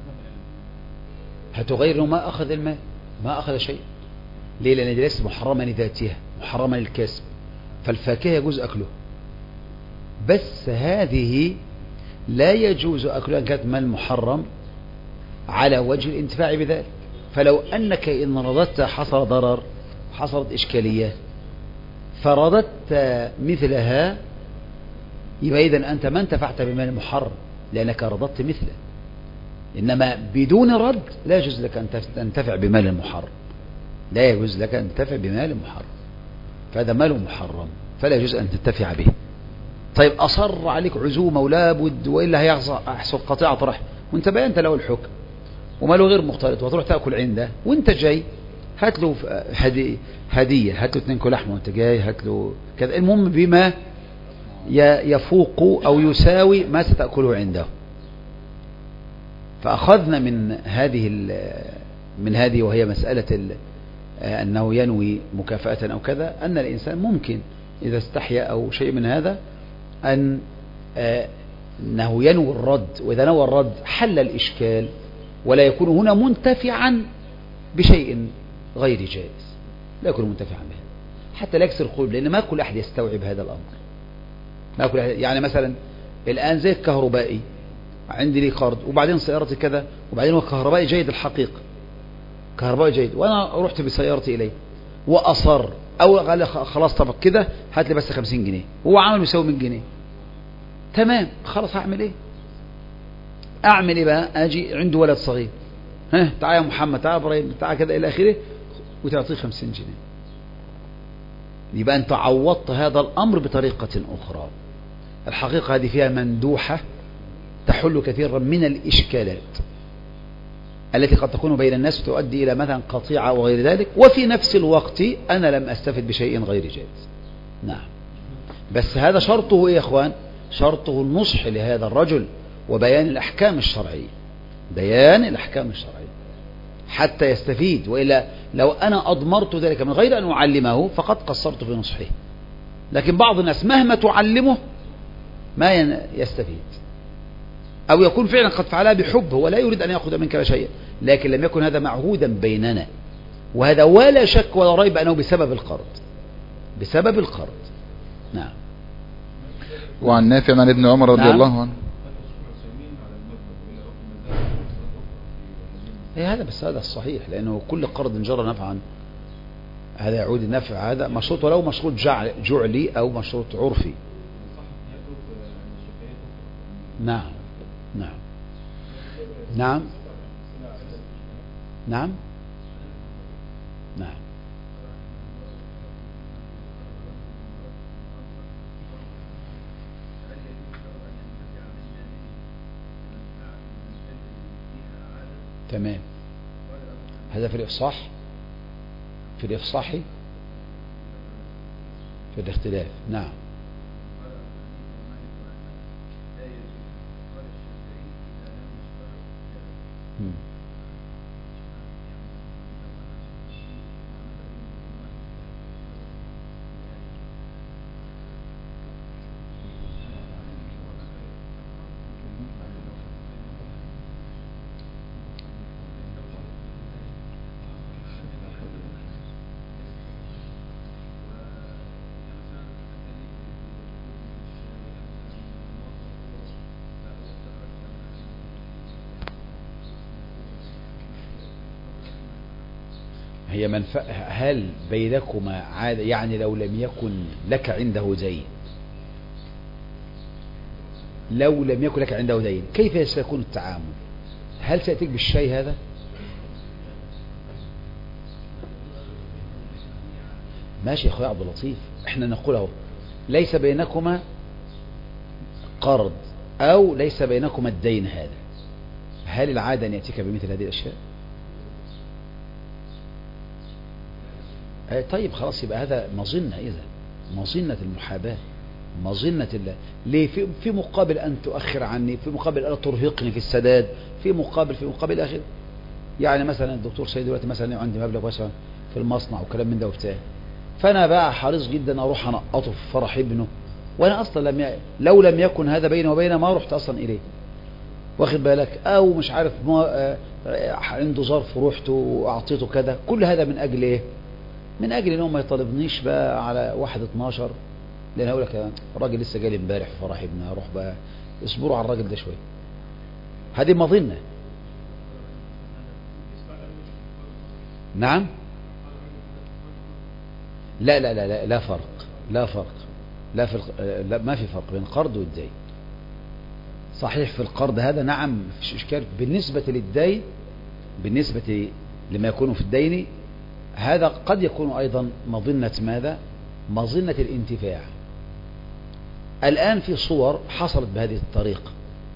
هتغير ما أخذ المال، ما أخذ شيء. ليه؟ لأن دي ليست محرمة لذاتها، محرمة للكسب. فالفاكهة يجوز أكله، بس هذه لا يجوز أكلها إن كانت مال محرم على وجه الانتفاع بذلك. فلو أنك إن رددت حصل ضرر، حصلت إشكالية، فرددت مثلها، يبقى إذن أنت ما انتفعت بمال محرم لأنك رددت مثله. إنما بدون رد لا يجوز لك أن تنتفع بمال محرم، لا يجوز لك أن تنتفع بمال محرم، فهذا مال محرم فلا يجوز أن تنتفع به. طيب أصر عليك عزومة ولا بد وإلا هيحصل قطيعة رحم، وانت بينت له الحكم وماله غير مختلط، وتروح تأكل عنده وانت جاي هات له هدية, هدية هات له اثنين كيلو لحمة وانت جاي هات له كذا، المهم بما يفوق أو يساوي ما ستأكله عنده. فأخذنا من هذه من هذه وهي مسألة أنه ينوي مكافأة أو كذا، أن الإنسان ممكن إذا استحيا أو شيء من هذا أن أنه ينوي الرد، وإذا نوى الرد حل الإشكال ولا يكون هنا منتفعا بشيء غير جائز، لا يكون منتفعا به حتى لا يكسر القلوب، لأن ما كل أحد يستوعب هذا الأمر. ما كل أحد يعني مثلا الآن زي الكهربائي عندي لي قرض وبعدين سيارتي كذا وبعدين هو كهربائي جيد الحقيقة، كهربائي جيد، وأنا رحت بسيارتي إليه وأصر أو قال خلاص طب كده هات لي بس خمسين جنيه، هو عمل يساوي مية جنيه، تمام خلاص هعمل إيه؟ أعمل إيه بقى؟ أجي عنده ولد صغير، ها تعال يا محمد تعال إبراهيم تعال كذا إلى آخره، وتعطيه خمسين جنيه، يبقى أنت عوضت هذا الأمر بطريقة أخرى. الحقيقة هذه فيها مندوحة تحل كثيرا من الإشكالات التي قد تكون بين الناس وتؤدي إلى مثلا قطيعة وغير ذلك، وفي نفس الوقت أنا لم أستفد بشيء غير جائز. نعم، بس هذا شرطه إيه يا أخوان؟ شرطه النصح لهذا الرجل وبيان الأحكام الشرعية، بيان الأحكام الشرعية حتى يستفيد، وإلا لو أنا أضمرت ذلك من غير أن أعلمه فقد قصرت في نصحه. لكن بعض الناس مهما تعلمه ما يستفيد، أو يكون فعلا قد فعلها بحب، هو لا يريد أن يأخذ منك شيئا، لكن لم يكن هذا معهودا بيننا، وهذا ولا شك ولا ريب أنه بسبب القرض، بسبب القرض. نعم. وعن نافع عن ابن عمر رضي نعم. الله عنه. إيه هذا بس هذا الصحيح، لأنه كل قرض جرى نفعا هذا يعود النفع، هذا مشروط ولو مشروط جعل جعلي أو مشروط عرفي. نعم نعم نعم نعم نعم تمام. هذا في الإفصاح، في الإفصاح في الاختلاف. نعم. مم. هي منف... هل بينكما عادة، يعني لو لم يكن لك عنده دين، لو لم يكن لك عنده دين كيف سيكون التعامل؟ هل سيأتيك بالشيء هذا؟ ماشي يا أخوي عبد اللطيف، احنا نقوله ليس بينكما قرض أو ليس بينكما الدين هذا، هل العادة أن يأتيك بمثل هذه الأشياء؟ طيب خلاص، يبقى هذا مظنة، إذا مظنة المحاباة، مظنة الله. ليه؟ في, في مقابل أن تؤخر عني، في مقابل أن ترهقني في السداد، في مقابل في مقابل آخر. يعني مثلا الدكتور سيد دلوقتي مثلا عندي مبلغ مثلا في المصنع وكلام من ده وبتاع، فأنا بقى حريص جدا أروح أنقطه في فرح ابنه، وأنا أصلا لم ي... لو لم يكن هذا بيني وبينه ما رحت أصلا إليه، واخد بالك؟ أو مش عارف ما عنده ظرف ورحته وأعطيته كذا، كل هذا من أجل إيه؟ من أجل إنه ما يطالبنيش بقى على واحد اتناشر، لأن هقول لك الراجل لسه جالي امبارح في فرح ابنه، أروح بقى اصبروا على الراجل ده شوية. هذه مظنة. نعم. لا لا لا لا, لا فرق، لا فرق، لا في لا ما في فرق بين القرض والدين. صحيح في القرض هذا نعم مفيش إشكال، بالنسبة للدين، بالنسبة لما يكون في الدين هذا قد يكون أيضا مظنة ماذا؟ مظنة الانتفاع. الآن في صور حصلت بهذه الطريقة.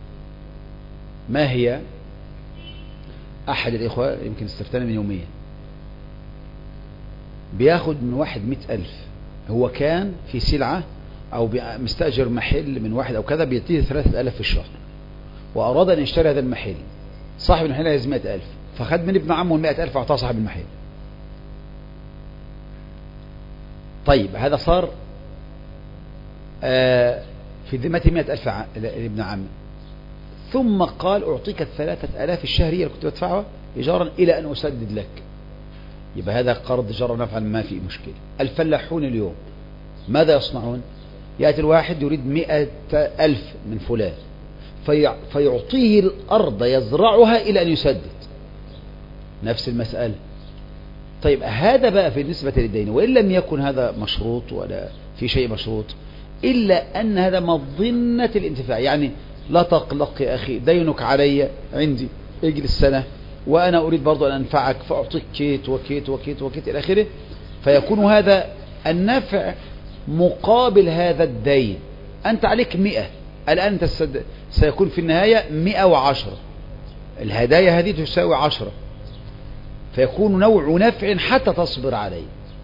ما هي؟ أحد الإخوة يمكن استفتاني من يومين، بياخد من واحد مئة ألف، هو كان في سلعة أو مستأجر محل من واحد أو كذا بيديه ثلاثة ألاف في الشهر، وأراد أن يشتري هذا المحل، صاحب المحل عايز مئة ألف، فخد من ابن عمه المئة ألف وأعطاه صاحب المحل. طيب هذا صار آه في ذمة مئة ألف لابن عمه، ثم قال أعطيك الثلاثة ألاف الشهرية اللي كنت بدفعها إيجارا إلى أن أسدد لك. يبقى هذا قرض جر نفعا ما في مشكلة. الفلاحون اليوم ماذا يصنعون؟ يأتي الواحد يريد مئة ألف من فلان، في فيعطيه الأرض يزرعها إلى أن يسدد. نفس المسألة. طيب هذا بقى في بالنسبة للدين، وإن لم يكن هذا مشروط ولا في شيء مشروط، إلا أن هذا مظنة الانتفاع. يعني لا تقلق يا أخي، دينك علي عندي اجلس سنة وأنا أريد برضو أن أنفعك، فأعطيك كيت وكيت وكيت وكيت إلى آخره، فيكون هذا النفع مقابل هذا الدين. أنت عليك مئة، الآن تسد... سيكون في النهاية مئة وعشرة، الهدايا هذه تساوي عشرة، فيكون نوع نفع حتى تصبر عليه،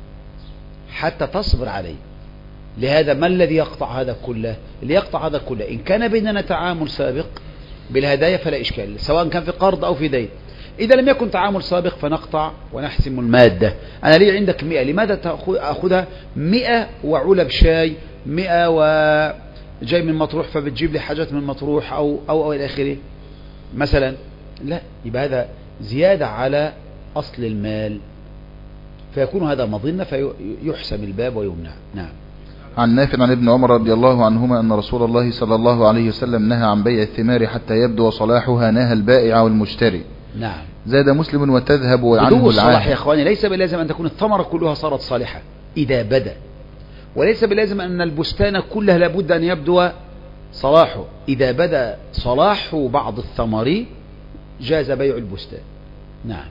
حتى تصبر عليه. لهذا ما الذي يقطع هذا كله؟ اللي يقطع هذا كله إن كان بيننا تعامل سابق بالهدايا فلا إشكال، سواء كان في قرض أو في دين. إذا لم يكن تعامل سابق فنقطع ونحسم المادة. أنا لي عندك مئة، لماذا تأخذها مئة وعلب شاي، مئة وجاي من مطروح فبتجيب لي حاجات من مطروح أو أو أو إلى آخره مثلا؟ لا، يبقى هذا زيادة على أصل المال، فيكون هذا مظنة فيحسم الباب ويمنع. نعم. عن نافع عن ابن عمر رضي الله عنهما أن رسول الله صلى الله عليه وسلم نهى عن بيع الثمار حتى يبدو صلاحها، نهى البائع والمشتري. نعم. زاد مسلم وتذهب عنه الصلاح يا اخواني ليس بلازم أن تكون الثمرة كلها صارت صالحة إذا بدا، وليس بلازم أن البستان كلها لابد أن يبدو صلاحه. إذا بدا صلاح بعض الثمر جاز بيع البستان. نعم.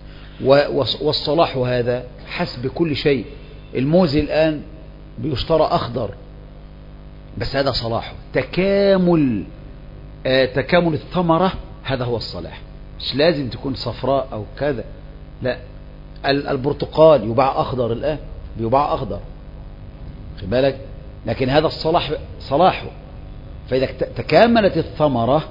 والصلاح هذا حسب كل شيء. الموز الآن بيشترى أخضر، بس هذا صلاحه تكامل آه تكامل الثمرة، هذا هو الصلاح. مش لازم تكون صفراء أو كذا، لا. البرتقال يباع أخضر الآن، بيباع أخضر، خد بالك، لكن هذا الصلاح صلاحه. فإذا تكاملت الثمرة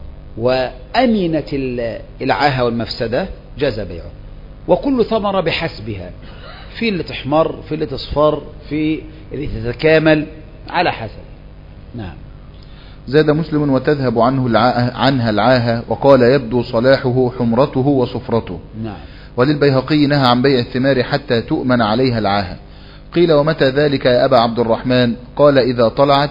وأمنت العاهة والمفسدة جاز بيعه. وكل ثمرة بحسبها، في اللي تحمر، في اللي تصفر، في اللي تتكامل على حسب. نعم. زاد مسلم وتذهب عنه العاهة عنها العاهة، وقال يبدو صلاحه حمرته وصفرته. نعم. وللبيهقي نهى عن بيع الثمار حتى تؤمن عليها العاهة. قيل ومتى ذلك يا أبا عبد الرحمن؟ قال إذا طلعت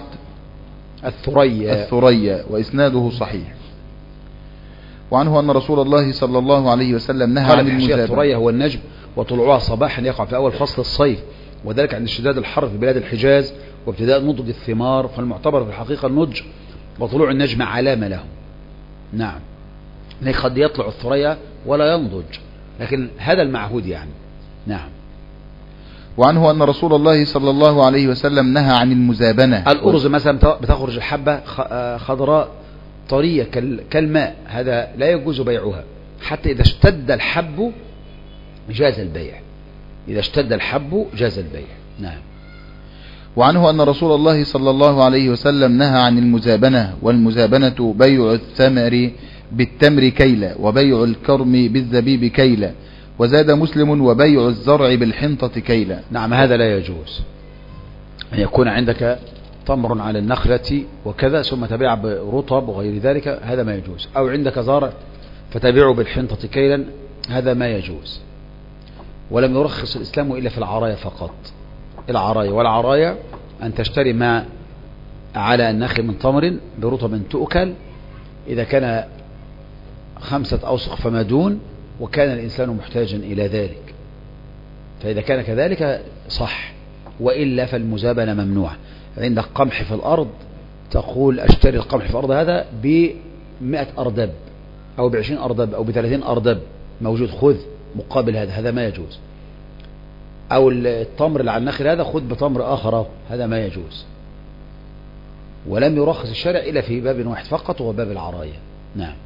الثريا الثريا، وإسناده صحيح. وعنه أن رسول الله صلى الله عليه وسلم نهى عن المزابنة. الثريا هو النجم، وطلوعها صباحا يقع في أول فصل الصيف، وذلك عند اشتداد الحر في بلاد الحجاز وابتداء نضج الثمار، فالمعتبر في الحقيقة النضج وطلوع النجم علامة له. نعم، قد يطلع الثريا ولا ينضج، لكن هذا المعهود يعني. نعم. وعنه أن رسول الله صلى الله عليه وسلم نهى عن المزابنة. الأرز مثلا بتخرج الحبة خضراء طرية كالماء، هذا لا يجوز بيعها حتى إذا اشتد الحب جاز البيع، إذا اشتد الحب جاز البيع. نعم. وعنه أن رسول الله صلى الله عليه وسلم نهى عن المزابنة، والمزابنة بيع الثمر بالتمر كيلا، وبيع الكرم بالزبيب كيلا، وزاد مسلم وبيع الزرع بالحنطة كيلا. نعم، هذا لا يجوز أن يكون عندك تمر على النخلة وكذا ثم تبيع برطب وغير ذلك، هذا ما يجوز. أو عندك زرع فتبيعه بالحنطة كيلا، هذا ما يجوز. ولم يرخص الإسلام إلا في العرايا فقط، العرايا، والعرايا أن تشتري ما على النخل من تمر برطب تؤكل إذا كان خمسة أوسق فما دون، وكان الإنسان محتاجا إلى ذلك، فإذا كان كذلك صح، وإلا فالمزابنة ممنوعة. عندك قمح في الأرض تقول أشتري القمح في الأرض هذا بمئة أردب أو بعشرين أردب أو بثلاثين أردب موجود، خذ مقابل هذا، هذا ما يجوز. أو التمر اللي على النخل هذا خذ بتمر آخر، هذا ما يجوز. ولم يرخص الشارع إلا في باب واحد فقط، وهو باب العراية. نعم.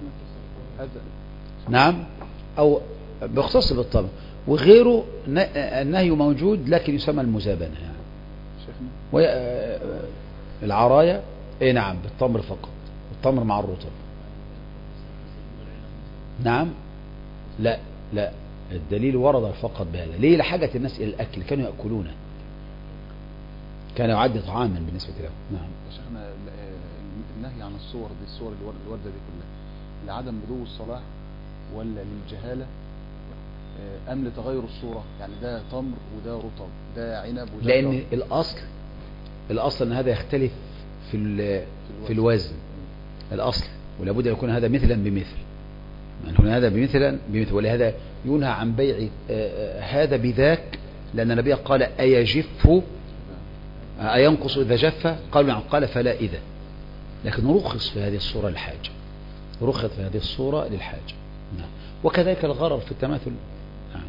نعم، أو بخصوص بالطبع، وغيره النهي موجود لكن يسمى المزابنة يعني. وي... العراية ايه نعم بالتمر فقط، التمر مع الرطب. نعم، لا لا، الدليل ورد فقط بهذا. ليه؟ لحاجة الناس إلى الأكل، كانوا يأكلونه، كان يعد طعاما بالنسبة لهم. نعم. شيخنا النهي عن الصور دي، الصور الوردة دي كلها لعدم بدو الصلاح ولا للجهالة أم لتغير الصورة؟ يعني ده تمر وده رطب، ده عنب وده لأن رطب. الأصل الأصل أن هذا يختلف في في الوزن، الأصل، ولابد أن يكون هذا مثلا بمثل، يعني هنا هذا بمثلا بمثل، ولهذا ينهى عن بيع هذا بذاك، لأن النبي قال أيجف أينقص إذا جف؟ قالوا نعم، قال فلا إذا، لكن رخص في هذه الصورة للحاجة، رخص في هذه الصورة للحاجة. نعم. وكذلك الغرر في التماثل. نعم.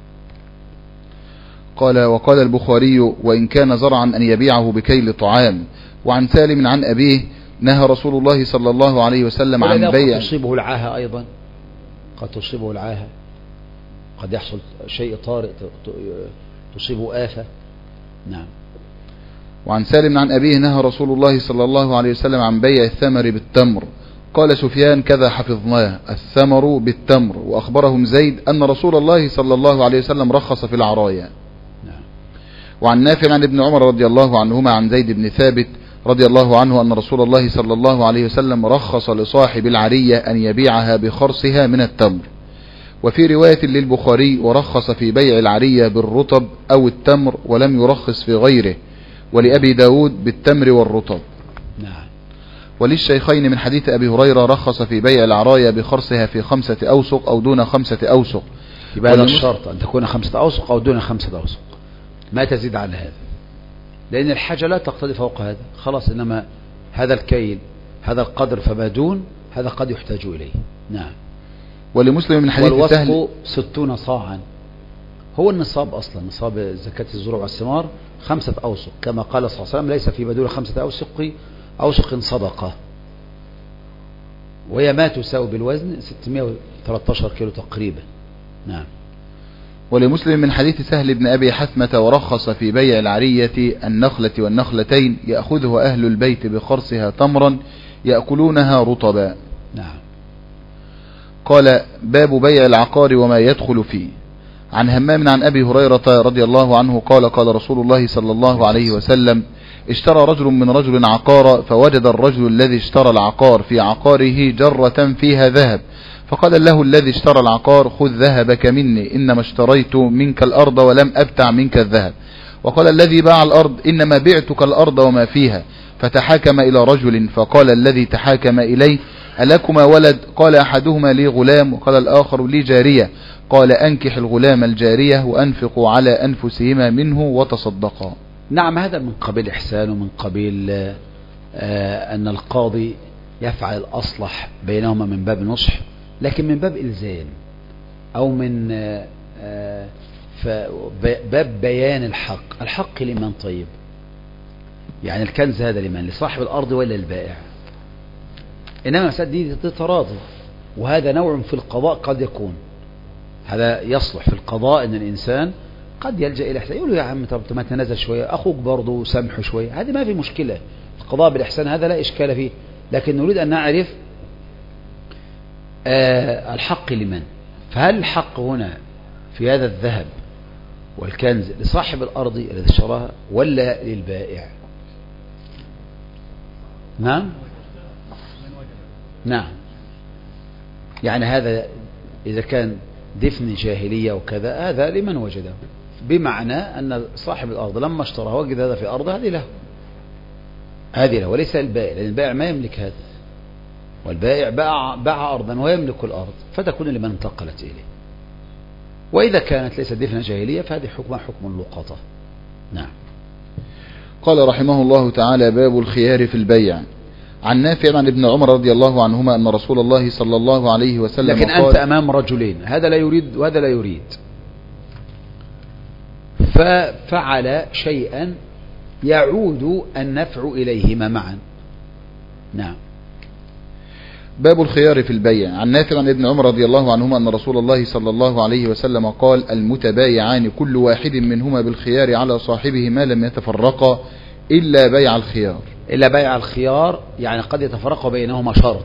قال وقال البخاري وإن كان زرعا أن يبيعه بكيل طعام. وعن سالم عن أبيه نهى رسول الله صلى الله عليه وسلم عن بيع. قد تصيبه العاهة أيضا، قد تصيبه العاهة، قد يحصل شيء طارئ تصيبه آفة. نعم. وعن سالم عن أبيه نهى رسول الله صلى الله عليه وسلم عن بيع الثمر بالتمر. قال سفيان كذا حفظناه، الثمر بالتمر. وأخبرهم زيد أن رسول الله صلى الله عليه وسلم رخص في العرايا. نعم. وعن نافع عن ابن عمر رضي الله عنهما عن زيد بن ثابت رضي الله عنه أن رسول الله صلى الله عليه وسلم رخص لصاحب العرية أن يبيعها بخرصها من التمر. وفي رواية للبخاري ورخص في بيع العرية بالرطب أو التمر ولم يرخص في غيره، ولأبي داود بالتمر والرطب. نعم. وللشيخين من حديث أبي هريرة رخص في بيع العراية بخرصها في خمسة أوسق أو دون خمسة أوسق. يبقى هذا الشرط أن تكون خمسة أوسق أو دون خمسة أوسق، ما تزيد على هذا، لأن الحاجة لا تقتضي فوق هذا، خلاص. إنما هذا الكيل، هذا القدر فما دون هذا قد يحتاج إليه. نعم. ولمسلم من حديث والوسق سهل ستون صاعا، هو النصاب أصلا، نصاب زكاة الزروع والثمار خمسة أوسق، كما قال صلى الله عليه وسلم ليس في بدون خمسة أوسق أوسق صدقة، وهي ما تساوي بالوزن ستمائة وثلاثة عشر كيلو تقريبا. نعم. ولمسلم من حديث سهل بن أبي حثمة ورخص في بيع العرية النخلة والنخلتين يأخذها أهل البيت بخرصها تمرا يأكلونها رطبا. نعم. قال باب بيع العقار وما يدخل فيه. عن همام عن أبي هريرة رضي الله عنه قال قال رسول الله صلى الله عليه وسلم اشترى رجل من رجل عقار، فوجد الرجل الذي اشترى العقار في عقاره جرة فيها ذهب، فقال له الذي اشترى العقار خذ ذهبك مني، إنما اشتريت منك الأرض ولم أبتع منك الذهب. وقال الذي باع الأرض إنما بعتك الأرض وما فيها. فتحاكم إلى رجل، فقال الذي تحاكم إليه ألكما ولد؟ قال أحدهما لي غلام وقال الآخر لي جارية. قال أنكح الغلام الجارية وأنفقوا على أنفسهما منه وتصدقا. نعم، هذا من قبيل إحسان ومن قبيل آه أن القاضي يفعل الأصلح بينهما من باب نصح، لكن من باب إلزام أو من آه آه باب بيان الحق. الحق لمن؟ طيب يعني الكنز هذا لمن؟ لصاحب الأرض ولا البائع؟ إنما مسألة دي تراضي، وهذا نوع في القضاء قد يكون هذا يصلح في القضاء، إن الإنسان قد يلجأ إلى إحسان، يقول له يا عم طب ما تنزل شوية، أخوك برضه سامحه شوية، هذه ما في مشكلة. القضاء بالإحسان هذا لا إشكال فيه، لكن نريد أن نعرف آه الحق لمن. فهل الحق هنا في هذا الذهب والكنز لصاحب الأرض الذي اشتراها ولا للبائع؟ نعم نعم يعني هذا إذا كان دفن جاهلية وكذا هذا لمن وجده، بمعنى أن صاحب الأرض لما اشترى وجد هذا في أرضه هذه له، هذه له وليس البائع، لأن البائع ما يملك هذا، والبائع باع, باع أرضا ويملك الأرض فتكون لمن انتقلت إليه. وإذا كانت ليست دفن جاهلية فهذه حكمها حكم اللقطة. نعم. قال رحمه الله تعالى: باب الخيار في البيع. عن نافع عن ابن عمر رضي الله عنهما أن رسول الله صلى الله عليه وسلم لكن قال: أنت أمام رجلين، هذا لا يريد وهذا لا يريد، ففعل شيئا يعود النفع إليهما معا. نعم. باب الخيار في البيع. عن نافع عن ابن عمر رضي الله عنهما أن رسول الله صلى الله عليه وسلم قال: المتبايعان كل واحد منهما بالخيار على صاحبه ما لم يتفرقا إلا بيع الخيار. إلا بيع الخيار يعني قد يتفرق بينهما شرط،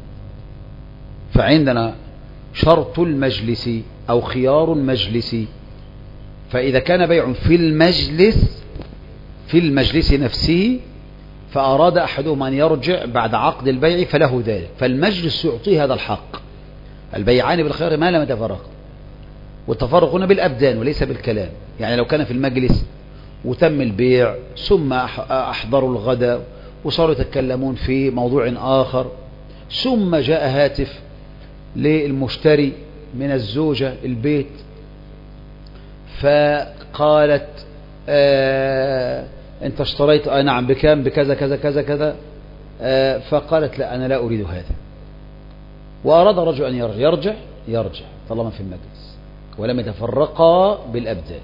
فعندنا شرط المجلس أو خيار مجلسي، فإذا كان بيع في المجلس في المجلس نفسه فأراد أحدهما أن يرجع بعد عقد البيع فله ذلك، فالمجلس يعطيه هذا الحق. البيعان بالخيار ما لم يتفرق، والتفرق هنا بالأبدان وليس بالكلام. يعني لو كان في المجلس وتم البيع ثم أحضروا الغداء وصاروا يتكلمون في موضوع آخر، ثم جاء هاتف للمشتري من الزوجة البيت فقالت آه انت اشتريت آه نعم بكام؟ بكذا كذا كذا كذا، آه فقالت لا أنا لا أريد هذا، وأراد الرجل أن يرجع يرجع يرجع طالما في المجلس ولم يتفرقا بالأبدان.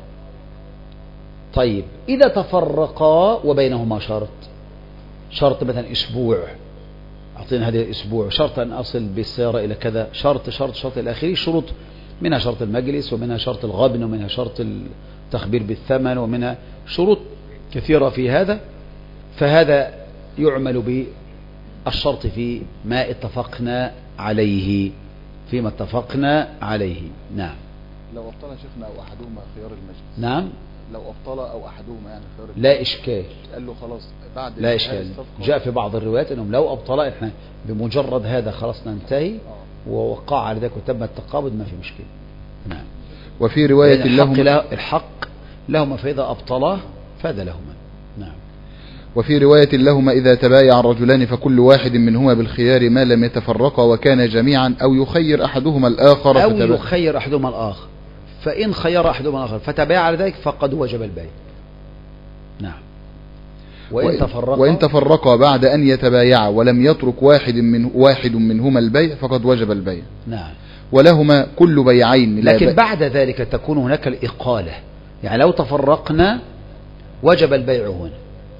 طيب إذا تفرقا وبينهما شرط، شرط مثلا أسبوع، أعطينا هذه الأسبوع، شرط أن أصل بالسيارة إلى كذا، شرط شرط شرط إلى آخره، شروط منها شرط المجلس ومنها شرط الغبن ومنها شرط التخبير بالثمن ومنها شروط كثيرة في هذا، فهذا يعمل بالشرط في ما اتفقنا عليه فيما اتفقنا عليه. نعم. لو أبطل شيخنا أو أحدهما خيار المجلس. نعم. لو أبطل أو أحدهما يعني خيار المجلس. لا إشكال. قال له خلاص بعد لا إشكال. جاء في بعض الروايات أنهم لو أبطل إحنا بمجرد هذا خلاص ننتهي ووقع على ذلك وتم التقابض ما في مشكلة. نعم. وفي رواية لهم الحق, الحق لهما فإذا أبطله فهذا لهما. نعم. وفي رواية لهما إذا تبايع الرجلان فكل واحد منهما بالخيار ما لم يتفرقا وكان جميعا أو يخير أحدهما الآخر أو فتبا... يخير أحدهما الآخر، فإن خير أحدهما الآخر فتبايع على ذلك فقد وجب البيع. نعم. وإن تفرقا وإن تفرقا بعد أن يتبايعا ولم يترك واحد من واحد منهما البيع فقد وجب البيع. نعم. ولهما كل بيعين لا لكن بيع. بعد ذلك تكون هناك الإقالة، يعني لو تفرقنا وجب البيع هنا.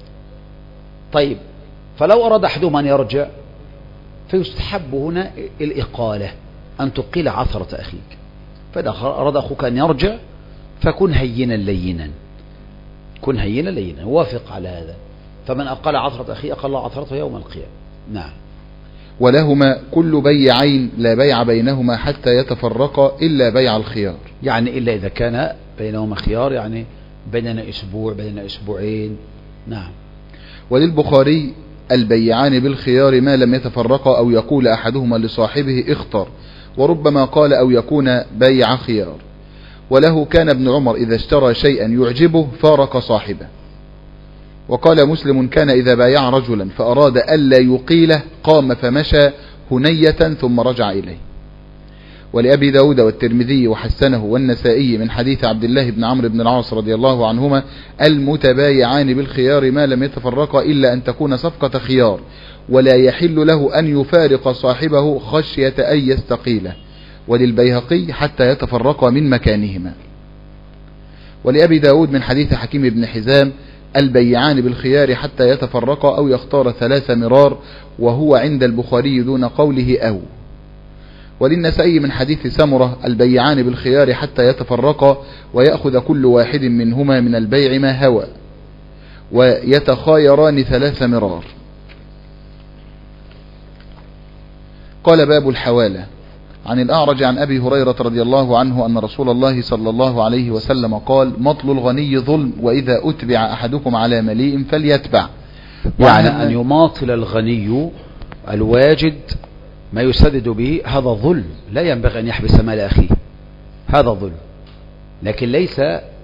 طيب فلو أراد أحدهما أن يرجع فيستحب هنا الإقالة، أن تقيل عثرة أخيك، فإذا أراد أخوك أن يرجع فكن هينا لينا، كن هينا لينا، وافق على هذا، فمن أقل عثرة أخيه أقل عثرته يوم القيامة. نعم. ولهما كل بيعين لا بيع بينهما حتى يتفرقا إلا بيع الخيار، يعني إلا إذا كان بينهما خيار، يعني بيننا أسبوع بيننا أسبوعين. نعم. وللبخاري البيعان بالخيار ما لم يتفرقا أو يقول أحدهما لصاحبه اختر، وربما قال أو يكون بيع خيار. وله كان ابن عمر إذا اشترى شيئا يعجبه فارق صاحبه. وقال مسلم كان إذا بايع رجلا فأراد ألا يقيله قام فمشى هنية ثم رجع إليه. ولأبي داود والترمذي وحسنه والنسائي من حديث عبد الله بن عمرو بن العاص رضي الله عنهما: المتبايعان بالخيار ما لم يتفرقا إلا أن تكون صفقة خيار، ولا يحل له أن يفارق صاحبه خشية أن يستقيله. وللبيهقي: حتى يتفرقا من مكانهما. ولأبي داود من حديث حكيم بن حزام: البيعان بالخيار حتى يتفرقا أو يختار ثلاث مرار، وهو عند البخاري دون قوله أو. وللنسائي من حديث سمرة: البيعان بالخيار حتى يتفرقا ويأخذ كل واحد منهما من البيع ما هوى، ويتخايران ثلاث مرار. قال: باب الحوالة. عن الأعرج عن أبي هريرة رضي الله عنه أن رسول الله صلى الله عليه وسلم قال: مطل الغني ظلم، وإذا أتبع أحدكم على مليء فليتبع. يعني أن يماطل الغني الواجد ما يسدد به، هذا ظلم، لا ينبغي أن يحبس مال أخيه، هذا ظلم. لكن ليس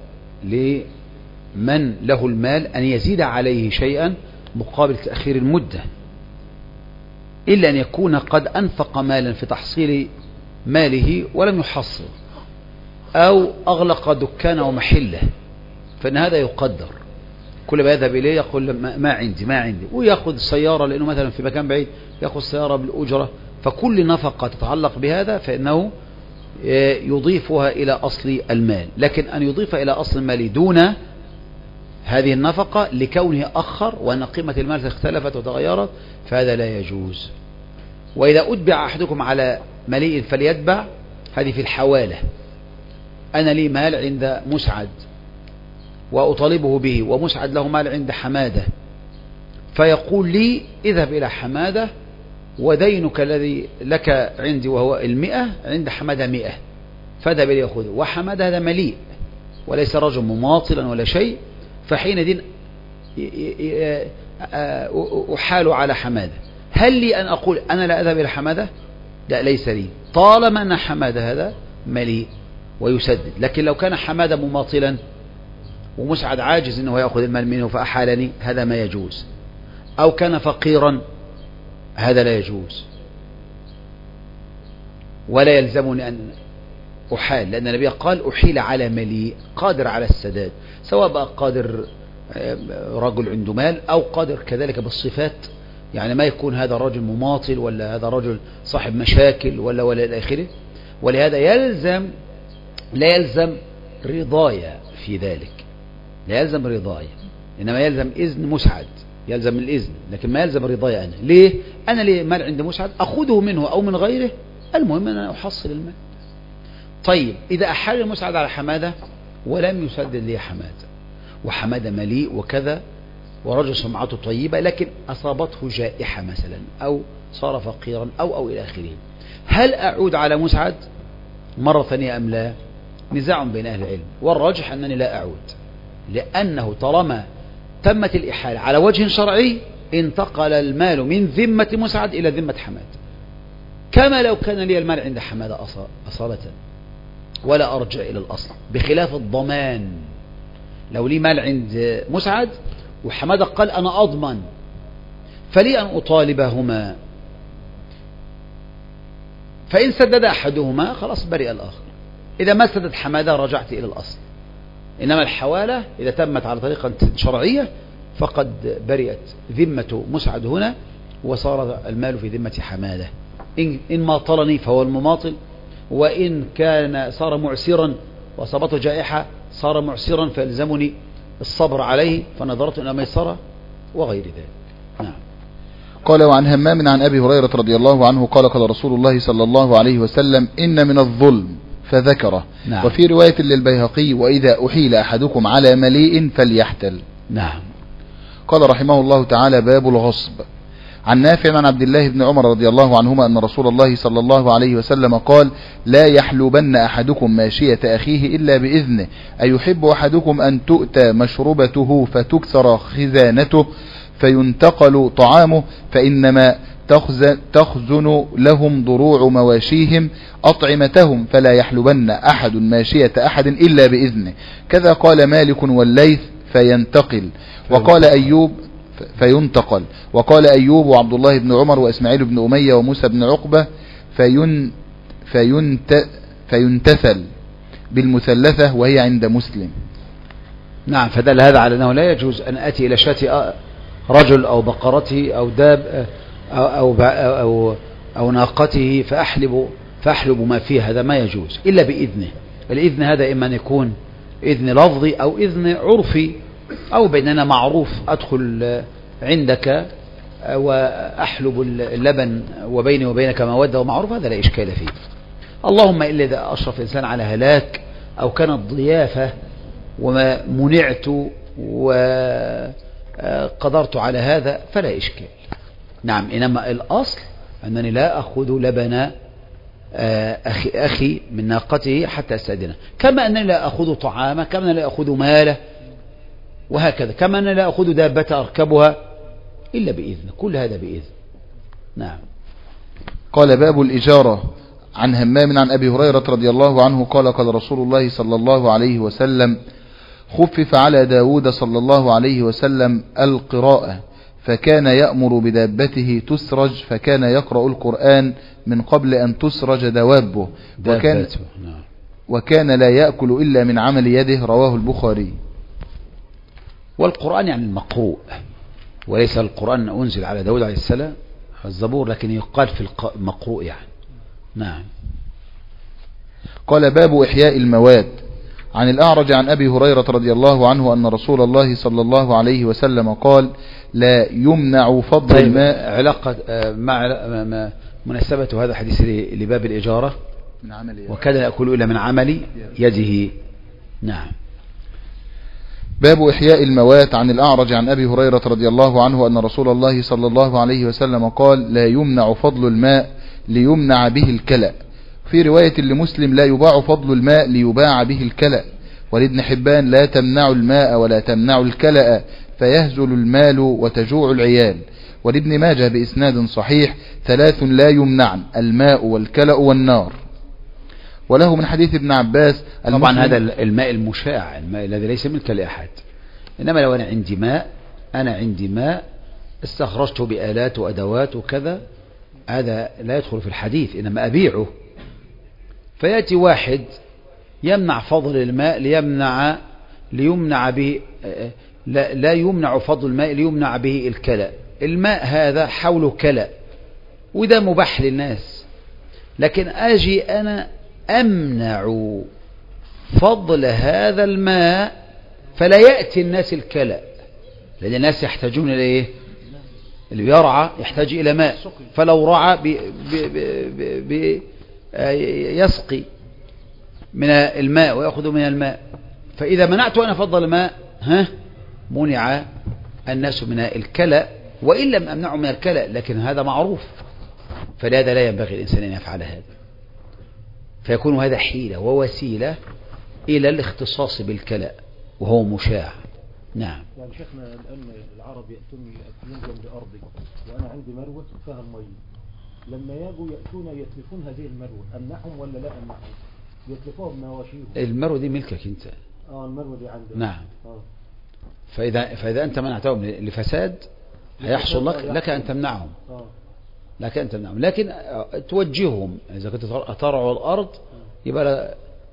لمن له المال أن يزيد عليه شيئا مقابل تأخير المدة، إلا أن يكون قد أنفق مالا في تحصيل ماله ولم يحصل، أو أغلق دكانه ومحله، فإن هذا يقدر. كل ما يذهب إليه يقول ما عندي ما عندي ويأخذ السيارة، لأنه مثلا في مكان بعيد يأخذ السيارة بالأجرة. فكل نفقة تتعلق بهذا فإنه يضيفها إلى أصل المال. لكن أن يضيف إلى أصل المال دون هذه النفقة لكونه أخر وأن قيمة المال اختلفت وتغيرت، فهذا لا يجوز. وإذا أتبع أحدكم على مليء فليتبع، هذه في الحوالة. أنا لي مال عند مسعد وأطالبه به، ومسعد له مال عند حمادة، فيقول لي: اذهب إلى حمادة ودينك الذي لك عندي وهو المئة عند حمادة مئة، فاذهب إليه يأخذه. وحمادة هذا مليء وليس رجل مماطلا ولا شيء، فحينئذ أحال على حمادة. هل لي أن أقول أنا لا أذهب إلى حمادة؟ لا، ليس لي، طالما أن حمادة هذا مليء ويسدد. لكن لو كان حمادة مماطلا ومسعد عاجز أنه يأخذ المال منه فأحالني، هذا ما يجوز. أو كان فقيرا، هذا لا يجوز، ولا يلزمني أن أحال، لأن النبي قال: أحيل على مليء قادر على السداد، سواء بقى قادر رجل عنده مال أو قادر كذلك بالصفات، يعني ما يكون هذا رجل مماطل ولا هذا رجل صاحب مشاكل ولا ولا إلى آخره. ولهذا يلزم لا يلزم رضايا في ذلك، لا يلزم رضايا، إنما يلزم إذن مسعد، يلزم الإذن، لكن ما يلزم رضايا أنا. ليه؟ أنا لي مال عند مسعد أخذه منه أو من غيره، المهم أن أنا أحصل المال. طيب، إذا أحال المسعد على حمادة ولم يسدد لي حمادة، وحمادة مليء وكذا ورجل سمعته طيبة، لكن أصابته جائحة مثلا أو صار فقيرا أو أو إلى آخره، هل أعود على مسعد مرة ثانية أم لا؟ نزاع بين أهل العلم، والراجح أنني لا أعود، لأنه طالما تمت الإحالة على وجه شرعي انتقل المال من ذمة مسعد إلى ذمة حماد، كما لو كان لي المال عند حماد أصالة، ولا أرجع إلى الأصل، بخلاف الضمان. لو لي مال عند مسعد وحماد قال أنا أضمن، فلي أن أطالبهما، فإن سدد أحدهما خلاص برئ الآخر، إذا ما سدد حمادة رجعت إلى الأصل. إنما الحوالة إذا تمت على طريقة شرعية فقد برئت ذمة مسعد هنا، وصار المال في ذمة حمادة. إن, إن ماطلني فهو المماطل، وإن كان صار معسرا وأصابته جائحة صار معسرا فيلزمني الصبر عليه، فنظرت إلى ميسرة وغير ذلك. نعم. قال: وعن همام عن أبي هريرة رضي الله عنه قال: قال رسول الله صلى الله عليه وسلم: إن من الظلم، فذكره. نعم. وفي رواية للبيهقي: وإذا أحيل أحدكم على مليء فليحتل. نعم. قال رحمه الله تعالى: باب الغصب. عن نافع عن عبد الله بن عمر رضي الله عنهما أن رسول الله صلى الله عليه وسلم قال: لا يحلبن أحدكم ماشية أخيه إلا بإذنه، أيحب أحدكم أن تؤتى مشربته فتكسر خزانته فينتقل طعامه، فإنما تخزن لهم ضروع مواشيهم أطعمتهم، فلا يحلبن أحد ماشية أحد إلا بإذنه. كذا قال مالك والليث: فينتقل. وقال أيوب: فينتقل. وقال أيوب وعبد الله بن عمر وإسماعيل بن أمية وموسى بن عقبة في فينت فينتثل بالمثلثة وهي عند مسلم. نعم، فدل هذا على أنه لا يجوز أن أتي إلى شاة رجل أو بقرته أو داب أو, أو, أو, أو ناقته فأحلب, فأحلب ما فيه، هذا ما يجوز إلا بإذنه. الإذن هذا إما أن يكون إذن لفظي أو إذن عرفي، أو بيننا معروف أدخل عندك وأحلب اللبن وبيني وبينك مودة ومعروف، هذا لا إشكال فيه. اللهم إلا إذا أشرف الإنسان على هلاك أو كانت ضيافة وما منعت وقدرت على هذا فلا إشكال. نعم، إنما الأصل أنني لا أخذ لبن أخي, أخي من ناقته حتى أستأذنه، كما أنني لا أخذ طعامه، كما أنني لا أخذ ماله، وهكذا، كما أنني لا أخذ دابة أركبها إلا بإذن، كل هذا بإذن. نعم. قال باب الإجارة. عن همام عن أبي هريرة رضي الله عنه قال قال رسول الله صلى الله عليه وسلم: خفف على داود صلى الله عليه وسلم القراءة، فكان يأمر بدابته تسرج، فكان يقرأ القرآن من قبل أن تسرج دوابه، وكان, وكان لا يأكل إلا من عمل يده. رواه البخاري. والقرآن يعني المقروء، وليس القرآن أنزل على داود عليه السلام الزبور، لكن يقال في المقروء يعني. نعم. قال باب إحياء المواد. عن الأعرج عن أبي هريرة رضي الله عنه أن رسول الله صلى الله عليه وسلم قال: لا يمنع فضل طيب الماء. علاقة مع مناسبة هذا الحديث لباب الإجارة، من عمل يده، وكان يأكل إلا من عمل يده. نعم. باب إحياء الموات. عن الأعرج عن أبي هريرة رضي الله عنه أن رسول الله صلى الله عليه وسلم قال: لا يمنع فضل الماء ليمنع به الكلأ. في رواية لمسلم: لا يباع فضل الماء ليباع به الكلأ. ولابن حبان: لا تمنع الماء ولا تمنع الكلأ فيهزل المال وتجوع العيال. ولابن ماجه بإسناد صحيح: ثلاث لا يمنعن: الماء والكلأ والنار. وله من حديث ابن عباس: طبعا هذا الماء المشاع، الماء الذي ليس ملك لأحد. إنما لو أنا عندي ماء أنا عندي ماء استخرجته بآلات وأدوات وكذا، هذا لا يدخل في الحديث، إنما أبيعه. فيأتي واحد يمنع فضل الماء ليمنع ليمنع به، لا, لا يمنع فضل الماء ليمنع به الكلأ. الماء هذا حوله كلأ وده مباح للناس، لكن أجي أنا أمنع فضل هذا الماء فلا يأتي الناس الكلأ، لأن الناس يحتاجون إلى إيه؟ اللي بيرعى يحتاج إلى ماء، فلو رعى بي بي بي بي يسقي من الماء ويأخذ من الماء. فإذا منعت أنا فضل الماء ها منع الناس من الكلأ، وإن لم أمنعه من الكلأ لكن هذا معروف، فلهذا لا ينبغي الإنسان أن يفعل هذا، فيكون هذا حيلة ووسيلة إلى الاختصاص بالكلأ وهو مشاع. نعم. يعني شيخنا الآن العرب يأتون يأكلون جنب أرضي وأنا عندي مروة فيها المية، لما يجوا يأتون يتلفون هذه المروة أمنعهم ولا لا أمنعهم؟ يتلفوها بنواشيهم. المروة دي ملكك أنت. اه المروة دي عندك. نعم. آه. فإذا فإذا أنت منعتهم لفساد هيحصل لك لك أن تمنعهم. آه. لك أن تمنعهم، لكن توجههم. إذا كنت ترعوا الأرض يبقى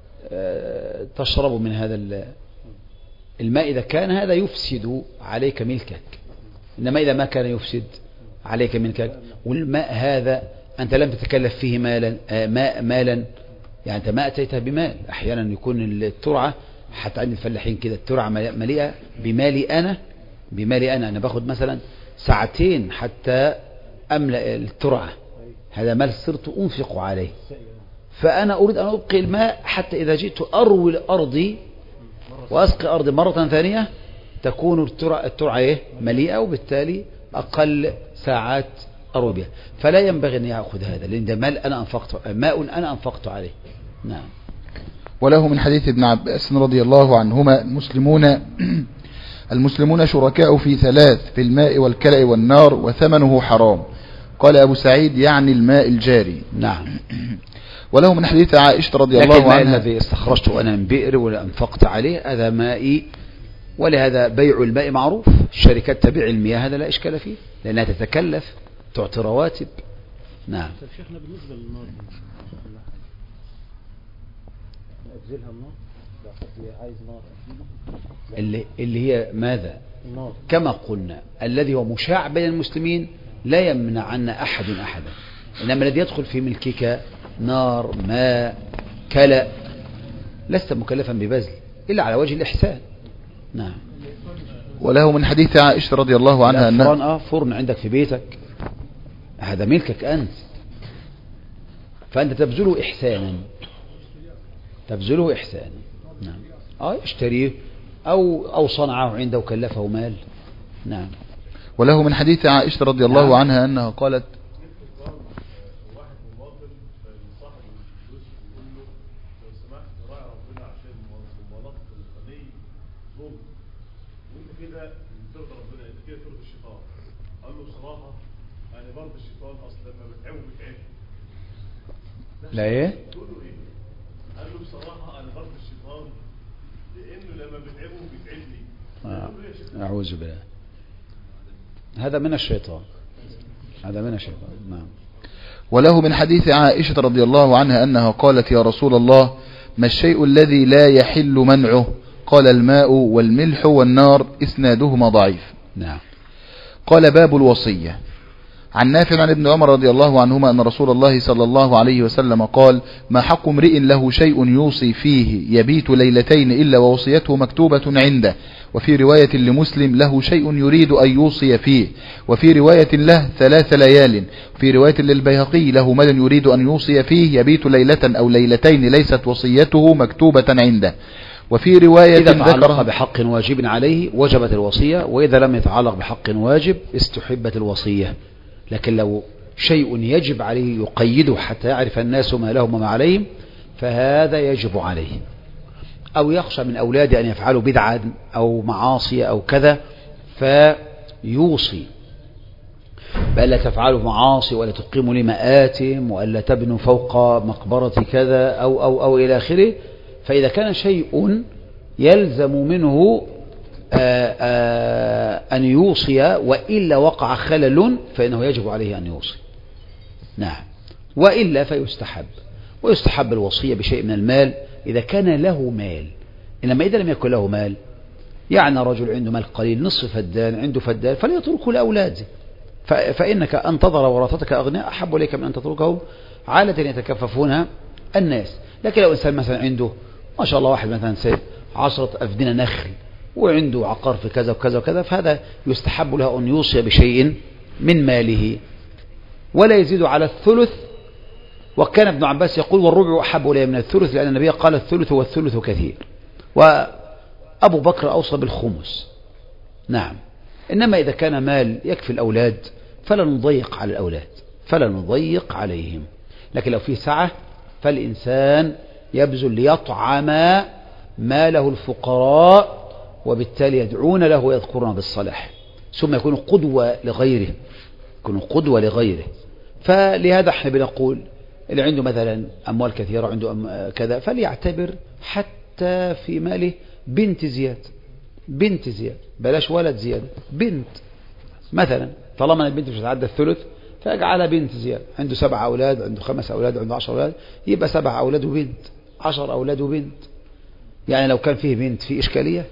تشربوا من هذا الماء إذا كان هذا يفسد عليك ملكك، إنما إذا ما كان يفسد عليك ملكك، والماء هذا أنت لم تتكلف فيه مالا ماء مالا يعني أنت ما أتيتها بمال. أحيانا يكون الترعة، حتى عند الفلاحين كده، الترعة مليئة بمالي أنا بمالي أنا أنا باخد مثلا ساعتين حتى أملأ الترعة، هذا مال صرت أنفق عليه، فأنا أريد أن أبقي الماء حتى إذا جئت أروي أرضي وأسقي أرضي مرة ثانية تكون الترعة, الترعة إيه؟ مليئة، وبالتالي أقل ساعات أروي بها، فلا ينبغي أن يأخذ هذا، لأن ده مال أنا أنفقت، ماء أنا أنفقت عليه. نعم. وله من حديث ابن عباس رضي الله عنهما: المسلمون المسلمون شركاء في ثلاث: في الماء والكلأ والنار، وثمنه حرام. قال أبو سعيد: يعني الماء الجاري. نعم. وله من حديث عائشة رضي الله عنها: الذي استخرجته أنا من بئر ولا أنفقت عليه هذا مائي ولهذا بيع الماء معروف، الشركات تبيع المياه، هذا لا إشكال فيه لأنها تتكلف تعطي رواتب. نعم. طيب شيخنا بالنسبة للنار أجزلها النار عايز نار اللي, اللي هي ماذا النار. كما قلنا الذي هو مشاع بين المسلمين لا يمنع عنا أحد أحدا، إنما الذي يدخل في ملكك نار ماء كلأ لست مكلفا ببذل إلا على وجه الإحسان. نعم. وله من حديث عائشة رضي الله عنها أنها فرن, آه فرن عندك في بيتك هذا ملكك أنت، فأنت تبذله إحسانا تبذله إحسانا. نعم. آه يشتريه أو, أو صنعه عنده وكلفه مال. نعم. وله من حديث عائشة رضي الله نعم. عنها أنها قالت لا ايه قال له بصراحه انا برضه الشيطان لانه لما بتعبه بيتعبني. آه. اعوذ بالله، هذا من الشيطان هذا من الشيطان. نعم. وله من حديث عائشة رضي الله عنها أنها قالت يا رسول الله ما الشيء الذي لا يحل منعه؟ قال الماء والملح والنار إسنادهما ضعيف. نعم. قال باب الوصية. عن نافع عن ابن عمر رضي الله عنهما أن رسول الله صلى الله عليه وسلم قال ما حق امرئ له شيء يوصي فيه يبيت ليلتين إلا ووصيته مكتوبة عنده، وفي رواية لمسلم له شيء يريد أن يوصي فيه، وفي رواية له ثلاث ليال، في رواية للبيهقي له مال يريد أن يوصي فيه يبيت ليلة أو ليلتين ليست وصيته مكتوبة عنده، وفي رواية إذا تعلق بحق واجب عليه وجبت الوصية، وإذا لم يتعلق بحق واجب استحبت الوصية. لكن لو شيء يجب عليه يقيده حتى يعرف الناس ما لهم وما عليهم فهذا يجب عليه، أو يخشى من أولاده أن يفعلوا بدعا أو معاصي أو كذا فيوصي بألا تفعلوا معاصي ولا تقيموا لمآتم وألا تبنوا فوق مقبرة كذا أو, أو, أو إلى آخره. فإذا كان شيء يلزم منه آآ آآ أن يوصي وإلا وقع خلل فإنه يجب عليه أن يوصي. نعم. وإلا فيستحب، ويستحب الوصية بشيء من المال إذا كان له مال. إنما إذا لم يكن له مال، يعني رجل عنده مال قليل نصف فدان عنده فدان فليتركه لأولاده، فإنك أن تضر ورثتك أغنياء أحب إليك من أن تتركهم عالة يتكففون الناس. لكن لو إنسان مثلا عنده ما شاء الله واحد مثلا سيد عشرة أفدنة نخل وعنده عقار في كذا وكذا وكذا فهذا يستحب له أن يوصي بشيء من ماله ولا يزيد على الثلث. وكان ابن عباس يقول والربع أحب إليه من الثلث لأن النبي قال الثلث والثلث كثير، وأبو بكر أوصى بالخمس. نعم. إنما إذا كان مال يكفي الأولاد فلا نضيق على الأولاد فلا نضيق عليهم، لكن لو في سعة فالإنسان يبذل ليطعم ماله الفقراء وبالتالي يدعون له ويذكرون بالصلاح، ثم يكون قدوة لغيره يكون قدوة لغيره. فلهذا احنا بنقول اللي عنده مثلا أموال كثيرة عنده أم كذا فليعتبر حتى في ماله بنت زياد بنت زياد بلاش ولد زيادة بنت مثلا، طالما البنت مش هتعدى الثلث فيجعلها بنت زياد. عنده سبع أولاد عنده خمس أولاد عنده عشر أولاد يبقى سبع أولاد وبنت عشر أولاد وبنت. يعني لو كان فيه بنت في إشكالية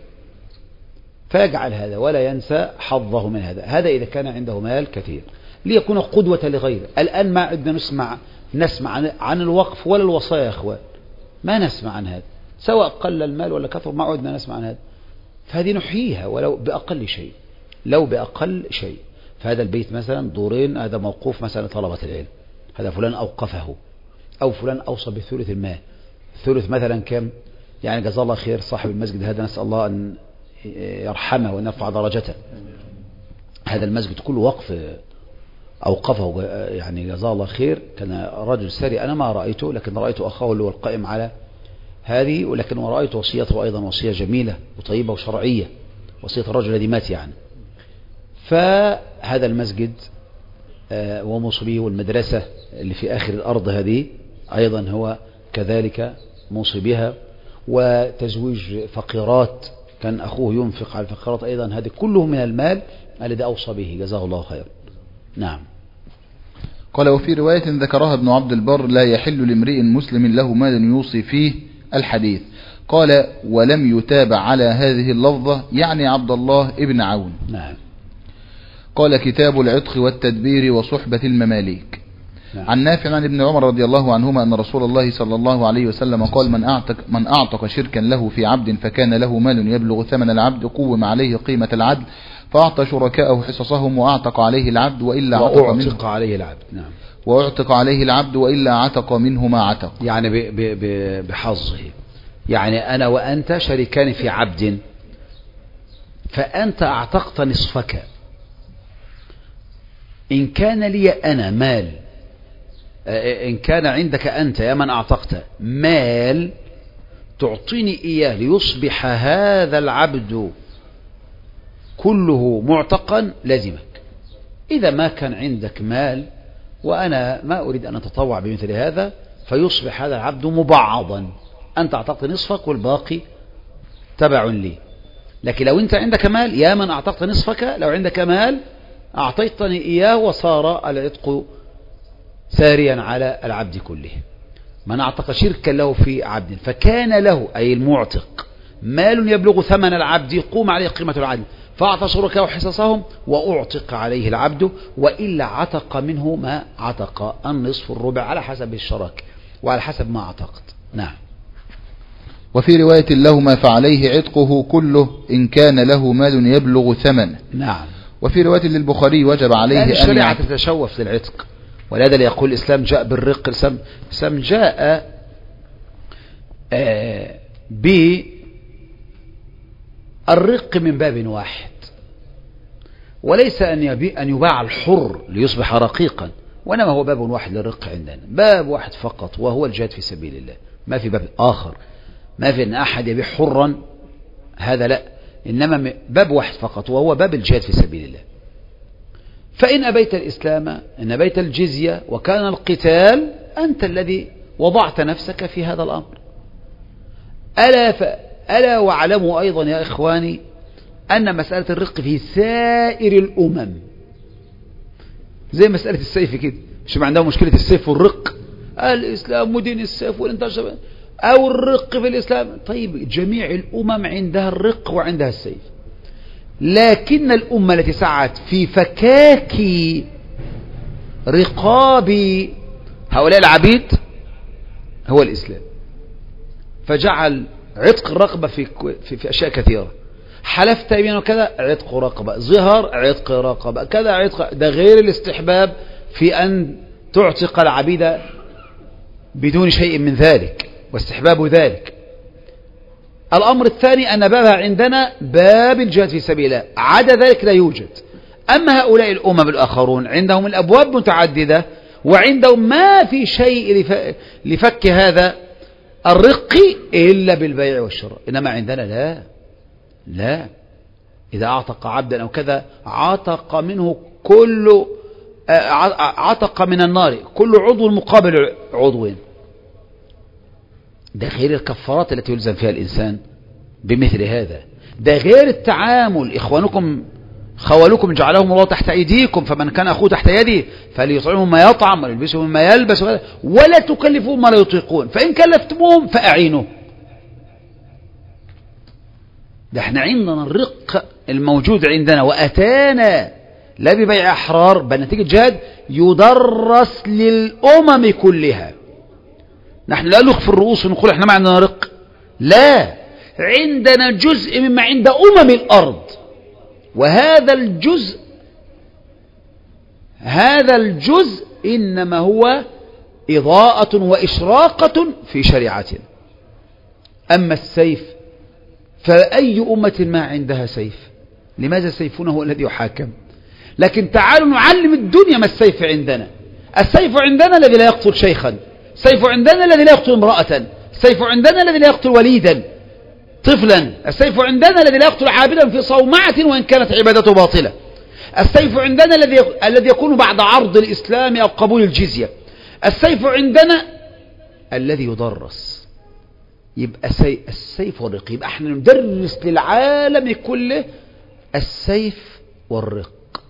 فيجعل هذا ولا ينسى حظه من هذا. هذا إذا كان عنده مال كثير ليكون قدوة لغيره. الآن ما عندنا نسمع نسمع عن, عن الوقف ولا الوصايا يا أخوان، ما نسمع عن هذا سواء قل المال ولا كثر، ما عدنا نسمع عن هذا. فهذه نحييها ولو بأقل شيء لو بأقل شيء. فهذا البيت مثلا دورين هذا موقوف مثلا طلبة العلم، هذا فلان أوقفه أو فلان أوصى بثلث المال. الثلث مثلا كم؟ يعني جزاه الله خير صاحب المسجد هذا نسأل الله أن يرحمه وأن يرفع درجته. هذا المسجد كله وقف أوقفه يعني جزاه الله خير، كان رجل سري أنا ما رأيته لكن رأيت أخاه اللي هو القائم على هذه، ولكن ورأيت وصيته أيضا وصية جميلة وطيبة وشرعية، وصية الرجل الذي مات يعني. فهذا المسجد وموصي به والمدرسة اللي في آخر الأرض هذه أيضا هو كذلك موصي بها، وتزويج فقيرات كان أخوه ينفق على الفقراء أيضا، هذه كله من المال الذي أوصى به، جزاه الله خير. نعم. قال وفي رواية ذكرها ابن عبد البر لا يحل لامرئ مسلم له مال يوصي فيه الحديث. قال ولم يتابع على هذه اللفظة يعني عبد الله ابن عون. نعم. قال كتاب العتق والتدبير وصحبة المماليك. نعم. عن نافع عن ابن عمر رضي الله عنهما أن رسول الله صلى الله عليه وسلم قال من أعتق, من أعتق شركا له في عبد فكان له مال يبلغ ثمن العبد قوم عليه قيمة العدل فأعطى شركاءه حصصهم وأعتق عليه العبد وإلا عتق منه وأعتق عليه العبد. نعم. وأعتق عليه العبد وإلا عتق منه ما عتق، يعني بحظه. يعني أنا وأنت شريكان في عبد، فأنت أعتقت نصفك، إن كان لي أنا مال، إن كان عندك أنت يا من أعتقت مال تعطيني إياه ليصبح هذا العبد كله معتقا لازمك. إذا ما كان عندك مال وأنا ما أريد أن أتطوع بمثل هذا فيصبح هذا العبد مبعضا، أنت أعتقت نصفك والباقي تبع لي. لكن لو أنت عندك مال يا من أعتقت نصفك، لو عندك مال أعطيتني إياه وصار العتق ساريا على العبد كله. من أعتق شركا له في عبد فكان له أي المعتق مال يبلغ ثمن العبد يقوم عليه قيمة العدل فأعطى شركاء حصصهم وأعتق عليه العبد وإلا عتق منه ما عتق، النصف الربع على حسب الشراك وعلى حسب ما اعتقت. نعم. وفي رواية لهما فعليه عتقه كله إن كان له مال يبلغ ثمن. نعم. وفي رواية للبخاري وجب عليه أن الشريعة تتشوف للعتق، ولهذا يقول الإسلام جاء بالرق. الإسلام جاء آه بالرق من باب واحد، وليس أن أن يباع الحر ليصبح رقيقا، وإنما هو باب واحد للرق عندنا، باب واحد فقط وهو الجهاد في سبيل الله، ما في باب آخر، ما في أن أحد يبيع حرا، هذا لا، إنما باب واحد فقط وهو باب الجهاد في سبيل الله. فإن أبيت الإسلام، إن أبيت الجزية وكان القتال، أنت الذي وضعت نفسك في هذا الأمر. ألا, ف... ألا واعلموا أيضا يا إخواني أن مسألة الرق في سائر الأمم زي مسألة السيف كده، مش عندهم مشكلة السيف والرق، الإسلام ودين السيف والانتشار أو الرق في الإسلام. طيب جميع الأمم عندها الرق وعندها السيف، لكن الأمة التي سعت في فكاك رقاب هؤلاء العبيد هو الإسلام، فجعل عتق الرقبة في, في, في أشياء كثيرة. حلفت يمين وكذا عتق رقبة، ظهر عتق رقبة، كذا عتق، ده غير الاستحباب في أن تعتق العبيد بدون شيء من ذلك واستحباب ذلك. الأمر الثاني أن بابها عندنا باب الجهاد في سبيل الله، عدا ذلك لا يوجد. أما هؤلاء الأمم الآخرون عندهم الأبواب متعددة وعندهم ما في شيء لفك هذا الرق إلا بالبيع والشراء، إنما عندنا لا لا، إذا أعتق عبدا أو كذا عتق منه كل عتق من النار كل عضو مقابل عضوين. ده غير الكفارات التي يلزم فيها الإنسان بمثل هذا، ده غير التعامل. إخوانكم خوالكم جعلهم الله تحت أيديكم، فمن كان أخوه تحت يده فليطعمهم ما يطعم وليلبسهم ما يلبس، ولا تكلفون ما لا يطيقون، فإن كلفتموهم فأعينوا. ده احنا عندنا الرق الموجود عندنا وأتانا لا ببيع أحرار بل نتيجة جهاد يدرس للأمم كلها. نحن لا نخفي الرؤوس ونقول احنا ما عندنا رق، لا، عندنا جزء مما عند أمم الأرض، وهذا الجزء هذا الجزء إنما هو إضاءة وإشراقة في شريعتنا. أما السيف فأي أمة ما عندها سيف، لماذا سيفنا هو الذي يحاكم؟ لكن تعالوا نعلم الدنيا ما السيف عندنا. السيف عندنا الذي لا يقتل شيخا، السيف عندنا الذي لا يقتل امرأة، السيف عندنا الذي لا يقتل وليدا طفلا، السيف عندنا الذي لا يقتل عابدا في صومعة وإن كانت عبادته باطلة، السيف عندنا الذي الذي يكون بعد عرض الإسلام أو قبول الجزية، السيف عندنا الذي يدرس يبقى سي... السيف والرق. يبقى احنا ندرس للعالم كله السيف والرق.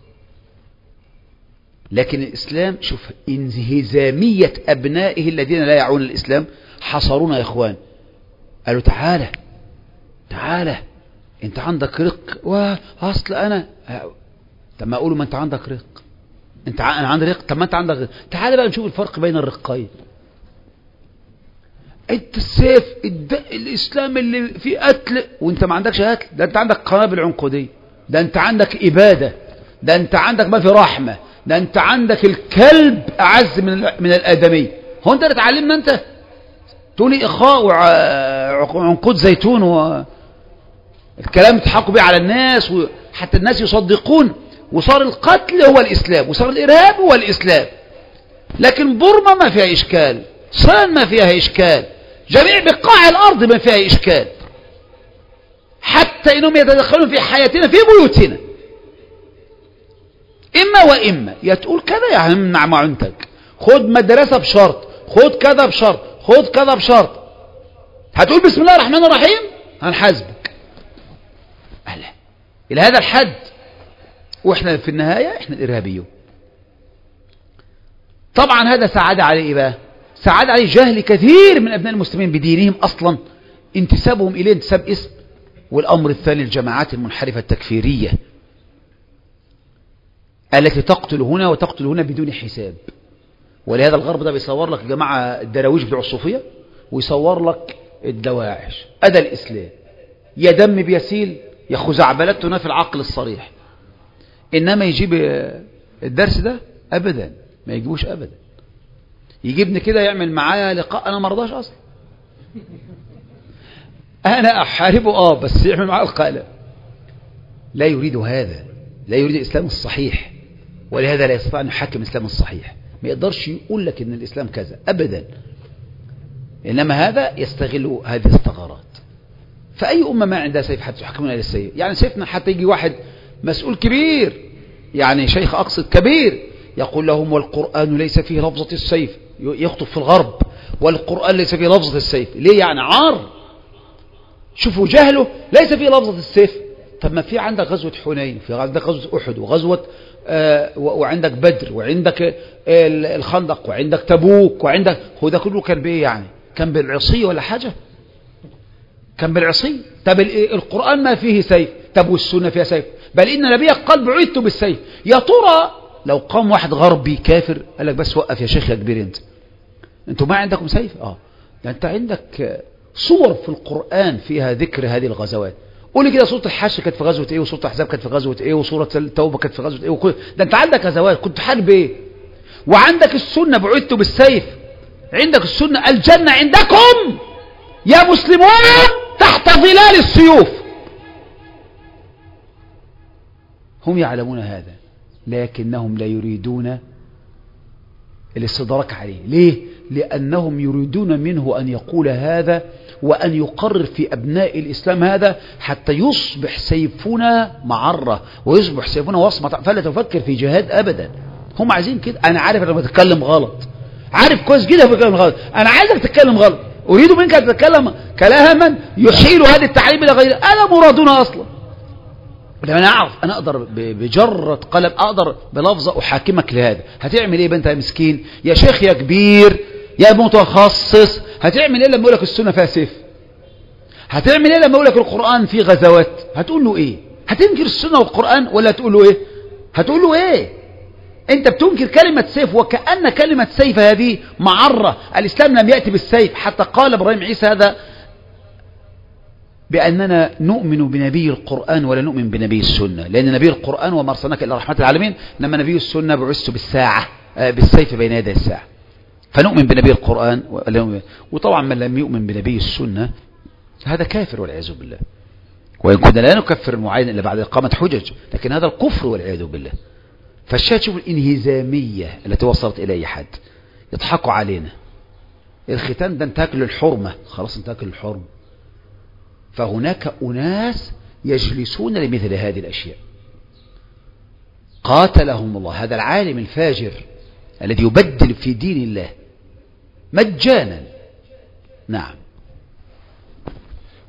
لكن الإسلام شوف انهزامية أبنائه الذين لا يعون الإسلام حصرونا يا إخوان. قالوا تعالى تعالى انت عندك رق واصل انا. طب ما اقولوا ما انت عندك رق، انت ع... انا عندي رق، طب ما انت عندك رق. تعالى بقى نشوف الفرق بين الرقين. انت السيف الد... الاسلام اللي فيه قتل وانت ما عندكش قتل، ده انت عندك قنابل عنقوديه، ده انت عندك اباده، ده انت عندك ما في رحمه، ده انت عندك الكلب اعز من ال... من الادمي. هو انت اللي اتعلمنا انت تقولي اخاء وعنقود زيتون و الكلام يضحكوا بيه على الناس وحتى الناس يصدقون، وصار القتل هو الإسلام، وصار الإرهاب هو الإسلام. لكن بورما ما فيها إشكال، صين ما فيها إشكال، جميع بقاع الأرض ما فيها إشكال، حتى إنهم يتدخلون في حياتنا في بيوتنا. إما وإما يا تقول كذا يا همنع معونتك، خد مدرسة بشرط، خد كذا بشرط، خد كذا بشرط. هتقول بسم الله الرحمن الرحيم هنحاسبك. أهلا إلى هذا الحد، وإحنا في النهاية إحنا الإرهابيون. طبعا هذا ساعد عليه إيه بقى؟ ساعد عليه جهل كثير من أبناء المسلمين بدينهم أصلا، انتسابهم إليه انتساب اسم. والأمر الثاني الجماعات المنحرفة التكفيرية التي تقتل هنا وتقتل هنا بدون حساب. ولهذا الغرب ده بيصور لك جماعة الدراويش بتوع الصوفية، ويصور لك الدواعش. أدى الإسلام يا دم بيسيل يا خزعبلتنا في العقل الصريح. إنما يجيب الدرس ده أبدا ما يجيبوش أبدا. يجيبني كده يعمل معايا لقاء أنا مرضاش أصلا، أنا أحاربه آه بس يعمل معايا لقاء لا. لا يريد هذا، لا يريد الإسلام الصحيح، ولهذا لا يستطيع أن يحكم الإسلام الصحيح. ما يقدرش يقول لك إن الإسلام كذا أبدا. إنما هذا يستغل هذه الثغرات. فأي أمة ما عندها سيف حتى يحكمون إلى السيف. يعني سيفنا حتى يجي واحد مسؤول كبير، يعني شيخ أقصد كبير، يقول لهم والقرآن ليس فيه لفظة السيف، يخطب في الغرب والقرآن ليس فيه لفظة السيف. ليه يعني عار؟ شوفوا جهله، ليس فيه لفظة السيف. طب ما في عندك غزوة حنين، في عندك غزوة أحد وغزوة آه وعندك بدر وعندك الخندق وعندك تبوك وعندك، هو ده كله كان بإيه يعني؟ كان بالعصي ولا حاجة؟ كان بالعصي. طب القرآن ما فيه سيف، طب والسنة فيها سيف، بل إن نبيك قال بعثت بالسيف. يا ترى لو قام واحد غربي كافر قال لك بس وقف يا شيخ يا كبير، انت انتوا ما عندكم سيف؟ اه ده انت عندك صور في القرآن فيها ذكر هذه الغزوات. قولي كده سورة الحشر كانت في غزوة ايه، وسورة الأحزاب كانت في غزوة ايه، وسورة التوبة كانت في غزوة ايه، وكل ده انت عندك غزوات كنت حارب ايه. وعندك السنة بعثت بالسيف، عندك السنة الجنة عندكم يا مسلمون تحت ظلال السيوف. هم يعلمون هذا لكنهم لا يريدون الاستدراك عليه. ليه؟ لأنهم يريدون منه أن يقول هذا وأن يقرر في أبناء الإسلام هذا حتى يصبح سيفنا معرة ويصبح سيفنا وصمة، فلا تفكر في جهاد أبدا. هم عايزين كده. أنا عارف لما تتكلم غلط، عارف كويس جدا بتكلم غلط، أنا عايزك تتكلم غلط، أريد منك أن تتكلم كلاما يحيل هذه التعليم إلى غيره. أنا مرادنا أصلا. لما أنا أعرف أنا أقدر بجرة قلم أقدر بلفظة أحاكمك لهذا. هتعمل إيه بنت يا مسكين يا شيخ يا كبير يا متخصص؟ هتعمل إيه لما أقول لك السنة فيها سيف؟ هتعمل إيه لما أقول لك القرآن فيه غزوات؟ هتقول له إيه؟ هتنكر السنة والقرآن ولا هتقول له إيه؟ هتقول له إيه؟ أنت بتنكر كلمة سيف وكأن كلمة سيف هذه معرة. الإسلام لم يأتي بالسيف، حتى قال إبراهيم عيسى هذا بأننا نؤمن بنبي القرآن ولا نؤمن بنبي السنة، لأن نبي القرآن وما أرسلناك إلا رحمة العالمين، إنما نبي السنة بعثت بالساعة بالسيف بين يدي الساعة. فنؤمن بنبي القرآن. وطبعا من لم يؤمن بنبي السنة هذا كافر والعياذ بالله. وإن كنا لا نكفر المعين إلا بعد إقامة حجج، لكن هذا الكفر والعياذ بالله. فالشاهد شوف الانهزامية التي وصلت إلى أي حد. يضحكوا علينا. الختان ده انتهك للحرمة، خلاص انتهك للحرمة. فهناك أناس يجلسون لمثل هذه الأشياء. قاتلهم الله هذا العالم الفاجر الذي يبدل في دين الله مجانا. نعم.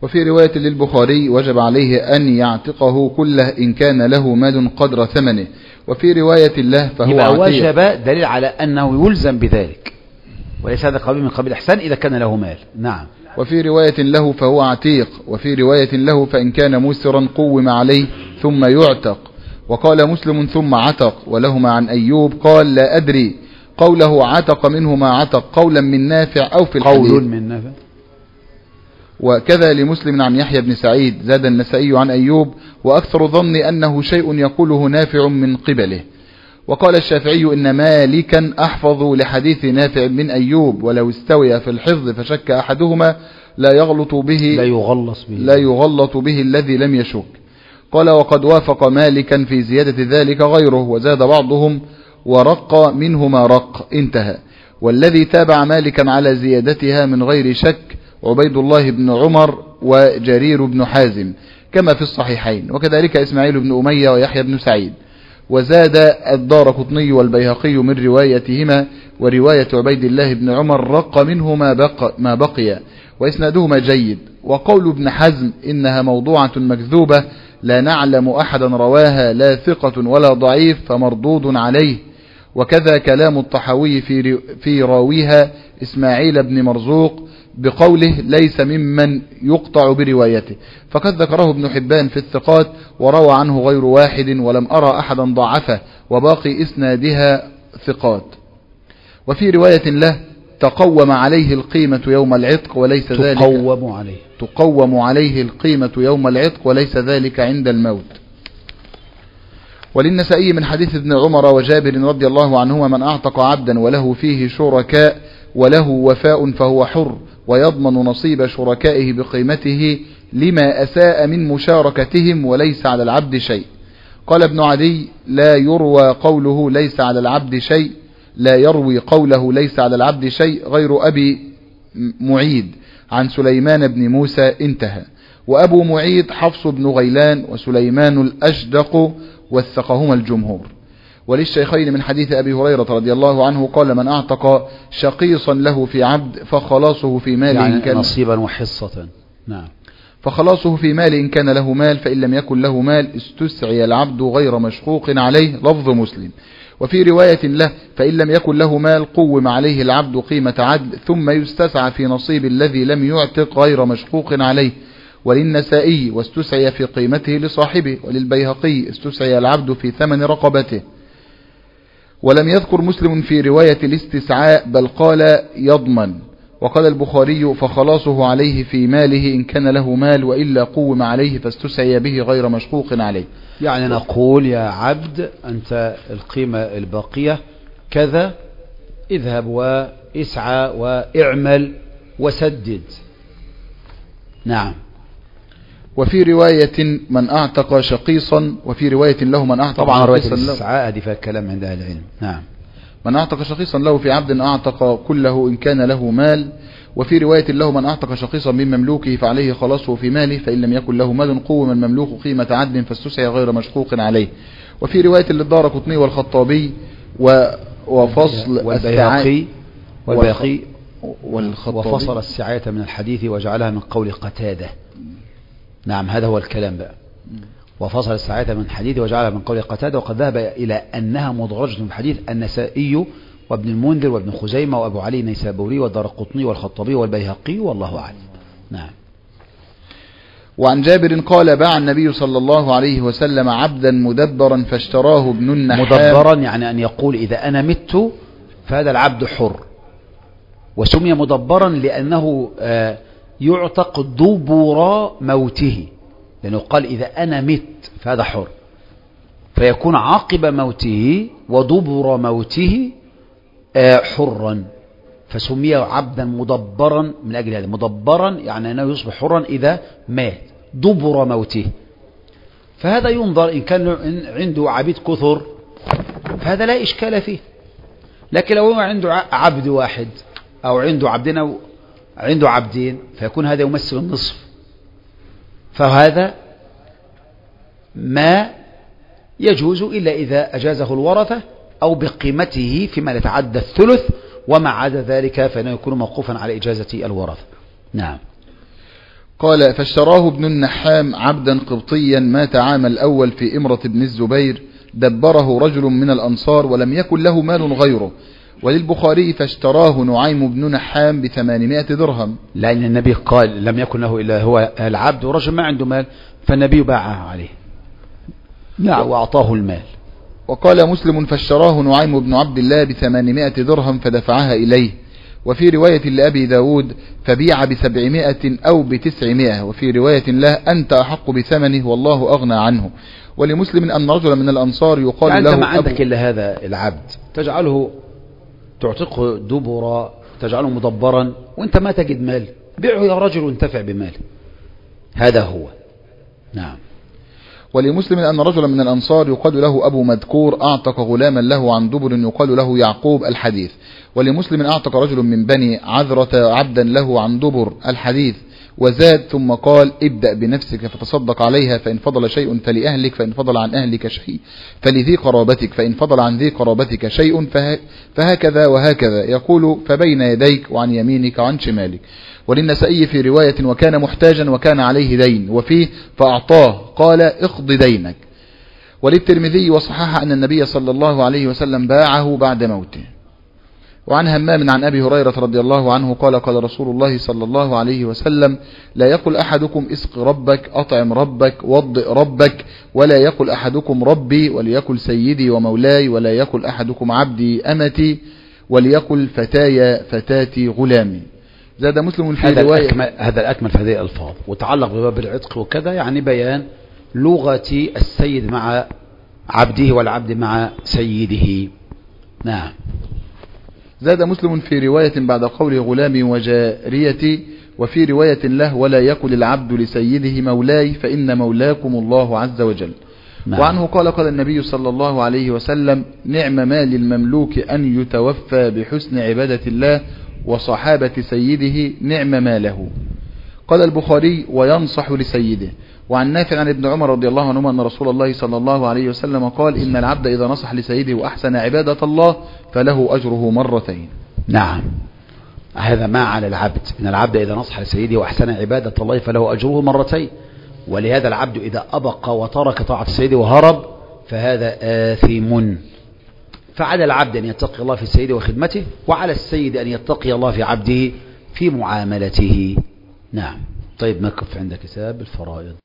وفي رواية للبخاري وجب عليه أن يعتقه كله إن كان له مال قدر ثمنه. وفي رواية له فهو يبقى عتيق. وجب دليل على أنه يلزم بذلك، وليس هذا قبيل من قبيل الإحسان إذا كان له مال. نعم. وفي رواية له فهو عتيق. وفي رواية له فإن كان مسرا قوم عليه ثم يعتق. وقال مسلم ثم عتق. ولهما عن أيوب قال لا أدري قوله عتق منه ما عتق قولا من نافع أو في الحديث. قول من نافع. وكذا لمسلم عن يحيى بن سعيد. زاد النسائي عن أيوب وأكثر ظني أنه شيء يقوله نافع من قبله. وقال الشافعي إن مالكا أحفظ لحديث نافع من أيوب ولو استوي في الحفظ فشك أحدهما لا يغلط به لا يغلط به, لا يغلط به الذي لم يشك. قال وقد وافق مالكا في زيادة ذلك غيره وزاد بعضهم ورق منه ما رق. انتهى. والذي تابع مالكا على زيادتها من غير شك عبيد الله بن عمر وجرير بن حازم كما في الصحيحين، وكذلك إسماعيل بن أمية ويحيى بن سعيد. وزاد الدارقطني والبيهقي من روايتهما ورواية عبيد الله بن عمر رق منه ما بق ما بقي وإسنادهما جيد. وقول ابن حزم إنها موضوعة مكذوبة لا نعلم أحدا رواها لا ثقة ولا ضعيف فمردود عليه. وكذا كلام الطحاوي في في راويها إسماعيل بن مرزوق بقوله ليس ممن يقطع بروايته، فقد ذكره ابن حبان في الثقات وروى عنه غير واحد ولم أرى أحدا ضعفه وباقي إسنادها ثقات. وفي رواية له تقوم عليه القيمة يوم العتق وليس ذلك تقوم عليه تقوم عليه القيمة يوم العتق وليس ذلك عند الموت. وللنسائي من حديث ابن عمر وجابر رضي الله عنهما من أعتق عبدا وله فيه شركاء وله وفاء فهو حر ويضمن نصيب شركائه بقيمته لما أساء من مشاركتهم وليس على العبد شيء. قال ابن عدي لا يروى قوله ليس على العبد شيء لا يروي قوله ليس على العبد شيء غير أبي معيد عن سليمان بن موسى. انتهى. وأبو معيد حفص بن غيلان وسليمان الأشدق وثقهما الجمهور. وللشيخين من حديث أبي هريرة رضي الله عنه قال من أعتق شقيصا له في عبد فخلاصه في مال يعني إن كان نصيبا وحصة. نعم. فخلاصه في مال إن كان له مال فإن لم يكن له مال استسعي العبد غير مشقوق عليه لفظ مسلم. وفي رواية له فإن لم يكن له مال قوم عليه العبد قيمة عدل ثم يستسعى في نصيب الذي لم يعتق غير مشقوق عليه. وللنسائي واستسعي في قيمته لصاحبه. وللبيهقي استسعي العبد في ثمن رقبته. ولم يذكر مسلم في رواية الاستسعاء بل قال يضمن. وقال البخاري فخلاصه عليه في ماله إن كان له مال وإلا قوم عليه فاستسعي به غير مشقوق عليه. يعني نقول يا عبد أنت القيمة الباقية كذا اذهب واسعى واعمل وسدد. نعم. وفي رواية من أعتق شقيصا وفي رواية له من أعتق طبعا رواية شقيصا له الاستسعاء هذه فيها كلام عند أهل العلم. نعم. من أعتق شقيصا له في عبد أعتق كله إن كان له مال. وفي رواية له من أعتق شقيصا من مملوكه فعليه خلاصه في ماله فإن لم يكن له مال قوم المملوك قيمة عدل فاستسعي غير مشقوق عليه. وفي رواية للدارقطني والخطابي وفصل والبيهقي والبيهقي والخطابي وفصل السعاية من الحديث وجعلها من قول قتادة. نعم هذا هو الكلام بقى. وفصل السعاية من الحديث وجعلها من قول قتادة. وقد ذهب إلى أنها مدرجة في الحديث النسائي وابن المنذر وابن خزيمة وأبو علي النيسابوري والدارقطني والخطابي والبيهقي والله أعلم. نعم. وعن جابر قال باع النبي صلى الله عليه وسلم عبدا مدبرا فاشتراه ابن النحام. مدبرا يعني أن يقول إذا أنا مت فهذا العبد حر. وسمي مدبرا لأنه يعتق دبر موته، لأنه قال إذا أنا مت فهذا حر، فيكون عقب موته ودبر موته حرا، فسمي عبدا مدبرا من أجل هذا. مدبرا يعني أنه يصبح حرا إذا مات دبر موته. فهذا ينظر إن كان عنده عبيد كثر فهذا لا إشكال فيه. لكن لو عنده عبد واحد أو عنده عبدين أو عنده عبدين فيكون هذا يمثل النصف، فهذا ما يجوز إلا إذا أجازه الورثة أو بقيمته فيما يتعدى الثلث، وما عدا ذلك فإنه يكون موقوفا على إجازة الورثة. نعم. قال فاشتراه ابن النحام عبدا قبطيا مات عام الأول في إمرة بن الزبير دبره رجل من الأنصار ولم يكن له مال غيره. وللبخاري فاشتراه نعيم بن نحام بثمانمائة درهم، لأن النبي قال لم يكن له إلا هو العبد ورجل ما عنده مال، فالنبي باعه عليه نعم وأعطاه المال. وقال مسلم فاشتراه نعيم بن عبد الله بثمانمائة درهم فدفعها إليه. وفي رواية لأبي داود فبيع بسبعمائة أو بتسعمائة، وفي رواية له أنت أحق بثمنه والله أغنى عنه. ولمسلم أن رجلا من الأنصار يقال يعني له أنت ما عندك أبو إلا هذا العبد تجعله تعتقه دبرا، تجعله مدبرا وانت ما تجد مال، بيعه يا رجل وانتفع بماله، هذا هو. نعم. ولمسلم أن رجلا من الأنصار يقال له أبو مذكور أعتق غلاما له عن دبر يقال له يعقوب الحديث. ولمسلم أعتق رجل من بني عذرة عبدا له عن دبر الحديث. وزاد ثم قال ابدأ بنفسك فتصدق عليها، فإن فضل شيء فلأهلك، فإن فضل عن أهلك شيء فلذي قرابتك، فإن فضل عن ذي قرابتك شيء فهكذا وهكذا، يقول فبين يديك وعن يمينك وعن شمالك. وللنسائي في رواية وكان محتاجا وكان عليه دين، وفيه فأعطاه قال اقض دينك. وللترمذي وصححه أن النبي صلى الله عليه وسلم باعه بعد موته. وعن همام عن أبي هريرة رضي الله عنه قال قال رسول الله صلى الله عليه وسلم لا يقل أحدكم اسق ربك أطعم ربك وضئ ربك، ولا يقل أحدكم ربي وليقل سيدي ومولاي، ولا يقل أحدكم عبدي أمتي وليقل فتايا فتاتي غلامي. زاد مسلم في هذا رواية الأكمل هذا الأكمل في هذه الألفاظ، وتعلق بباب العتق وكذا، يعني بيان لغة السيد مع عبده والعبد مع سيده. نعم. زاد مسلم في رواية بعد قول غلامي وجاريتي، وفي رواية له ولا يقل العبد لسيده مولاي فإن مولاكم الله عز وجل. نعم. وعنه قال قال النبي صلى الله عليه وسلم نعم ما للمملوك أن يتوفى بحسن عبادة الله وصحابة سيده نعم ما له. قال البخاري وينصح لسيده. وعن نافع عن ابن عمر رضي الله عنهما أن رسول الله صلى الله عليه وسلم قال إن العبد إذا نصح لسيده وأحسن عبادة الله فله أجره مرتين. نعم، هذا ما على العبد، إن العبد إذا نصح لسيده وأحسن عبادة الله فله أجره مرتين. ولهذا العبد إذا أبقى وترك طاعة سيده وهرب فهذا آثم. فعلى العبد أن يتقي الله في سيده وخدمته، وعلى السيد أن يتقي الله في عبده في معاملته. نعم. طيب نقف عند كتاب الفرائض.